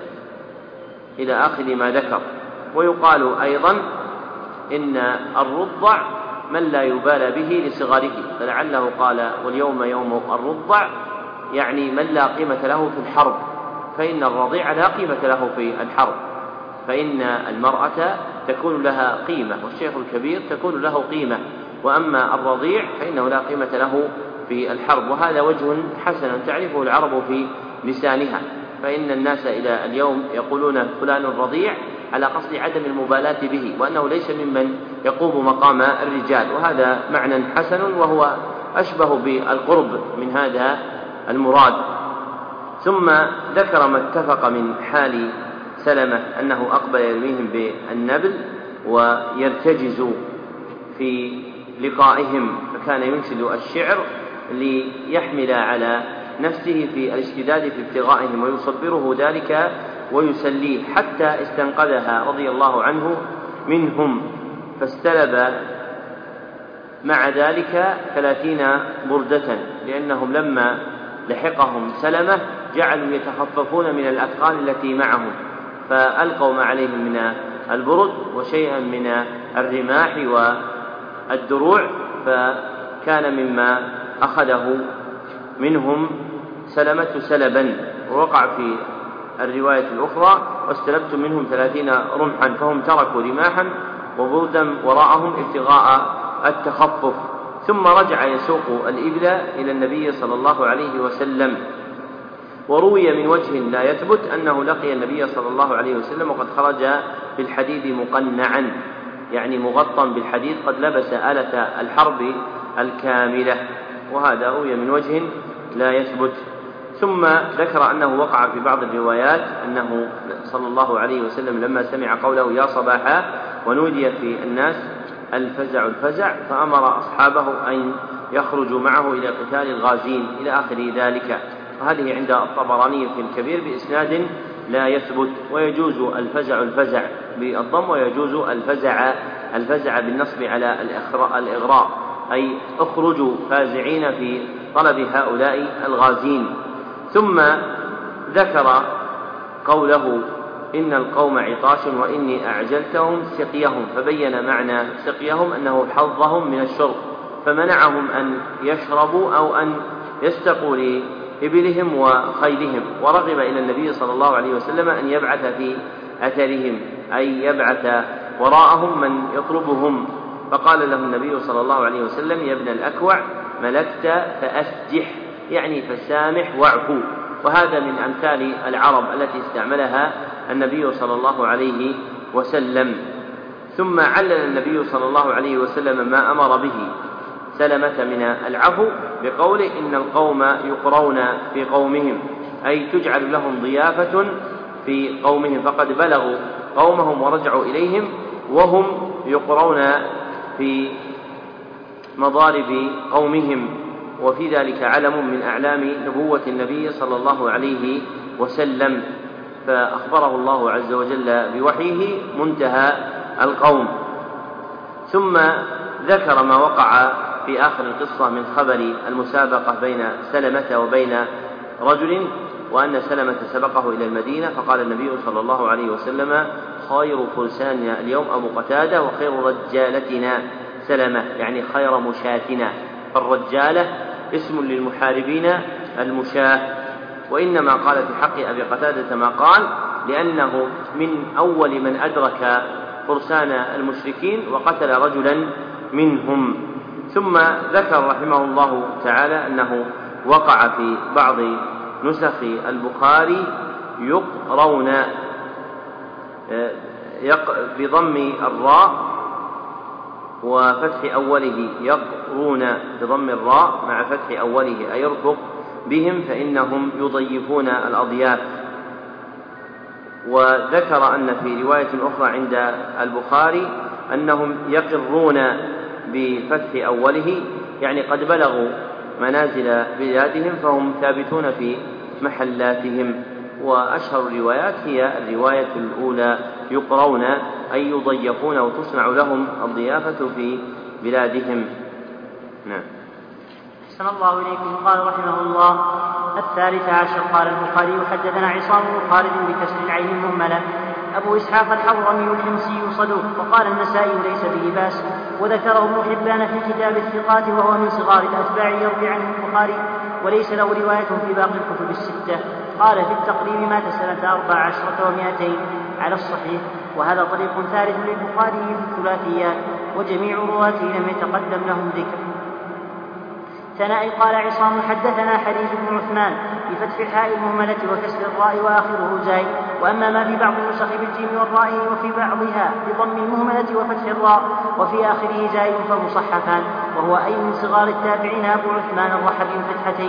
إلى آخر ما ذكر. ويقال أيضا إن الرضع من لا يبالى به لصغره، فلعله قال واليوم يوم الرضع يعني من لا قيمة له في الحرب، فإن الرضيع لا قيمة له في الحرب، فإن المرأة تكون لها قيمة والشيخ الكبير تكون له قيمة، وأما الرضيع فإنه لا قيمة له في الحرب. وهذا وجه حسن تعرفه العرب في لسانها، فإن الناس إلى اليوم يقولون فلان الرضيع على قصد عدم المبالاة به، وأنه ليس ممن يقوم مقام الرجال، وهذا معنى حسن وهو أشبه بالقرب من هذا المراد. ثم ذكر ما اتفق من حال سلمة أنه أقبل يرميهم بالنبل ويرتجز في لقائهم، فكان ينشد الشعر ليحمل على نفسه في الاشتداد في ابتغائهم ويصبره ذلك ويسليه، حتى استنقذها رضي الله عنه منهم، فاستلب مع ذلك ثلاثين بردة، لأنهم لما لحقهم سلمة جعلوا يتخففون من الأثقال التي معهم، فألقوا ما عليهم من البرد وشيئا من الرماح والدروع، فكان مما أخذه منهم سلمة سلبا. ووقع في الرواية الأخرى واستلبت منهم ثلاثين رمحا، فهم تركوا رماحا وبردا وراءهم ابتغاء التخفف. ثم رجع يسوق الإبل إلى النبي صلى الله عليه وسلم. وروي من وجه لا يثبت أنه لقي النبي صلى الله عليه وسلم وقد خرج بالحديد مقنعا، يعني مغطى بالحديد قد لبس آلة الحرب الكاملة، وهذا روي من وجه لا يثبت. ثم ذكر أنه وقع في بعض الروايات أنه صلى الله عليه وسلم لما سمع قوله يا صباحا ونودي في الناس الفزع الفزع فأمر أصحابه أن يخرجوا معه إلى قتال الغازين إلى آخر ذلك. وهذه عند الطبراني في الكبير بإسناد لا يثبت. ويجوز الفزع الفزع بالضم ويجوز الفزع الفزع بالنصب على الإغراء، أي اخرجوا فازعين في طلب هؤلاء الغازين. ثم ذكر قوله إن القوم عطاش وإني أعجلتهم سقيهم، فبين معنى سقيهم أنه حظهم من الشرب، فمنعهم أن يشربوا أو أن يستقوا لإبلهم وخيلهم، ورغب إلى النبي صلى الله عليه وسلم أن يبعث في أثرهم، أي يبعث وراءهم من يطلبهم، فقال له النبي صلى الله عليه وسلم: يا ابن الأكوع ملكت فأسجح، يعني فسامح واعفو. وهذا من أمثال العرب التي استعملها النبي صلى الله عليه وسلم. ثم علل النبي صلى الله عليه وسلم ما أمر به سلمة من العفو بقوله: إن القوم يقرون في قومهم، أي تجعل لهم ضيافة في قومهم، فقد بلغوا قومهم ورجعوا إليهم وهم يقرون في مضارب قومهم، وفي ذلك علم من أعلام نبوة النبي صلى الله عليه وسلم، فأخبره الله عز وجل بوحيه منتهى القوم. ثم ذكر ما وقع في آخر القصة من خبر المسابقة بين سلمة وبين رجل، وأن سلمة سبقه إلى المدينة، فقال النبي صلى الله عليه وسلم: خير فرساننا اليوم أبو قتادة، وخير رجالتنا سلمة، يعني خير مشاتنا، فالرجالة اسم للمحاربين المشاة. وإنما قال في حق أبي قتادة ما قال لأنه من أول من أدرك فرسان المشركين وقتل رجلا منهم. ثم ذكر رحمه الله تعالى أنه وقع في بعض نسخ البخاري يقرون بضم الراء وفتح أوله، يقرون بضم الراء مع فتح أوله، أي يرفق بهم فإنهم يضيفون الأضياف. وذكر أن في رواية أخرى عند البخاري أنهم يقرون بفتح أوله، يعني قد بلغوا منازل بلادهم فهم ثابتون في محلاتهم. وأشهر الروايات هي الرواية الأولى، يقرون أي يضيفون وتصنع لهم الضيافة في بلادهم. نعم. أحسن الله إليكم. قال رحمه الله: الثالث عشر. قال البخاري: حدثنا عصام بن خالد بكسر العين المهملة أبو إسحاق الحضرمي الحمصي صدوق، وقال النسائي: ليس به بأس، وذكره ابن حبان في كتاب الثقات، وهو من صغار الأتباع يروي عنه البخاري، وليس له رواية في باقي الكتب الستة. قال في التقريب: مات سنة أربع عشرة ومائتين على الصحيح. وهذا طريق ثالث للبخاري في الثلاثيات، وجميع رواته لم يتقدم لهم ذكر. ثنائي. قال عصام: حدثنا حديث بن عثمان بفتح الحاء المهملة وكسر الراء وآخره زاي، وأما ما في بعض النسخ بالجيم والراء وفي بعضها بضم المهملة وفتح الراء وفي آخره زاي فمصحفان، وهو أي من صغار التابعين أبو عثمان الرحبي فتحتين.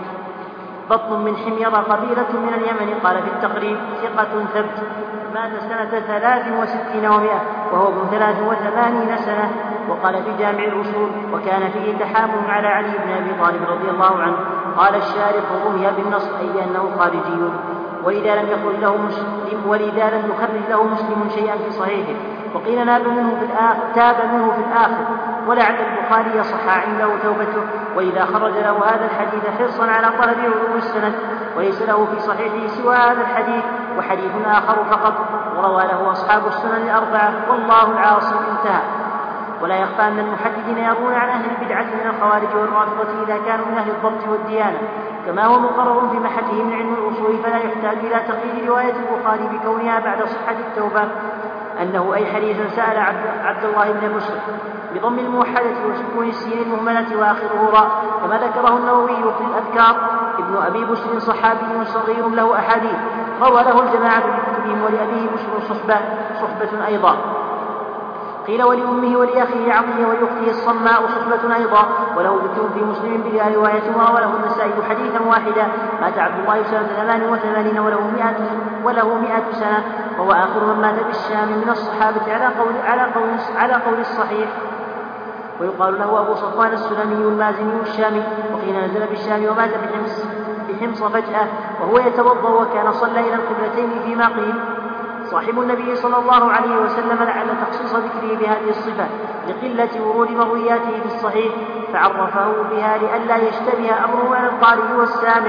بطن من حمير قبيلة من اليمن. قال في التقريب: ثقة ثبت، مات سنة ثلاث وستين ومائة وهو ابن ثلاث وثمانين سنة. وقال في جامع الأصول: وكان فيه تحامل على علي بن أبي طالب رضي الله عنه. قال الشارح: رمي بالنصر، أي أنه خارجي، ولذا لم يخرج له مسلم ولذا لم يخرج له مسلم شيئا في صحيحه. وقيل ناب منه في الآخر تاب منه في الآخر، ولعل البخاري يصح عنده توبته، وإذا خرج له هذا الحديث حرصا على طلب علوم السند، وليس له في صحيحه سوى هذا الحديث وحديث آخر فقط، وروى له أصحاب السنن الأربعة، والله العاصم. انتهى. ولا يخفى أن المحدثين يرون عن أهل البدعة من الخوارج والرافضة إذا كانوا من أهل الضبط والديانة، كما هو مقرر في محله من علم الأصول، فلا يحتاج إلى تقييد رواية البخاري بكونها بعد صحة التوبة أنه أي حديث سأل عبد الله بن بشر بضم الموحدة وسكون السين المهملة وآخره راء، كما ذكره النووي في الأذكار. ابن أبي بشر صحابي صغير له أحاديث روى له الجماعة بكتبهم، ولأبيه بشر صحبة صحبة أيضا. قيل ولأمه ولأخيه عطية ولأخته الصماء صحبة أيضا، وله ذكر في مسلم بها رواية، وروى له النسائي حديثا واحدا. مات عبد الله سنة ثمان وثمانين وله مئة وله مئة سنة، وهو آخر من مات بالشام من الصحابة على قول على قول على قول الصحيح. ويقال له أبو صفوان السلمي المازني الشامي، وقيل نزل بالشام ومات بحمص بحمص فجأة وهو يتوضأ، وكان صلى إلى القبلتين فيما قيل. صاحب النبي صلى الله عليه وسلم لعل تخصيص ذكره بهذه الصفة لقلة ورود مروياته في الصحيح، فعرفه بها لئلا يشتبه أمره على القارئ والسامع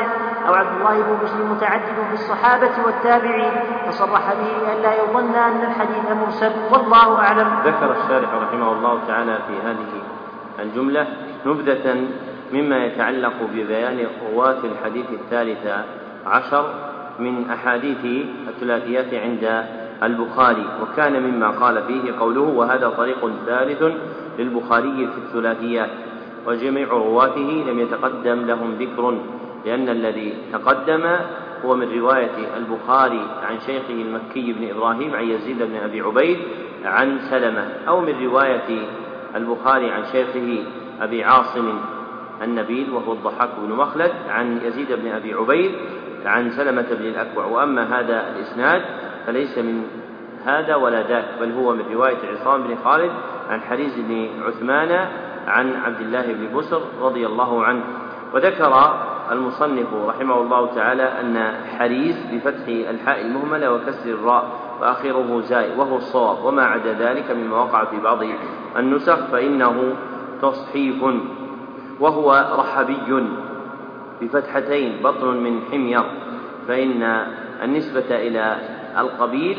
أو عبد الله بن بشر متعدد في الصحابة والتابعين، فصرح به لئلا يظن أن الحديث مرسل، والله أعلم. ذكر الشارح رحمه الله تعالى في هذه الجملة نبذة مما يتعلق ببيان رواة الحديث الثالث عشر من أحاديث الثلاثيات عند البخاري، وكان مما قال فيه قوله: وهذا طريق ثالث للبخاري في الثلاثيات، وجميع رواته لم يتقدم لهم ذكر، لأن الذي تقدم هو من رواية البخاري عن شيخه المكي بن إبراهيم عن يزيد بن أبي عبيد عن سلمة، أو من رواية البخاري عن شيخه أبي عاصم النبيل وهو الضحاك بن مخلد عن يزيد بن أبي عبيد عن سلمة بن الأكوع. وأما هذا الإسناد فليس من هذا ولا ذاك، بل هو من رواية عصام بن خالد عن حريز بن عثمان عن عبد الله بن بسر رضي الله عنه. وذكر المصنف رحمه الله تعالى أن حريز بفتح الحاء المهملة وكسر الراء وآخره زاي وهو الصواب، وما عدا ذلك مما وقع في بعض النسخ فإنه تصحيف، وهو رحبي بفتحتين بطن من حمير، فإن النسبة إلى القبيل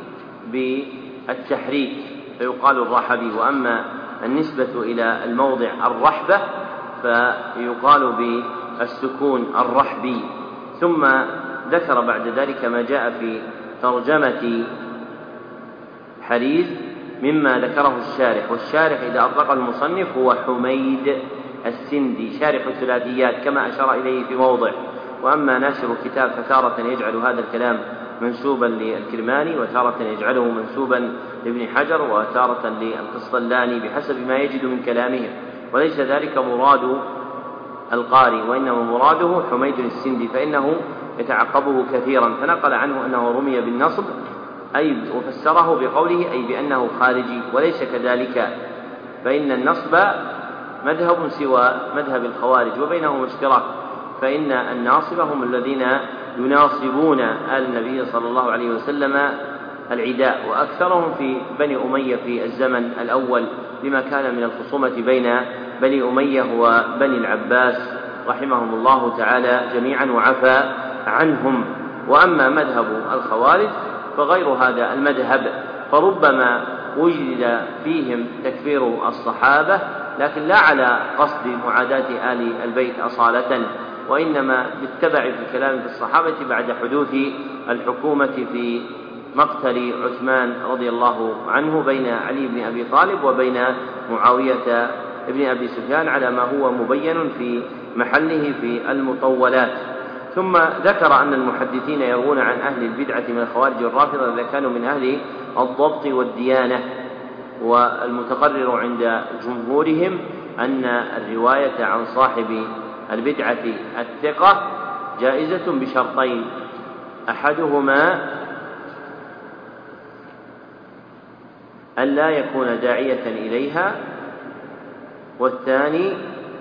بالتحريك فيقال الرحبي، وأما النسبة إلى الموضع الرحبة فيقال بالسكون الرحبي. ثم ذكر بعد ذلك ما جاء في ترجمة حريز مما ذكره الشارح، والشارح إذا أطلق المصنف هو حميد السندي شارح الثلاثيات كما أشار إليه في موضع. وأما ناشر الكتاب فتارة يجعل هذا الكلام منسوبا للكرماني، وتارة يجعله منسوبا لابن حجر، وتارة للقسطلاني بحسب ما يجد من كلامهم، وليس ذلك مراد القاري، وإنما مراده حميد السندي، فإنه يتعقبه كثيرا، فنقل عنه أنه رمي بالنصب أي وفسره بقوله أي بأنه خارجي، وليس كذلك، فإن النصب مذهب سوى مذهب الخوارج وبينهم اشتراك، فإن الناصب هم الذين يناصبون آل النبي صلى الله عليه وسلم العداء، وأكثرهم في بني أمية في الزمن الأول لما كان من الخصومة بين بني أمية وبني العباس رحمهم الله تعالى جميعا وعفى عنهم. وأما مذهب الخوارج فغير هذا المذهب، فربما وجد فيهم تكفير الصحابة لكن لا على قصد معاداة آل البيت أصالة، وإنما بالتبع في الكلام في الصحابة بعد حدوث الحكومة في مقتل عثمان رضي الله عنه بين علي بن أبي طالب وبين معاوية بن أبي سفيان على ما هو مبين في محله في المطولات. ثم ذكر أن المحدثين يروون عن أهل البدعة من الخوارج والرافضة إذا كانوا من أهل الضبط والديانة، والمتقرر عند جمهورهم أن الرواية عن صاحب البدعة الثقة جائزة بشرطين: أحدهما أن لا يكون داعية إليها، والثاني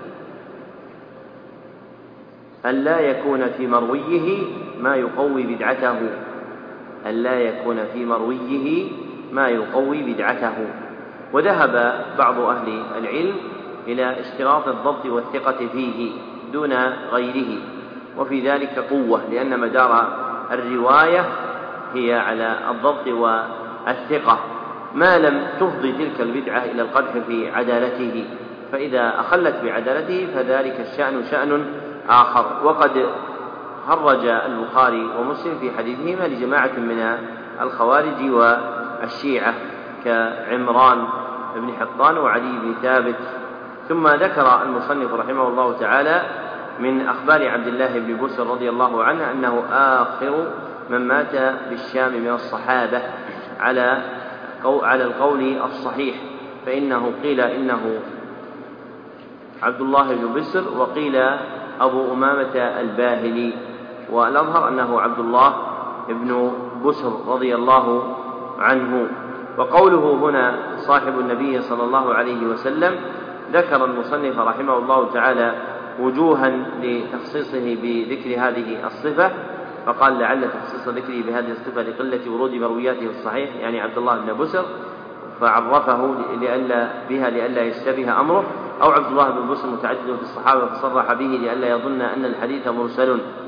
أن لا يكون في مرويه ما يقوي بدعته أن لا يكون في مرويه ما يقوي بدعته. وذهب بعض أهل العلم إلى اشتراط الضبط والثقة فيه دون غيره، وفي ذلك قوة، لأن مدار الرواية هي على الضبط والثقة ما لم تفضي تلك البدعة إلى القدح في عدالته، فإذا أخلت بعدالته فذلك الشأن شأن آخر. وقد خرج البخاري ومسلم في حديثهما لجماعة من الخوارج والشيعة كعمران بن حطان وعلي بن ثابت. ثم ذكر المصنف رحمه الله تعالى من أخبار عبد الله بن بسر رضي الله عنه أنه آخر من مات بالشام من الصحابة على على القول الصحيح، فإنه قيل إنه عبد الله بن بسر، وقيل أبو أمامة الباهلي، والأظهر أنه عبد الله بن بسر رضي الله عنه. وقوله هنا صاحب النبي صلى الله عليه وسلم ذكر المصنف رحمه الله تعالى وجوها لتخصيصه بذكر هذه الصفة، فقال لعل تخصيص ذكره بهذه الصفة لقلة ورود مروياته في الصحيح يعني عبد الله بن بسر، فعرفه لئلا بها لئلا يشتبه أمره، أو عبد الله بن بسر متعدد في الصحابة فصرح به لئلا يظن أن الحديث مرسل.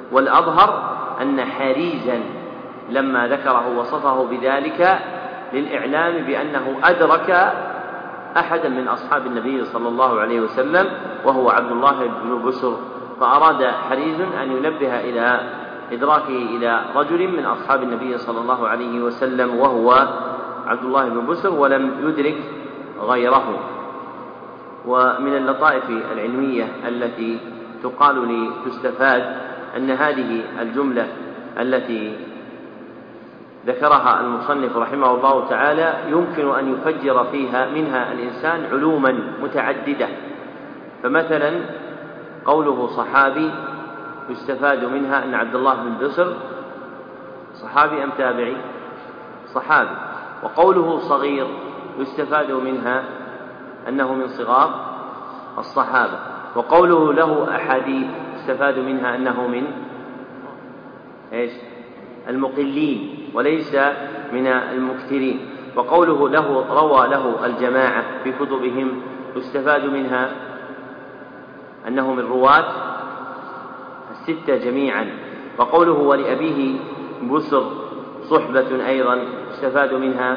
والأظهر أن حريزا لما ذكره وصفه بذلك للإعلام بأنه أدرك أحدا من أصحاب النبي صلى الله عليه وسلم وهو عبد الله بن بسر، فأراد حريز أن ينبه إلى إدراكه إلى رجل من أصحاب النبي صلى الله عليه وسلم وهو عبد الله بن بسر ولم يدرك غيره. ومن اللطائف العلمية التي تقال لي تستفاد أن هذه الجملة التي ذكرها المصنف رحمه الله تعالى يمكن أن يفجر فيها منها الإنسان علوما متعددة. فمثلا قوله صحابي يستفاد منها أن عبد الله بن بسر صحابي أم تابعي؟ صحابي. وقوله صغير يستفاد منها أنه من صغار الصحابة. وقوله له أحاديث يستفاد منها أنه من إيش؟ المقلين وليس من المكثرين. وقوله له روى له الجماعة في كتبهم يستفاد منها أنه من رواة الستة جميعا. وقوله ولأبيه بسر صحبة أيضا يستفاد منها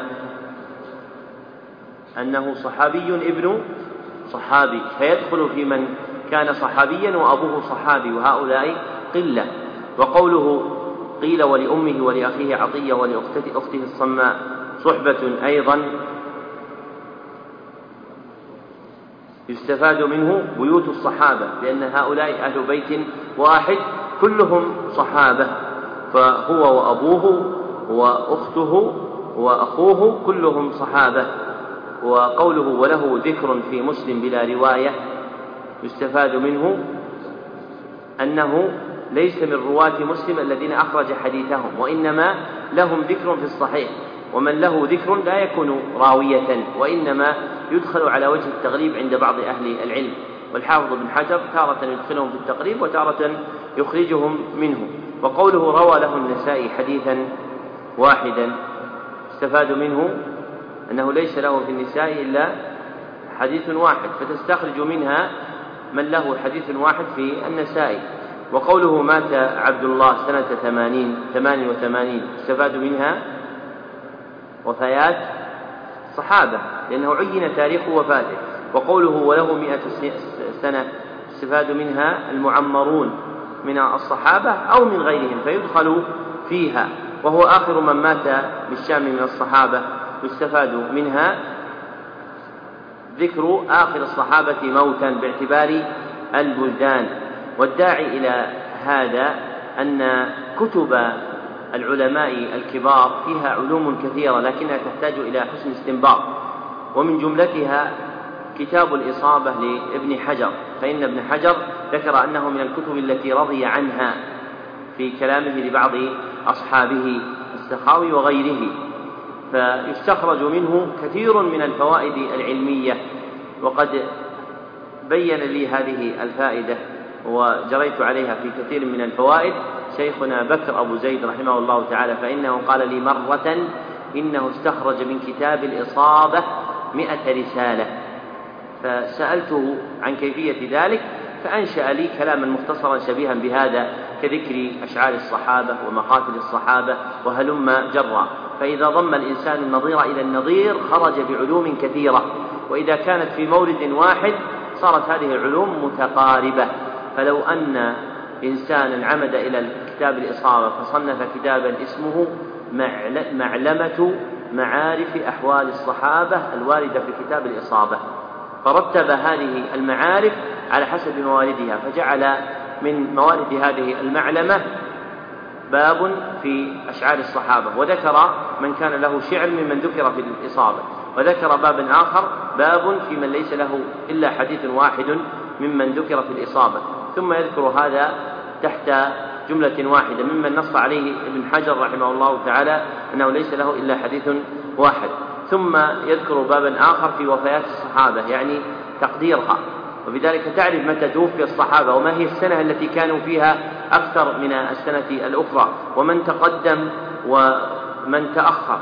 أنه صحابي ابن صحابي، فيدخل في من كان صحابيا وأبوه صحابي، وهؤلاء قلة. وقوله قيل ولأمه ولأخيه عطية ولأخته الصماء صحبة أيضا يستفاد منه بيوت الصحابة، لأن هؤلاء أهل بيت واحد كلهم صحابة، فهو وأبوه وأخته وأخوه كلهم صحابة. وقوله وله ذكر في مسلم بلا رواية يستفاد منه أنه ليس من رواة مسلم الذين أخرج حديثهم، وإنما لهم ذكر في الصحيح، ومن له ذكر لا يكون راوية، وإنما يدخل على وجه التغليب عند بعض أهل العلم. والحافظ بن حجر تارة يدخلهم في التقريب وتارة يخرجهم منه. وقوله روى له النسائي حديثا واحدا استفاد منه أنه ليس له في النساء إلا حديث واحد، فتستخرج منها من له حديث واحد في النسائي. وقوله مات عبد الله سنة ثمانين ثمان وثمانين استفاد منها وفيات صحابة، لأنه عين تاريخ وفاته. وقوله وله مئة سنة استفاد منها المعمرون من الصحابة أو من غيرهم فيدخل فيها، وهو آخر من مات بالشام من الصحابة. يستفاد منها ذكر آخر الصحابة موتا باعتبار البلدان. والداعي إلى هذا أن كتب العلماء الكبار فيها علوم كثيرة لكنها تحتاج إلى حسن استنباط، ومن جملتها كتاب الإصابة لابن حجر، فإن ابن حجر ذكر أنه من الكتب التي رضي عنها في كلامه لبعض أصحابه السخاوي وغيره، فيستخرج منه كثير من الفوائد العلمية. وقد بين لي هذه الفائدة وجريت عليها في كثير من الفوائد شيخنا بكر أبو زيد رحمه الله تعالى، فإنه قال لي مرة إنه استخرج من كتاب الإصابة مئة رسالة، فسألته عن كيفية ذلك فأنشأ لي كلاما مختصرا شبيها بهذا كذكر أشعار الصحابة ومقاتل الصحابة وهلم جرا. فإذا ضم الإنسان النظير إلى النظير خرج بعلوم كثيرة، وإذا كانت في مورد واحد صارت هذه العلوم متقاربة. فلو أن إنسانا عمد إلى كتاب الإصابة فصنف كتابا اسمه معلمة معارف أحوال الصحابة الواردة في كتاب الإصابة، فرتب هذه المعارف على حسب مواردها، فجعل من موارد هذه المعلمة باب في أشعار الصحابة، وذكر من كان له شعر ممن ذكر في الإصابة، وذكر بابا آخر باب في من ليس له إلا حديث واحد ممن ذكر في الإصابة، ثم يذكر هذا تحت جملة واحدة ممن نص عليه ابن حجر رحمه الله تعالى أنه ليس له إلا حديث واحد، ثم يذكر بابا آخر في وفيات الصحابة يعني تقديرها، وبذلك تعرف متى توفي الصحابة وما هي السنة التي كانوا فيها أكثر من السنة الأخرى، ومن تقدم ومن تأخر.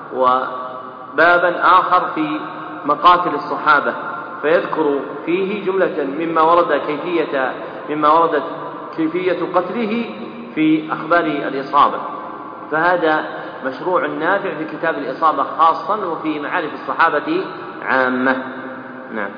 وبابا آخر في مقاتل الصحابة فيذكر فيه جملة مما ورد كيفية مما وردت كيفية قتله في أخبار الإصابة، فهذا مشروع نافع في كتاب الإصابة خاصا وفي معارف الصحابة عامة. نعم.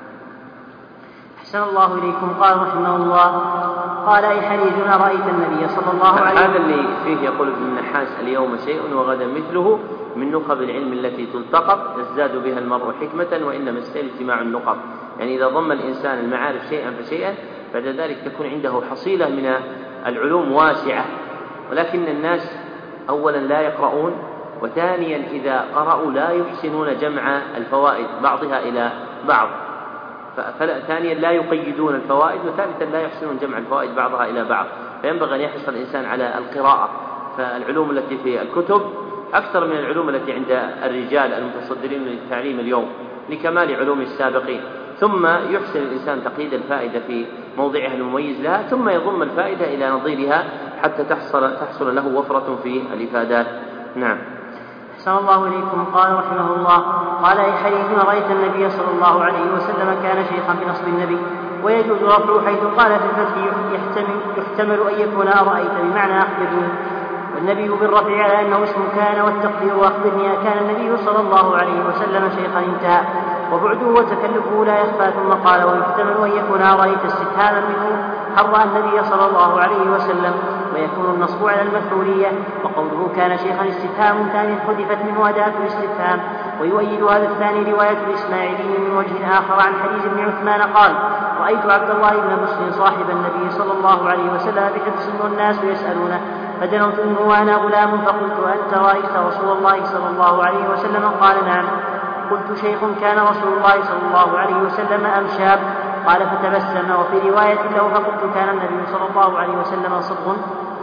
أحسن الله إليكم. قال رحمه الله: قال أي حديث أرأيت النبي صلى الله عليه وسلم. هذا اللي فيه يقول ابن النحاس: اليوم شيء وغدا مثله من نخب العلم التي تلتقط يزداد بها المرء حكمة وإنما السير اجتماع النقط. يعني إذا ضم الإنسان المعارف شيئا فشيئا بعد ذلك تكون عنده حصيلة من العلوم واسعة، ولكن الناس أولا لا يقرؤون، وثانيا إذا قرأوا لا يحسنون جمع الفوائد بعضها إلى بعض، ثانيا لا يقيدون الفوائد، وثالثا لا يحسنون جمع الفوائد بعضها إلى بعض. فينبغي أن يحرص الإنسان على القراءة، فالعلوم التي في الكتب أكثر من العلوم التي عند الرجال المتصدرين للتعليم اليوم لكمال علوم السابقين. ثم يحسن الإنسان تقييد الفائدة في موضعها المميز لها، ثم يضم الفائدة إلى نظيرها حتى تحصل, تحصل له وفرة في الإفادات. نعم. أحسن الله إليكم. قال رحمه الله: قال أي حديث رأيت النبي صلى الله عليه وسلم كان شيخا بنصب النبي، ويجوز رفعه حيث قال في الفتح يحتمل, يحتمل أن يكون أرأيت بمعنى أخبرني، والنبي بالرفع على أنه اسم كان، والتقدير أخبرني كان النبي صلى الله عليه وسلم شيخا انتهى، وبعده وتكلفه لا يخفى. ثم قال: ويحتمل أن يكون أرأيت استفهاما منه حرى النبي صلى الله عليه وسلم، ويكون النصب على المفعولية. وقوله كان شيخا استفهام ثاني حذفت منه أداة الاستفهام. ويؤيد هذا الثاني رواية الإسماعيلي من وجه آخر عن حديث ابن عثمان قال: رأيت عبد الله بن مسلم صاحب النبي صلى الله عليه وسلم بحفص والناس يسألونه، فدنوت منه وأنا غلام فقلت: أنت رأيت رسول الله صلى الله عليه وسلم؟ قال: نعم. قلت: شيخ كان رسول الله صلى الله عليه وسلم أم شاب؟ قال: فتبسم. وفي رواية له: فقلت: كان النبي صلى الله عليه وسلم صبغ؟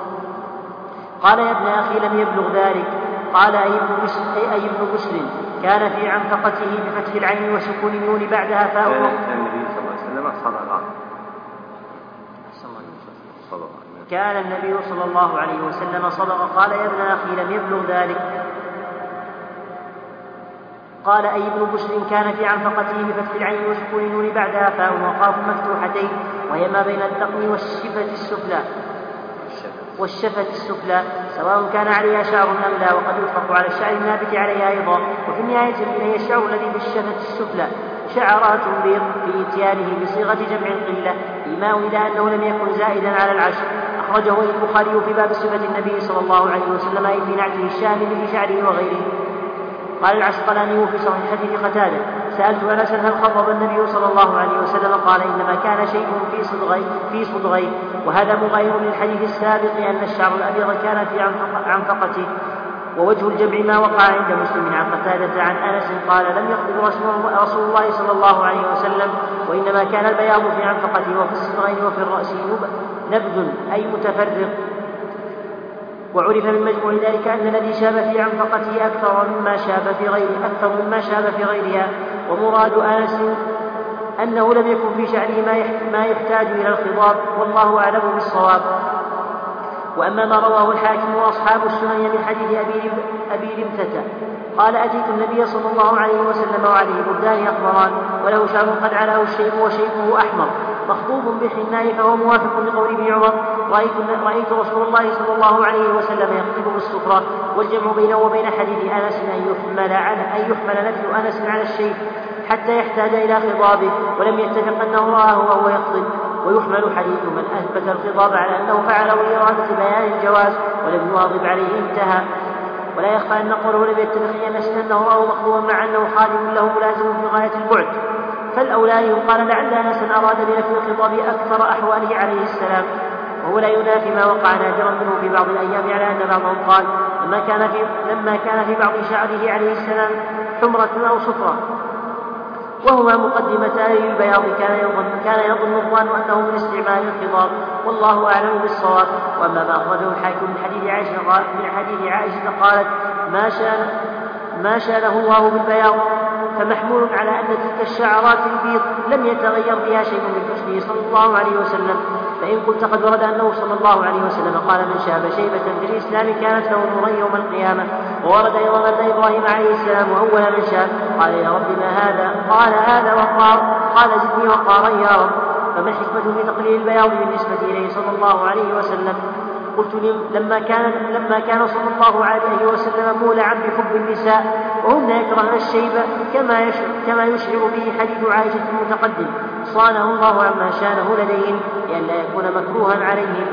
قال: يا ابن أخي لم يبلغ ذلك. قال: أي ابن بشر كان في عنفقته بفتح العين وسكون النون بعدها فاء. كان النبي صلى الله عليه وسلم صبغا. كان النبي صلى الله عليه وسلم صبغ. قال: يا ابن أخي لم يبلغ ذلك. قال: أي ابن بشر كان في عنفقته بفتح العين وسكون النون بعدها فاء وقاف مفتوحتين، وهي ما بين الدقن والشفة السفلى والشفة السفلى سواء كان عليها شعر أم لا، وقد يطلق على الشعر النابت عليها أيضا. وفي النهاية هي الشعر الذي في الشفة السفلى شعرات بيض في إتيانه بصيغة جمع القلة، إيماء إلى أنه لم يكن زائدا على العشر. أخرجه البخاري في باب صفة النبي صلى الله عليه وسلم أي في نعته الشامل لشعره وغيره. قال العسقلاني في صحيح حديث قتادة: سألت أنسا هل خضب النبي صلى الله عليه وسلم؟ قال: إنما كان شيء في صدغيه, في صدغيه. وهذا مغاير للحديث السابق أن الشعر الأبيض كان في عنفقته. ووجه الجمع ما وقع عند مسلم عن قتادة عن أنس قال: لم يخضب رسول الله صلى الله عليه وسلم، وإنما كان البياض في عنفقته وفي الصدغين وفي الرأس نبذ أي متفرق. وعرف من مجموع ذلك أن الذي شاب في عنفقته أكثر مما شاب في غيره أكثر مما شاب في غيرها. ومراد أنس أنه لم يكن في شعره ما يحتاج إلى الخضاب، والله أعلم بالصواب. وأما ما رواه الحاكم وأصحاب السنن من حديث أبي رمثة قال: أتيت النبي صلى الله عليه وسلم وعليه بردان أخضران وله شعر قد علاه الشيب وشيبه أحمر مخطوب بالحناء، فهو موافق لقول ابن عمر: رأيت, رأيت رسول الله صلى الله عليه وسلم يخطب بالصفرة. والجمع بينه وبين حديث أنس أن يحمل, أن يحمل نفي أنس على الشيب حتى يحتاج إلى خضابه، ولم يتفق أنه رآه وهو يخطب. ويحمل حديث من أثبت الخضاب على أنه فعله لإرادة بيان الجواز ولم يواظب عليه انتهى. ولا يخفى أن قوله لم يتفق أنس أنه رآه مخطوبا مع أنه خادم له ملازم في غاية البعد، فالأولى يقال لعل أنس أراد بنفي الخطاب أكثر أحواله عليه السلام، وهو لا ينافي ما وقع نادرا منه في بعض الأيام على أن بعضهم قال لما كان في, لما كان في بعض شعره عليه السلام حمرة أو صفرة وهما مقدمتان للبياض كان يظن, كان يظن الظان أنه من استعمال الخضاب، والله أعلم بالصواب. وأما ما أخرجه الحاكم من حديث عائشة قال من حديث عائشة قالت: ما شان ما شانه الله بالبياض، فمحمول على أن تلك الشعرات البيض لم يتغير بها شيء من حسنه صلى الله عليه وسلم. فإن قلت قد ورد أنه صلى الله عليه وسلم قال: من شاب شيبة في الإسلام كانت له نورا يوم القيامة. وورد أيضا أن إبراهيم عليه السلام أول من شاب قال: يا رب ما هذا؟ قال: هذا وقار. قال: زدني وقارا يا رب. فما الحكمة في تقليل البياض بالنسبة إليه صلى الله عليه وسلم؟ قلت لما كان, لما كان صلى الله عليه وسلم مولعا بحب النساء وهن يكرهن الشيب كما يشعر, كما يشعر به حديث عائشة المتقدم صانه الله عما شانه لديهم لئلا يكون مكروها عليهم.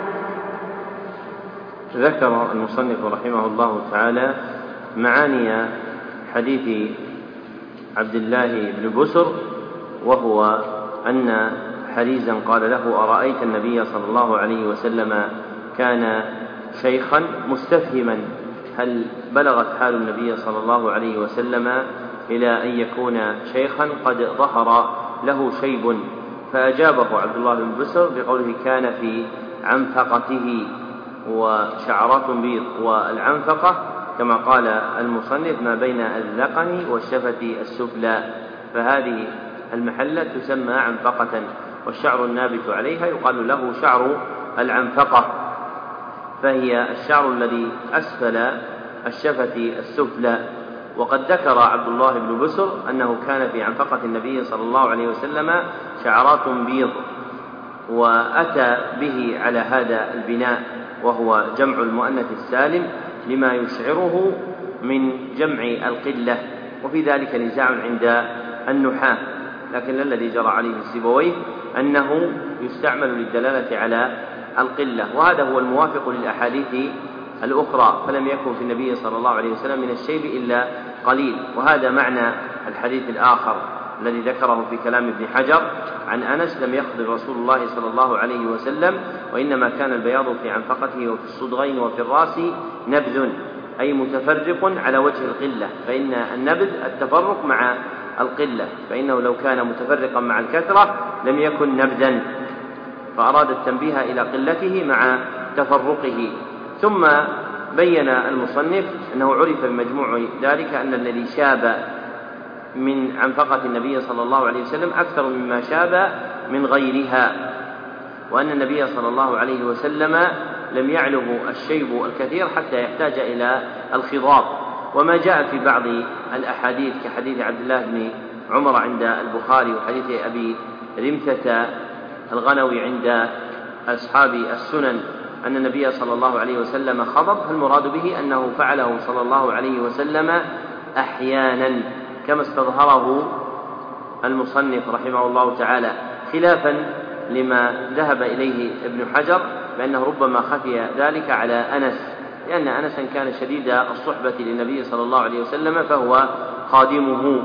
ذكر المصنف رحمه الله تعالى معاني حديث عبد الله بن بسر، وهو أن حريزا قال له: أرأيت النبي صلى الله عليه وسلم كان شيخا، مستفهما هل بلغت حال النبي صلى الله عليه وسلم إلى أن يكون شيخا قد ظهر له شيب؟ فأجابه عبد الله بن بسر بقوله: كان في عنفقته وشعرات بيض. والعنفقة كما قال المصنف ما بين الذقن والشفة السفلى، فهذه المحلة تسمى عنفقة، والشعر النابت عليها يقال له شعر العنفقة، فهي الشعر الذي أسفل الشفة السفلى. وقد ذكر عبد الله بن بسر أنه كان في عنفقة النبي صلى الله عليه وسلم شعرات بيض، وأتى به على هذا البناء وهو جمع المؤنث السالم لما يشعره من جمع القلة، وفي ذلك نزاع عند النحاة، لكن الذي جرى عليه السيبويه أنه يستعمل للدلالة على القلة، وهذا هو الموافق للأحاديث الأخرى، فلم يكن في النبي صلى الله عليه وسلم من الشيب إلا قليل. وهذا معنى الحديث الآخر الذي ذكره في كلام ابن حجر عن أنس: لم يخضب رسول الله صلى الله عليه وسلم، وإنما كان البياض في عنفقته وفي الصدغين وفي الرأس نبذ، أي متفرق على وجه القلة، فإن النبذ التفرق مع القلة، فإنه لو كان متفرقا مع الكثرة لم يكن نبذا، فأراد التنبيه إلى قلته مع تفرقه. ثم بين المصنف أنه عرف بمجموع ذلك أن الذي شاب من عنفقة النبي صلى الله عليه وسلم أكثر مما شاب من غيرها، وأن النبي صلى الله عليه وسلم لم يعله الشيب الكثير حتى يحتاج إلى الخضاب. وما جاء في بعض الأحاديث كحديث عبد الله بن عمر عند البخاري وحديث أبي رمثة الغنوي عند أصحاب السنن أن النبي صلى الله عليه وسلم خضب، فالمراد به أنه فعله صلى الله عليه وسلم أحيانا كما استظهره المصنف رحمه الله تعالى، خلافا لما ذهب إليه ابن حجر بأنه ربما خفي ذلك على أنس، لأن أنسا كان شديد الصحبة للنبي صلى الله عليه وسلم فهو خادمه،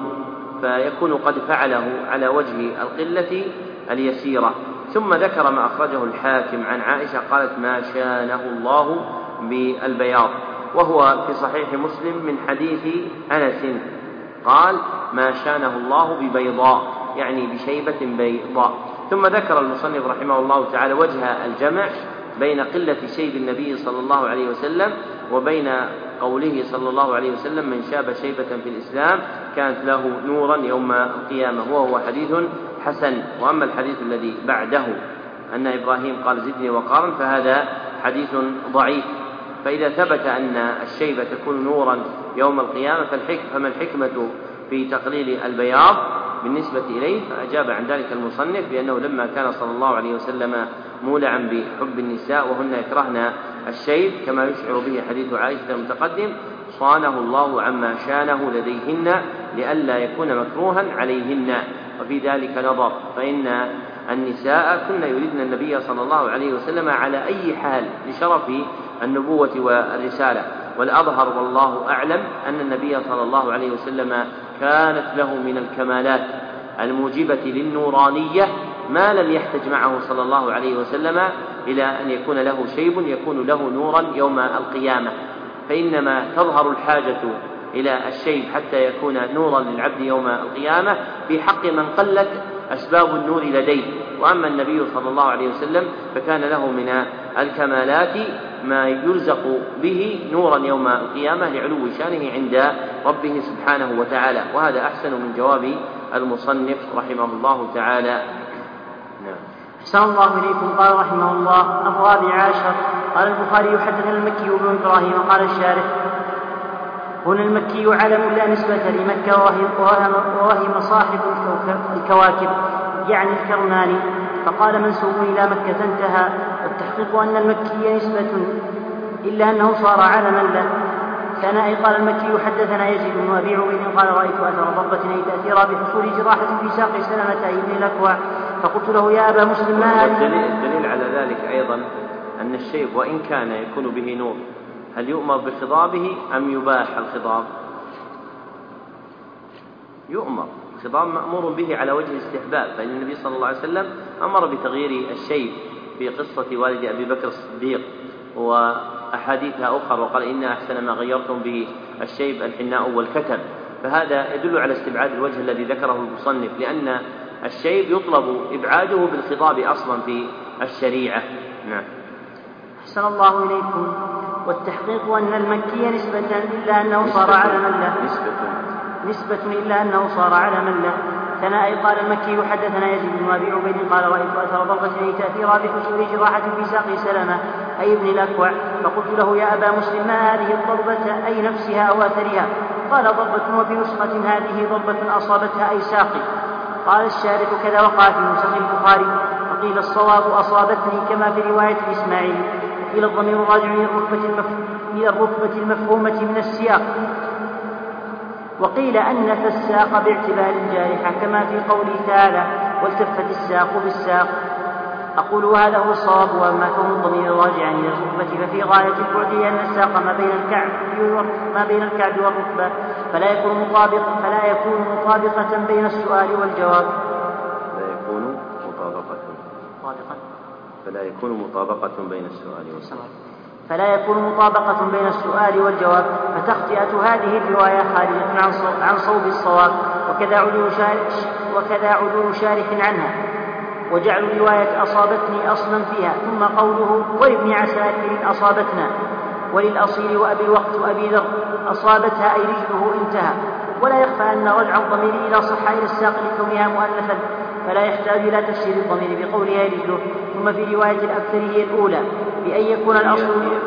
فيكون قد فعله على وجه القلة اليسيرة. ثم ذكر ما أخرجه الحاكم عن عائشة قالت: ما شانه الله بالبياض، وهو في صحيح مسلم من حديث أنس قال: ما شانه الله ببيضاء، يعني بشيبة بيضاء. ثم ذكر المصنف رحمه الله تعالى وجه الجمع بين قلة شيب النبي صلى الله عليه وسلم وبين قوله صلى الله عليه وسلم: من شاب شيبة في الإسلام كانت له نورا يوم القيامة، وهو حديث حسن. وأما الحديث الذي بعده أن إبراهيم قال: زدني وقارا، فهذا حديث ضعيف. فإذا ثبت أن الشيبة تكون نورا يوم القيامة فما الحكمة في تقليل البياض بالنسبة إليه؟ فأجاب عن ذلك المصنف بأنه لما كان صلى الله عليه وسلم مولعا بحب النساء وهن يكرهن الشيب كما يشعر به حديث عائشة المتقدم صانه الله عما شانه لديهن لئلا يكون مكروها عليهن. وفي ذلك نظر، فإن النساء كن يريدن النبي صلى الله عليه وسلم على أي حال لشرف النبوة والرسالة، والأظهر والله أعلم أن النبي صلى الله عليه وسلم كانت له من الكمالات الموجبة للنورانية ما لم يحتج معه صلى الله عليه وسلم إلى أن يكون له شيب يكون له نورا يوم القيامة، فإنما تظهر الحاجة إلى الشيب حتى يكون نورا للعبد يوم القيامة في حق من قلت أسباب النور لديه. وأما النبي صلى الله عليه وسلم فكان له من الكمالات ما يرزق به نورا يوم القيامة لعلو شانه عند ربه سبحانه وتعالى، وهذا أحسن من جواب المصنف رحمه الله تعالى. نعم. أحسن الله إليكم. قال رحمه الله: الرابع عشر. قال البخاري: حدثنا المكي بن إبراهيم. قال الشارح: هنا المكي علم لا نسبة لمكة، ووهم صاحب الكواكب يعني الكرماني فقال منسوب إلى مكة انتهى. والتحقيق أن المكي نسبة إلا أنه صار علما له. ثناء قال المكي حدثنا يزيد بن أبي عبيد قال رأيت أثر ضربة أي تأثيرا بحصول جراحة في ساق سلمة أي بن الأكوع فقلت له يا أبا مسلم ما هذه؟ الدليل على ذلك أيضا أن الشيب وإن كان يكون به نور هل يؤمر بخضابه أم يباح الخضاب؟ يؤمر. الخضاب مأمور به على وجه الاستحباب، فإن النبي صلى الله عليه وسلم أمر بتغيير الشيب في قصة والد أبي بكر الصديق وأحاديثها أخرى، وقال إن أحسن ما غيرتم به الشيب الحناء والكتم، فهذا يدل على استبعاد الوجه الذي ذكره المصنف، لأن الشيب يطلب إبعاده بالخضاب أصلا في الشريعة. نعم. أحسن الله إليكم. والتحقيق أن المكي نسبة إلا أنه صار علما له نسبة نسبة إلا أنه صار علما له. ثناء قال المكي حدثنا يزيد بن أبي عبيد قال رأيت أثر ضربة تأثيرا بحصول جراحة في ساق سلمة أي ابن الأكوع فقلت له يا أبا مسلم ما هذه الضربة أي نفسها أو أثرها؟ قال ضربة وفي نسخة هذه ضربة أصابتها أي ساقي. قال الشارح كذا وقع في نسخ البخاري. وقيل الصواب أصابتني كما في رواية الإسماعيلي. وقيل الضمير راجع إلى الركبة المف... إلى الركبة المفهومة من السياق. وقيل أنث الساق باعتبار الجارحة كما في قوله تعالى والتفت الساق بالساق. أقول هذا هو الصواب. وأما كون الضمير راجعا إلى الركبة ففي غاية البعد أن الساق ما بين الكعب ما بين الكعب والركبة فلا يكون مطابق فلا يكون مطابقة بين السؤال والجواب. لا يكون مطابقة فلا يكون مطابقة بين السؤال والجواب فلا يكون مطابقة بين السؤال والجواب فتخطئة هذه الرواية خارجة عن صوب الصواب. وكذا عدول شارح, وكذا عدول شارح عنها وجعل رواية أصابتني أصلا فيها ثم قوله ولابن عساكر أصابتنا وللأصيل وأبي الوقت وأبي ذر أصابتها أي رجله انتهى. ولا يخفى أن رجع الضمير إلى صح إلى الساق لكونها مؤنثا فلا يحتاج إلى تفسير الضمير بقولها رجله. ثم في رواية الأكثر هي الأولى بأن يكون الأصل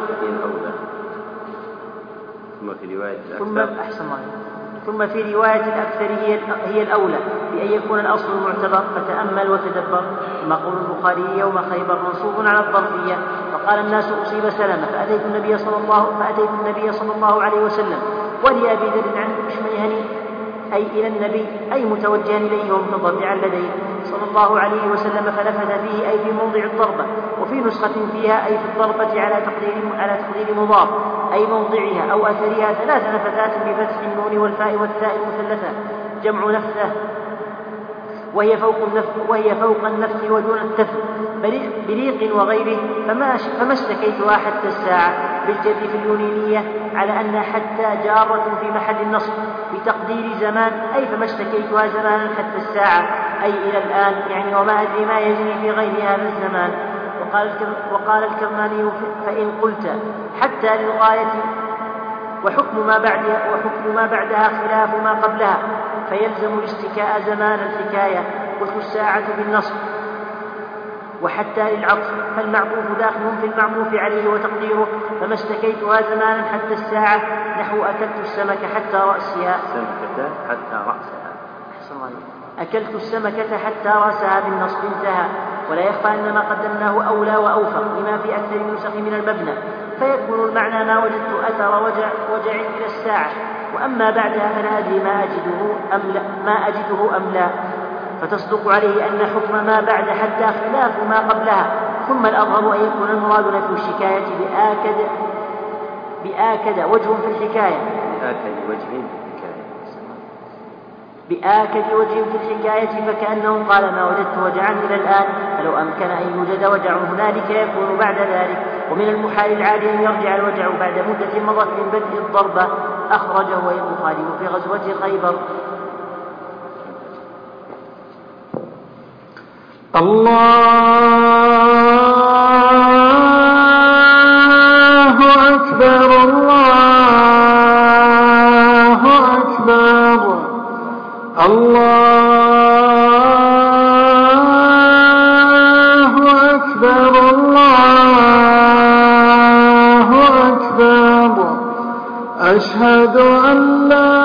ثم في رواية ثم أحسن الله ثم في رواية الأكثر هي هي الأولى بأن يكون الأصل المعتبر فتأمل وتدبر. ثم قول البخاري يوم خيبر منصوب على الظرفية. وقال الناس أصيب سلمة فأتيت النبي صلى الله فأتيت النبي صلى الله عليه وسلم ولأبي ذر عن أشميهني أي إلى النبي أي متوجها إليه ومتضرعا لديه صلى الله عليه وسلم فنفث فيه أي في موضع الضربة. وفي نسخة فيها أي في الضربة على تقدير على تقدير مضاف أي موضعها أو أثرها ثلاث نفثات بفتح النون والفاء والتاء المثلثة جمع نفثة وهي فوق النفث وهي فوق النفث ودون التفل بريق وغيره. فما فما اشتكيتها حتى الساعة بالجد في اليونانية على أن حتى جارة في محل النصب بتقدير زمان أي فما اشتكيتها زمانا حتى الساعة أي إلى الآن يعني وما أدري ما يجري في غير هذا الزمان. وقال وقال الكرماني فإن قلت حتى للغاية وحكم ما بعدها وحكم ما بعدها خلاف ما قبلها فيلزم الاشتكاء زمان الحكاية. قلت الساعة بالنصب وحتى للعطف فالمعطوف داخل في المعطوف عليه وتقديره فما اشتكيتها زمانا حتى الساعة نحو أكلت السمكة حتى رأسها السمكة حتى رأسها أكلت السمكة حتى رأسها بالنصب انتهى. ولا يخفى أن ما قدمناه أولى وأوفق لما في أكثر النسخ من المبنى فيكون المعنى ما وجدت أثر وجع, وجع إلى الساعة. وأما بعدها فلا أدري ما أجده أم لا, ما أجده أم لا فتصدق عليه أن حكم ما بعد حتى خلاف ما قبلها. ثم الأظهر أن يكون المراد نفي الشكاية بآكد بآكد وجه في الحكاية بآكد وجه في الحكاية بآكد وجه في الحكاية فكأنه قال ما وجدت وجعا إلى الآن فلو أمكن أن يوجد وجع هنالك يكون بعد ذلك. ومن المحال العادي أن يرجع الوجع بعد مدة مضت من بدء الضربة. أخرجه البخاري في غزوة خيبر. الله أكبر الله أكبر الله أكبر الله أكبر أشهد أن لا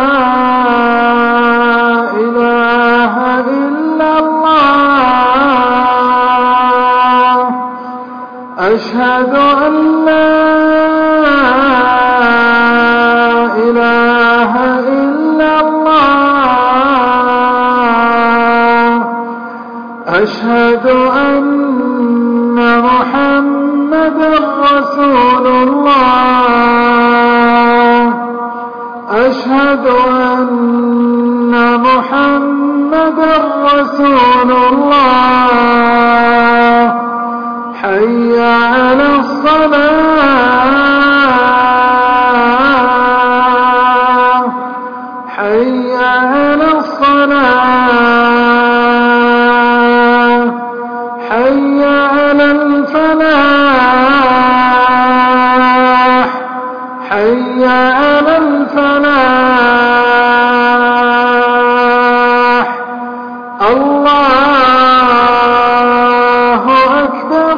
إله إلا الله أشهد أن لا إله إلا الله أشهد أن محمدا رسول الله أشهد أن محمدا رسول الله حي على الصلاة حي على الصلاة حي على الفلاح حي على الفلاح الله أكبر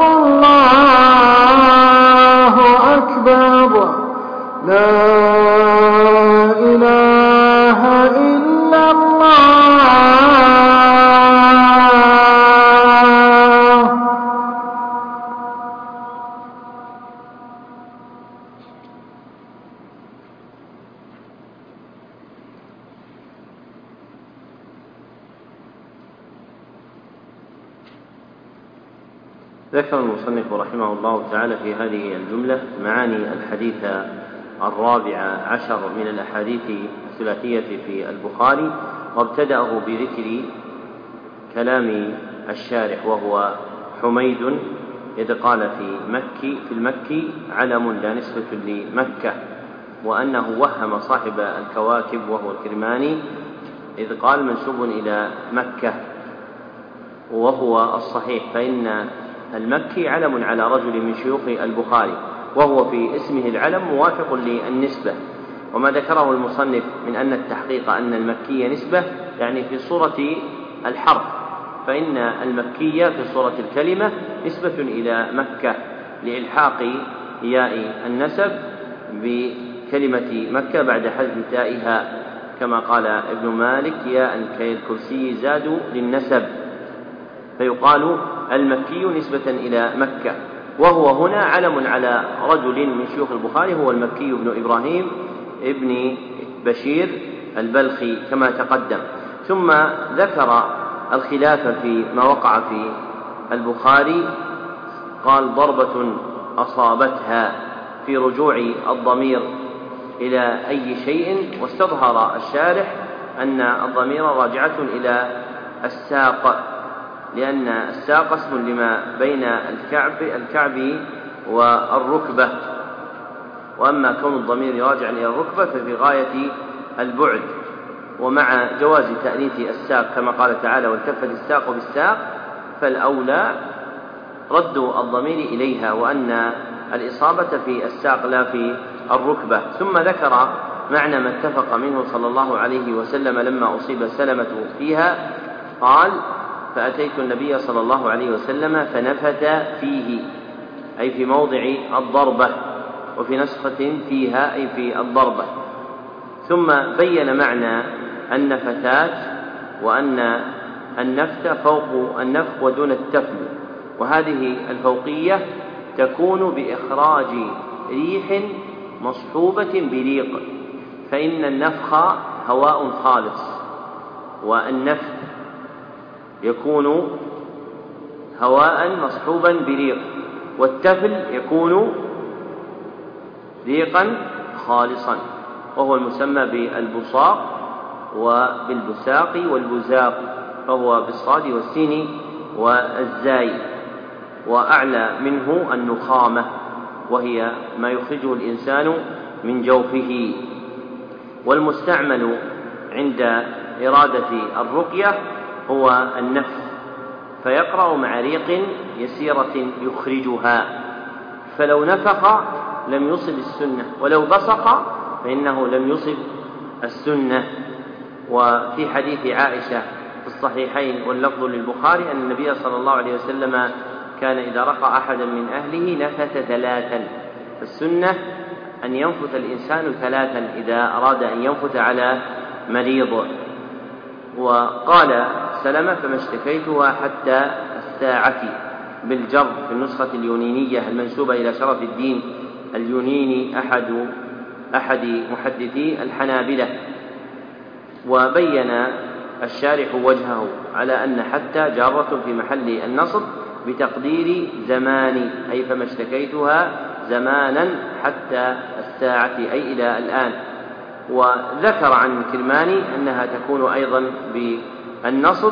الله أكبر لا إله إلا الله. ذكر المصنف رحمه الله تعالى في هذه الجملة معاني الحديث الرابع عشر من الأحاديث الثلاثية في البخاري، وابتدأه بذكر كلام الشارح وهو حميد إذ قال في مكي في المكي علم لا نسبة لمكة، وأنه وهم صاحب الكواكب وهو الكرماني إذ قال منسوب إلى مكة، وهو الصحيح فإن المكي علم على رجل من شيوخ البخاري، وهو في اسمه العلم موافق للنسبة. وما ذكره المصنف من أن التحقيق أن المكي نسبة يعني في صورة الحرف، فإن المكي في صورة الكلمة نسبة إلى مكة لإلحاق ياء النسب بكلمة مكة بعد حذف تائها، كما قال ابن مالك ياء كالكرسي زادوا للنسب، فيقال المكي نسبة إلى مكة. وهو هنا علم على رجل من شيوخ البخاري هو المكي بن إبراهيم ابن بشير البلخي كما تقدم. ثم ذكر الخلاف في ما وقع في البخاري، قال ضربة أصابتها في رجوع الضمير إلى أي شيء، واستظهر الشارح أن الضمير راجعة إلى الساق، لأن الساق اسم لما بين الكعب الكعب والركبة، وأما كون الضمير راجعا إلى الركبة ففي غاية البعد، ومع جواز تأنيث الساق كما قال تعالى والتفت الساق بالساق، فالأولى رد الضمير إليها، وأن الإصابة في الساق لا في الركبة. ثم ذكر معنى ما اتفق منه صلى الله عليه وسلم لما أصيب سلمة فيها، قال فأتيت النبي صلى الله عليه وسلم فنفث فيه أي في موضع الضربة، وفي نسخة فيها أي في الضربة. ثم بين معنى النفثات وأن النفث فوق النفخ ودون التفل، وهذه الفوقية تكون بإخراج ريح مصحوبة بريق، فإن النفخ هواء خالص، والنفث يكون هواء مصحوبا بريق، والتفل يكون ريقا خالصا، وهو المسمى بالبصاق وبالبساق والبزاق، فهو بالصاد والسين والزاي، وأعلى منه النخامة وهي ما يخرجه الإنسان من جوفه. والمستعمل عند إرادة الرقية هو النفث، فيقرأ مع ريق يسيرة يخرجها، فلو نفخ لم يصب السنة، ولو بصق فإنه لم يصب السنة. وفي حديث عائشة في الصحيحين واللفظ للبخاري أن النبي صلى الله عليه وسلم كان إذا رقى أحدا من أهله نفث ثلاثا، فالسنة أن ينفث الإنسان ثلاثا إذا أراد أن ينفث على مريض. وقال سلمة فما اشتكيتها حتى الساعة، بالجر في النسخة اليونينية المنسوبة إلى شرف الدين اليونيني أحد أحد محدثي الحنابلة. وبين الشارح وجهه على أن حتى جارة في محل النصب بتقدير زمان، أي فما اشتكيتها زمانا حتى الساعة أي إلى الآن. وذكر عن الكرماني أنها تكون أيضا بالنصب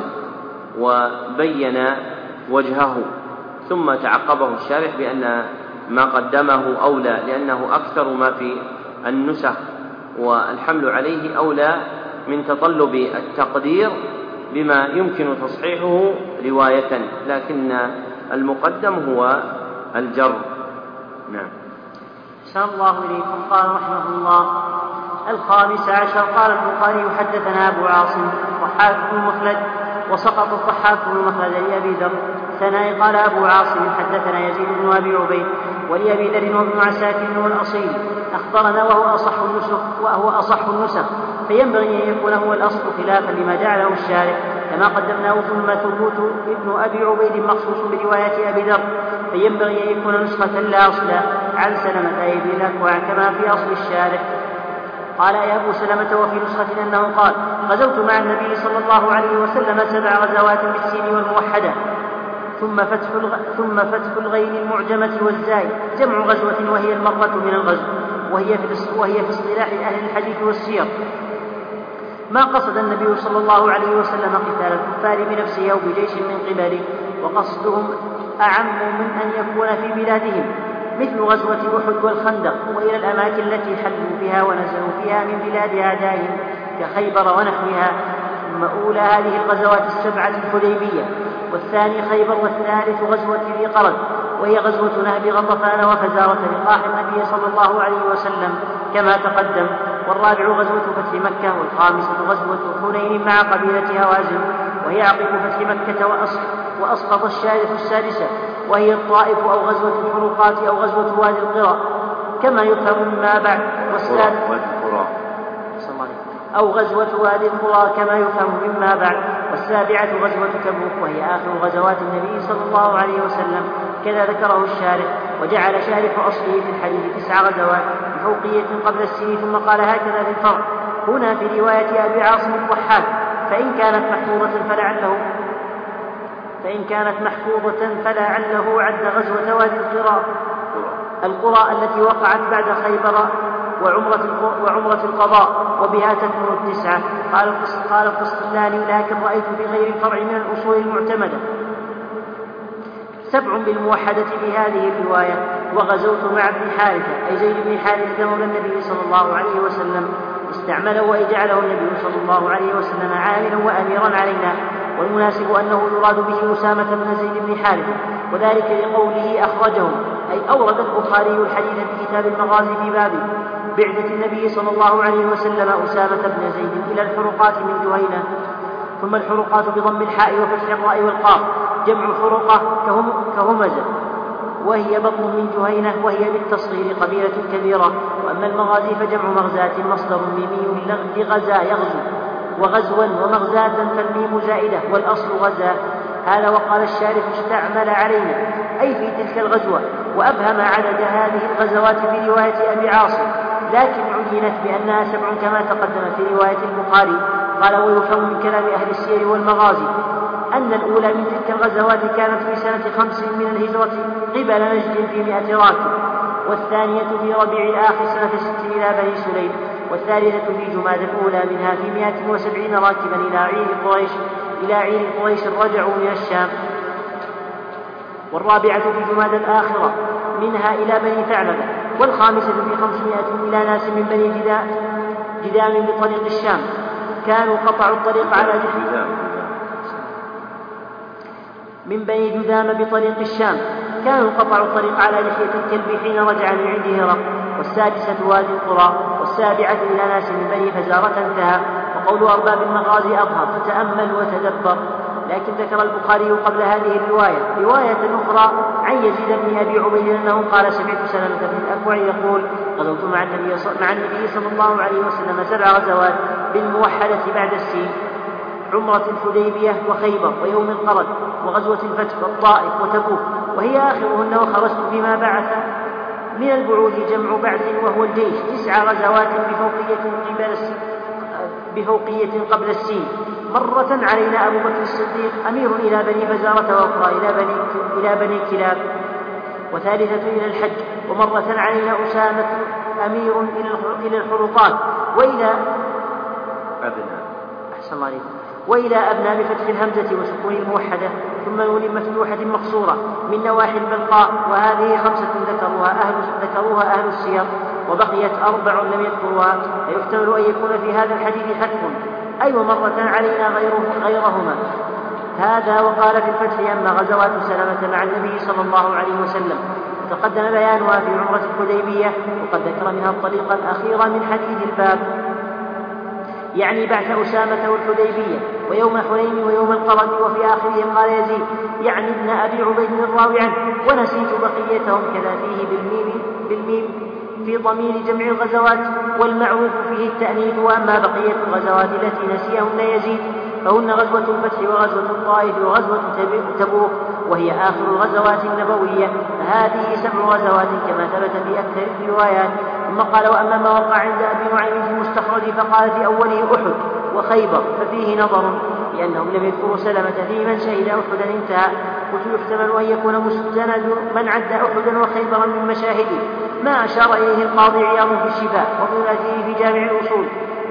وبين وجهه، ثم تعقبه الشارح بأن ما قدمه أولى لأنه أكثر ما في النسخ، والحمل عليه أولى من تطلب التقدير بما يمكن تصحيحه رواية، لكن المقدم هو الجر. نعم. أحسن الله إليكم. قال رحمه الله: الخامس عشر. قال البخاري: حدثنا أبو عاصم ضحاك بن مخلد، وسقط الضحاك بن مخلد لأبي ذر. ثناء قال أبو عاصم: حدثنا يزيد بن أبي عبيد، ولأبي ذر وابن عساكر والأصيل أخبرنا، وهو أصح النسخ وهو أصح النسخ، فينبغي أن يكون هو الأصل خلافا لما جعله الشارع كما قدمناه. ثم ثبوت ابن أبي عبيد مخصوص برواية أبي ذر، فينبغي أن يكون نسخة لا أصل عن سلمة أي بن الأكوع كما في أصل الشارع. قال يا أبو سلمة: وفي نسخة أنه قال: غزوت مع النبي صلى الله عليه وسلم سبع غزوات بالسين والموحدة. ثم فتح الغ... ثم فتح الغين المعجمة والزاي جمع غزوة، وهي المرة من الغزو، وهي في وهي في اصطلاح أهل الحديث والسير ما قصد النبي صلى الله عليه وسلم قتال الكفار بنفسه أو بجيش من قبله، وقصدهم أعم من أن يكون في بلادهم، مثل غزوة أحد والخندق، وإلى الأماكن التي حلوا بها ونزلوا فيها من بلاد أعدائهم كخيبر ونحوها. ثم أولى هذه الغزوات السبعة الحديبية، والثاني خيبر، والثالث غزوة ذي قرد، وهي غزوة نهب غطفان وفزارة لقاح النبي صلى الله عليه وسلم كما تقدم. والرابع غزوة فتح مكة، والخامسة غزوة حنين مع قبيلة هوازن، وهي عقب فتح مكة وأسقط الشارف السادسة، وهي الطائف أو غزوة الحروقات أو غزوة وادي القرى كما يفهم مما بعد. أو غزوة وادي القرى كما يفهم مما بعد. والسابعة غزوة تبوك، وهي آخر غزوات النبي صلى الله عليه وسلم كذا ذكره الشارح. وجعل شارح أصله في الحديث تسع غزوات بفوقية قبل السن، ثم قال هكذا في الفرع هنا في رواية أبي عاصم الضحاك، فإن كانت محفوظة فلعله فإن كانت محفوظة فلعله عد غزوة وادي القرى القرى التي وقعت بعد خيبر وعمرة, وعمرة القضاء، وبها تكمل التسعة. قال قال القسطلاني: لكن رأيت في غير الفرع من الأصول المعتمدة سبع بالموحدة بهذه الرواية. وغزوت مع ابن حارثة أي زيد بن حارثة مولى النبي صلى الله عليه وسلم، استعمله وإجعله النبي صلى الله عليه وسلم عاملا وأميرا علينا. والمناسب أنه يراد به أسامة بن زيد بن حارثة، وذلك لقوله أخرجه، أي أورد البخاري الحديث في كتاب المغازي في باب بعثة النبي صلى الله عليه وسلم أسامة بن زيد إلى الحرقات من جهينة. ثم الحرقات بضم الحاء وفتح الراء والقاف جمع حرقة كهم كهمزة، وهي بطن من جهينة، وهي بالتصغير قبيلة كبيرة. وأما المغازي فجمع مغزاة مصدر ميمي لغزا يغزو، وغزوا ومغزاة فالميم زائدة والأصل غزا. هذا وقال الشارح استعمل علينا أي في تلك الغزوة، وأبهم عدد هذه الغزوات في رواية أبي عاصم، لكن عينت بأنها سبع كما تقدم في رواية البخاري. قال: ويفهم من كلام أهل السير والمغازي أن الأولى من تلك الغزوات كانت في سنة خمس من الهجرة قبل نجد في مئة راكب، والثانية في ربيع الآخر سنة ست إلى بني سليم، والثالثة في جماد الأولى منها في مئة وسبعين راكبا إلى عير قريش إلى عير قريش رجعوا من الشام، والرابعة في جماد الآخرة منها إلى بني ثعلبة، والخامسة في خمسمائة إلى ناس من بني جذام بطريق الشام كانوا قطعوا الطريق على لحية من بني جذام بطريق الشام كانوا قطعوا الطريق على لحية الكلب حين رجع من عنده هرق. والسادسة وادي القرى، والسابعة إلى ناس من بني فزارة انتهى. وقول أرباب المغازي أظهر، فتأمل وتدبر. لكن ذكر البخاري قبل هذه الرواية رواية أخرى عن يزيد بن أبي عبيد أنه قال: سمعت سلمة بن الأكوع يقول: غزوت مع النبي مع النبي صلى الله عليه وسلم سبع غزوات بالموحدة بعد السين، عمرة الحديبية وخيبر ويوم القرد وغزوة الفتح والطائف وتبوك وهي آخرهن. وخرجت فيما بعث من البعوث جمع بعث وهو الجيش تسع غزوات بفوقية قبل بفوقية قبل السين. مرة علينا أبو بكر الصديق أمير إلى بني فزارة، وأخرى إلى بني, إلى بني كلاب، وثالثة إلى الحج. ومرة علينا أسامة أمير إلى الحلقات وإلى أبناء أحسن الله عليكم وإلى أبناء بفتح الهمزة وسكون الموحدة، ثم نون مفتوحة مقصورة من نواحي البلقاء. وهذه خمسة ذكروها أهل, ذكروها أهل السير، وبقيت أربع لم يذكروها، فيحتمل أن يكون في هذا الحديث حذف أي أيوة مرة علينا غيره غيرهما. هذا وقال في الفتح أما غزوات سلمة مع النبي صلى الله عليه وسلم تقدم بيانها في عمرة الحديبية، وقد ذكر منها الطريق الأخير من حديث الباب، يعني بعث أسامة والحديبية ويوم حنين ويوم القرن. وفي آخرهم قال يزيد يعني ابن أبي عبيد الراوي عنه، ونسيت بقيتهم كذا فيه بالميم, بالميم في ضمير جمع الغزوات، والمعروف فيه التأنيث. وأما بقية الغزوات التي نسيهن يزيد فهن غزوة الفتح وغزوة الطائف وغزوة تبوك، وهي آخر الغزوات النبوية. هذه سبع غزوات كما ثبت في أكثر الروايات. ثم قال وأما ما وقع عند أبي نعيم في المستخرج فقال في أوله أحد وخيبر، ففيه نظر لأنهم لم يذكروا سلمة في من شهد أحدا انتهى. قلت يحتمل أن يكون مستند من عد أحدا وخيبرا من مشاهده، ما أشار إليه القاضي عياض في الشفاء وابن في جامع الأصول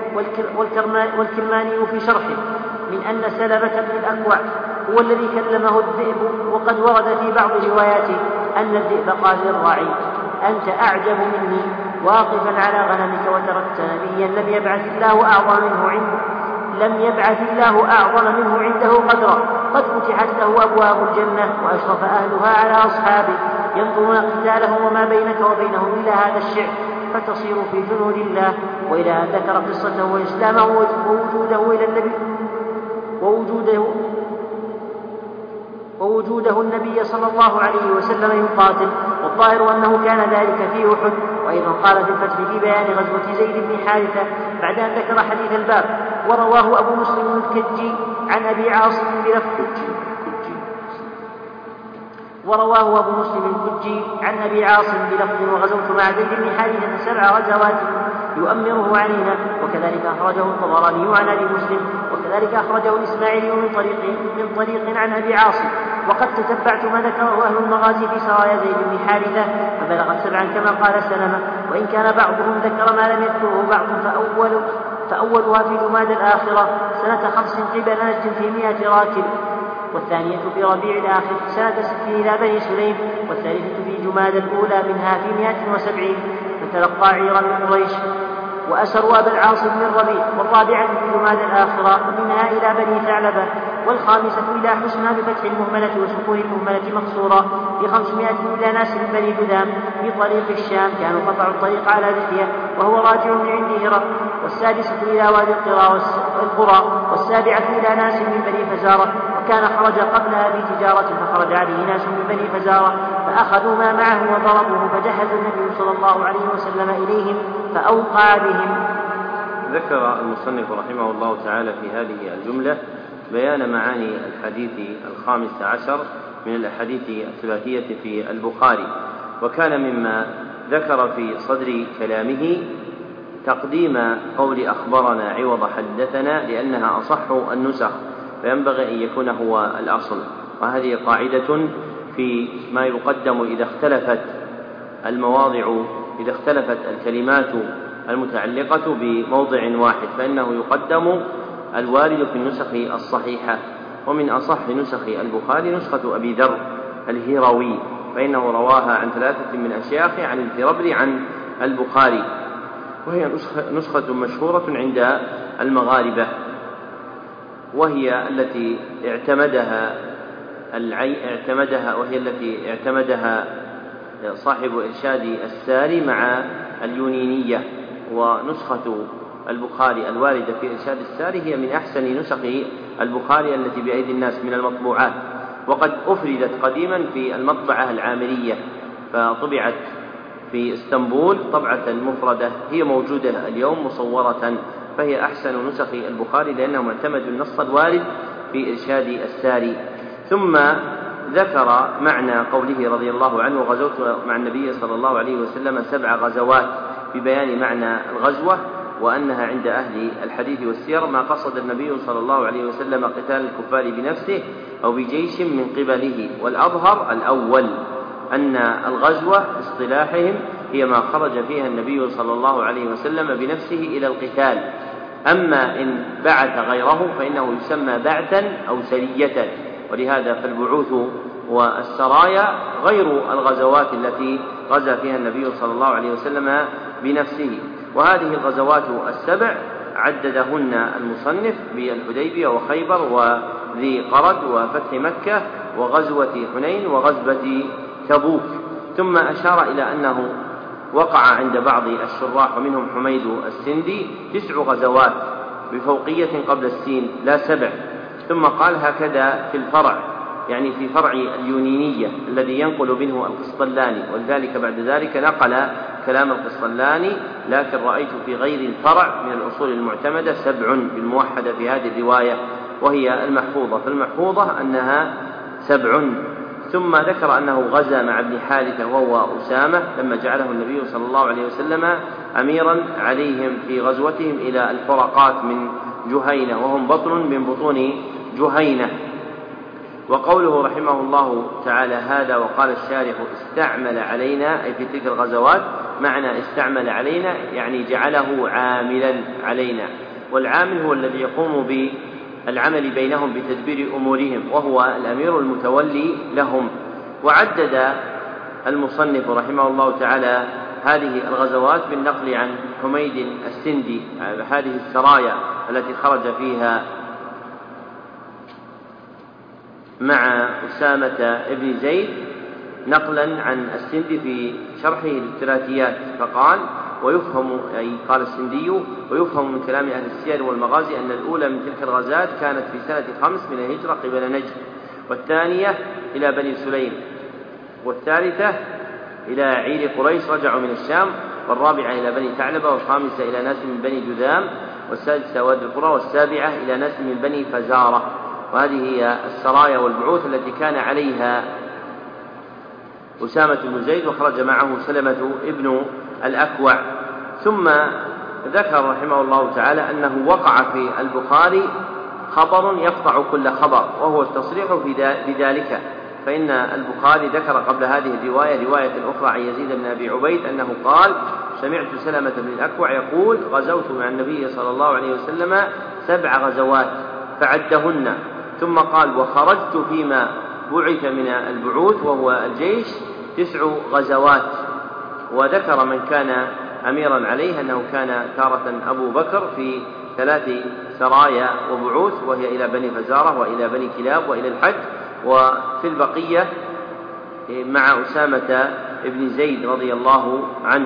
والكرماني في شرحه من أن سلمة بن الأكوع هو الذي كلمه الذئب. وقد ورد في بعض رواياته أن الذئب قال للراعي أنت أعجب مني واقفا على غنمك وتركت نبيا لم يبعث الله أعظم منه عنده لم يبعث الله أعظم منه عنده قدرا، قد فتحت له أبواب الجنة وأشرف أهلها على أصحابه ينظرون قتالهم وما بينك وبينهم إلى هذا الشعر فتصير في جنود الله. وإلى أن ذكر قصته وإسلامه ووجوده إلى النبي ووجوده ووجوده النبي صلى الله عليه وسلم يقاتل، والظاهر أنه كان ذلك في أحد. وأيضا قال في الفتح في بيان غزوة زيد بن حارثة بعد أن ذكر حديث الباب. ورواه أبو مسلم الكجي عن أبي عاصم بلفظ ورواه أبو مسلم الكجي عن أبي عاصم بلفظ وغزوت مع زيد بن حارثة سبع غزوات يؤمره علينا. وكذلك أخرجه الطبراني عن أبي مسلم، وكذلك أخرجه الإسماعيلي من طريق من طريق عن أبي عاصم. وقد تتبعت ما ذكره أهل المغازي في سرايا زيد بن حارثة فبلغت سبعا كما قال سلمة، وإن كان بعضهم ذكر ما لم يذكره بعض فأول فأولها في جماد الآخرة سنة خمس قبل نجد في مئة راكب، والثانية في ربيع الآخر سنة ست إلى بني سليم، والثالثة في جماد الأولى منها في مئة وسبعين فتلقى عيرا من قريش وأسروا أبا العاص بن الربيع، والرابعة في جماد الآخرة منها إلى بني ثعلبة، والخامسة إلى حسنى بفتح المهملة وسكون المهملة مقصورة في خمسمائة إلى ناس من بني جذام في طريق الشام كانوا قطعوا الطريق على لحية وهو راجع من عند هرقل، والسادسة إلى وادي القرى، والسابعة إلى ناس من بني فزارة، وكان خرج قبلها في تجارة فخرج عليه ناس من بني فزارة فأخذوا ما معه وضربوه فجهز النبي صلى الله عليه وسلم إليهم فأوقع بهم. ذكر المصنف رحمه الله تعالى في هذه الجملة بيان معاني الحديث الخامس عشر من الأحاديث الثلاثية في البخاري، وكان مما ذكر في صدر كلامه تقديم قول أخبرنا عوض حدثنا لأنها أصح النسخ فينبغي أن يكون هو الأصل، وهذه قاعدة في ما يقدم إذا اختلفت المواضع إذا اختلفت الكلمات المتعلقة بموضع واحد فإنه يقدم الوارد في النسخ الصحيحة. ومن أصح نسخ البخاري نسخة أبي ذر الهروي فإنه رواها عن ثلاثة من أشياخ عن الفربري عن البخاري، وهي نسخة مشهورة عند المغاربة، وهي التي اعتمدها العي اعتمدها وهي التي اعتمدها صاحب إرشاد الساري مع اليونينية. ونسخة البخاري الواردة في إرشاد الساري هي من أحسن نسخ البخاري التي بأيدي الناس من المطبوعات، وقد أفردت قديما في المطبعة العامرية فطبعت في اسطنبول طبعة مفردة هي موجودة اليوم مصورة، فهي أحسن نسخ البخاري لأنهم اعتمدوا النص الوارد في إرشاد الساري. ثم ذكر معنى قوله رضي الله عنه: غزوت مع النبي صلى الله عليه وسلم سبع غزوات، ببيان معنى الغزوة وأنها عند أهل الحديث والسير ما قصد النبي صلى الله عليه وسلم قتال الكفار بنفسه أو بجيش من قبله. والأظهر الأول، أن الغزوة باصطلاحهم هي ما خرج فيها النبي صلى الله عليه وسلم بنفسه إلى القتال، أما إن بعث غيره فإنه يسمى بعثا أو سرية، ولهذا فالبعوث والسرايا غير الغزوات التي غزا فيها النبي صلى الله عليه وسلم بنفسه. وهذه الغزوات السبع عددهن المصنف بالحديبية وخيبر وذي قرد وفتح مكة وغزوة حنين وغزوة تبوك، ثم أشار إلى أنه وقع عند بعض الشراح ومنهم حميد السندي تسع غزوات بفوقية قبل السين لا سبع، ثم قال هكذا في الفرع، يعني في فرع اليونينية الذي ينقل منه القسطلاني، ولذلك بعد ذلك نقل كلام القسطلاني، لكن رأيت في غير الفرع من الأصول المعتمدة سبع بالموحدة في هذه الرواية وهي المحفوظة، فالمحفوظة أنها سبع. ثم ذكر أنه غزا مع ابن حارثة وهو أسامة لما جعله النبي صلى الله عليه وسلم أميرا عليهم في غزوتهم إلى الفرقات من جهينة، وهم بطن من بطون جهينة. وقوله رحمه الله تعالى هذا وقال الشارح استعمل علينا، أي في تلك الغزوات، معنى استعمل علينا يعني جعله عاملا علينا، والعامل هو الذي يقوم بالعمل بينهم بتدبير أمورهم، وهو الأمير المتولي لهم. وعدد المصنف رحمه الله تعالى هذه الغزوات بالنقل عن حميد السندي هذه السرايا التي خرج فيها مع أسامة ابن زيد، نقلا عن السندي في شرحه للثلاثيات، فقال ويفهم، أي قال السندي: ويفهم من كلام أهل السير والمغازي أن الأولى من تلك الغزات كانت في سنة خمس من الهجرة قبل نجد، والثانية إلى بني سليم، والثالثة إلى عير قريش رجعوا من الشام، والرابعة إلى بني ثعلبة، والخامسة إلى ناس من بني جذام، والسادسة وادي القرى، والسابعة إلى ناس من بني فزارة. وهذه هي السرايا والبعوث التي كان عليها أسامة بن زيد، وخرج معه سلمة ابن الأكوع. ثم ذكر رحمه الله تعالى أنه وقع في البخاري خبر يقطع كل خبر، وهو التصريح بذلك، فإن البخاري ذكر قبل هذه الرواية رواية أخرى عن يزيد بن أبي عبيد أنه قال: سمعت سلمة بن الأكوع يقول: غزوت مع النبي صلى الله عليه وسلم سبع غزوات فعدهن، ثم قال: وخرجت فيما بعث من البعوث وهو الجيش تسع غزوات. وذكر من كان أميرا عليه أنه كان تارة أبو بكر في ثلاث سرايا وبعوث، وهي إلى بني فزارة وإلى بني كلاب وإلى الحج، وفي البقية مع أسامة ابن زيد رضي الله عنه.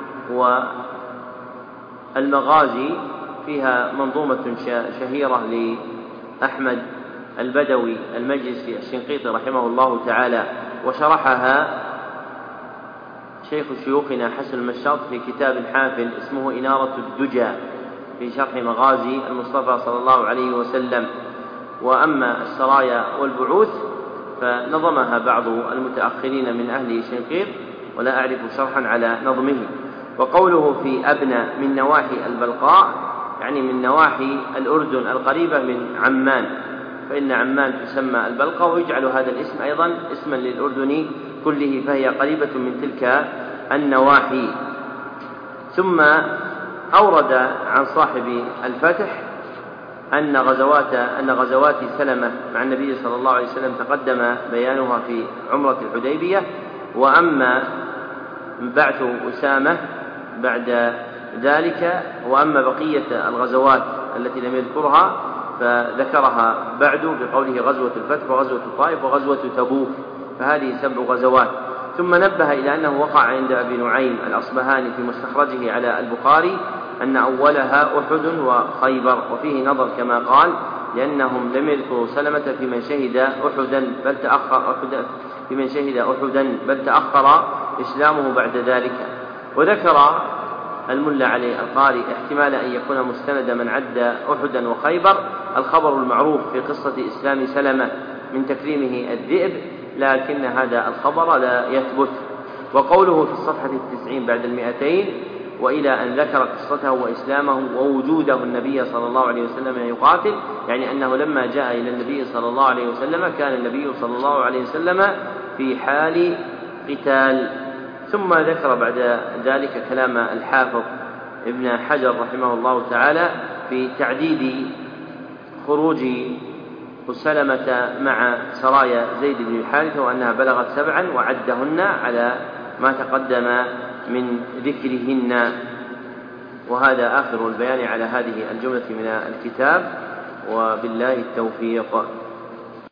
والمغازي فيها منظومة شهيرة لأحمد البدوي المجلسي الشنقيطي رحمه الله تعالى، وشرحها شيخ شيوخنا حسن المشاط في كتاب حافل اسمه إنارة الدجى في شرح مغازي المصطفى صلى الله عليه وسلم. وأما السرايا والبعوث فنظمها بعض المتأخرين من أهل شنقيط، ولا أعرف شرحا على نظمه. وقوله في أبنى من نواحي البلقاء يعني من نواحي الأردن القريبة من عمان، فإن عمان تسمى البلقاء، ويجعل هذا الاسم أيضا اسما للأردن كله، فهي قريبة من تلك النواحي. ثم أورد عن صاحب الفتح أن غزوات أن غزوات سلمة مع النبي صلى الله عليه وسلم تقدم بيانها في عمرة الحديبية، وأما بعث أسامة بعد ذلك، وأما بقية الغزوات التي لم يذكرها فذكرها بعد بقوله غزوة الفتح وغزوة الطائف وغزوة تبوك، فهذه سبع غزوات. ثم نبه إلى أنه وقع عند أبي نعيم الأصبهاني في مستخرجه على البخاري أن أولها أحد وخيبر، وفيه نظر كما قال، لأنهم لم يذكروا سلمة في من شهد أحدا بل تأخر في من شهد أحدا بل تأخر إسلامه بعد ذلك. وذكر الملا علي القاري احتمال أن يكون مستند من عد أحدا وخيبر الخبر المعروف في قصة إسلام سلمة من تكريمه الذئب لكن هذا الخبر لا يثبت. وقوله في الصفحة التسعين بعد المئتين وإلى أن ذكر قصته وإسلامه ووجوده النبي صلى الله عليه وسلم يقاتل، يعني أنه لما جاء إلى النبي صلى الله عليه وسلم كان النبي صلى الله عليه وسلم في حال قتال. ثم ذكر بعد ذلك كلام الحافظ ابن حجر رحمه الله تعالى في تعديد خروج سلمة مع سرايا زيد بن الحارثة وأنها بلغت سبعا وعدهن على ما تقدم من ذكرهن. وهذا آخر البيان على هذه الجملة من الكتاب، وبالله التوفيق.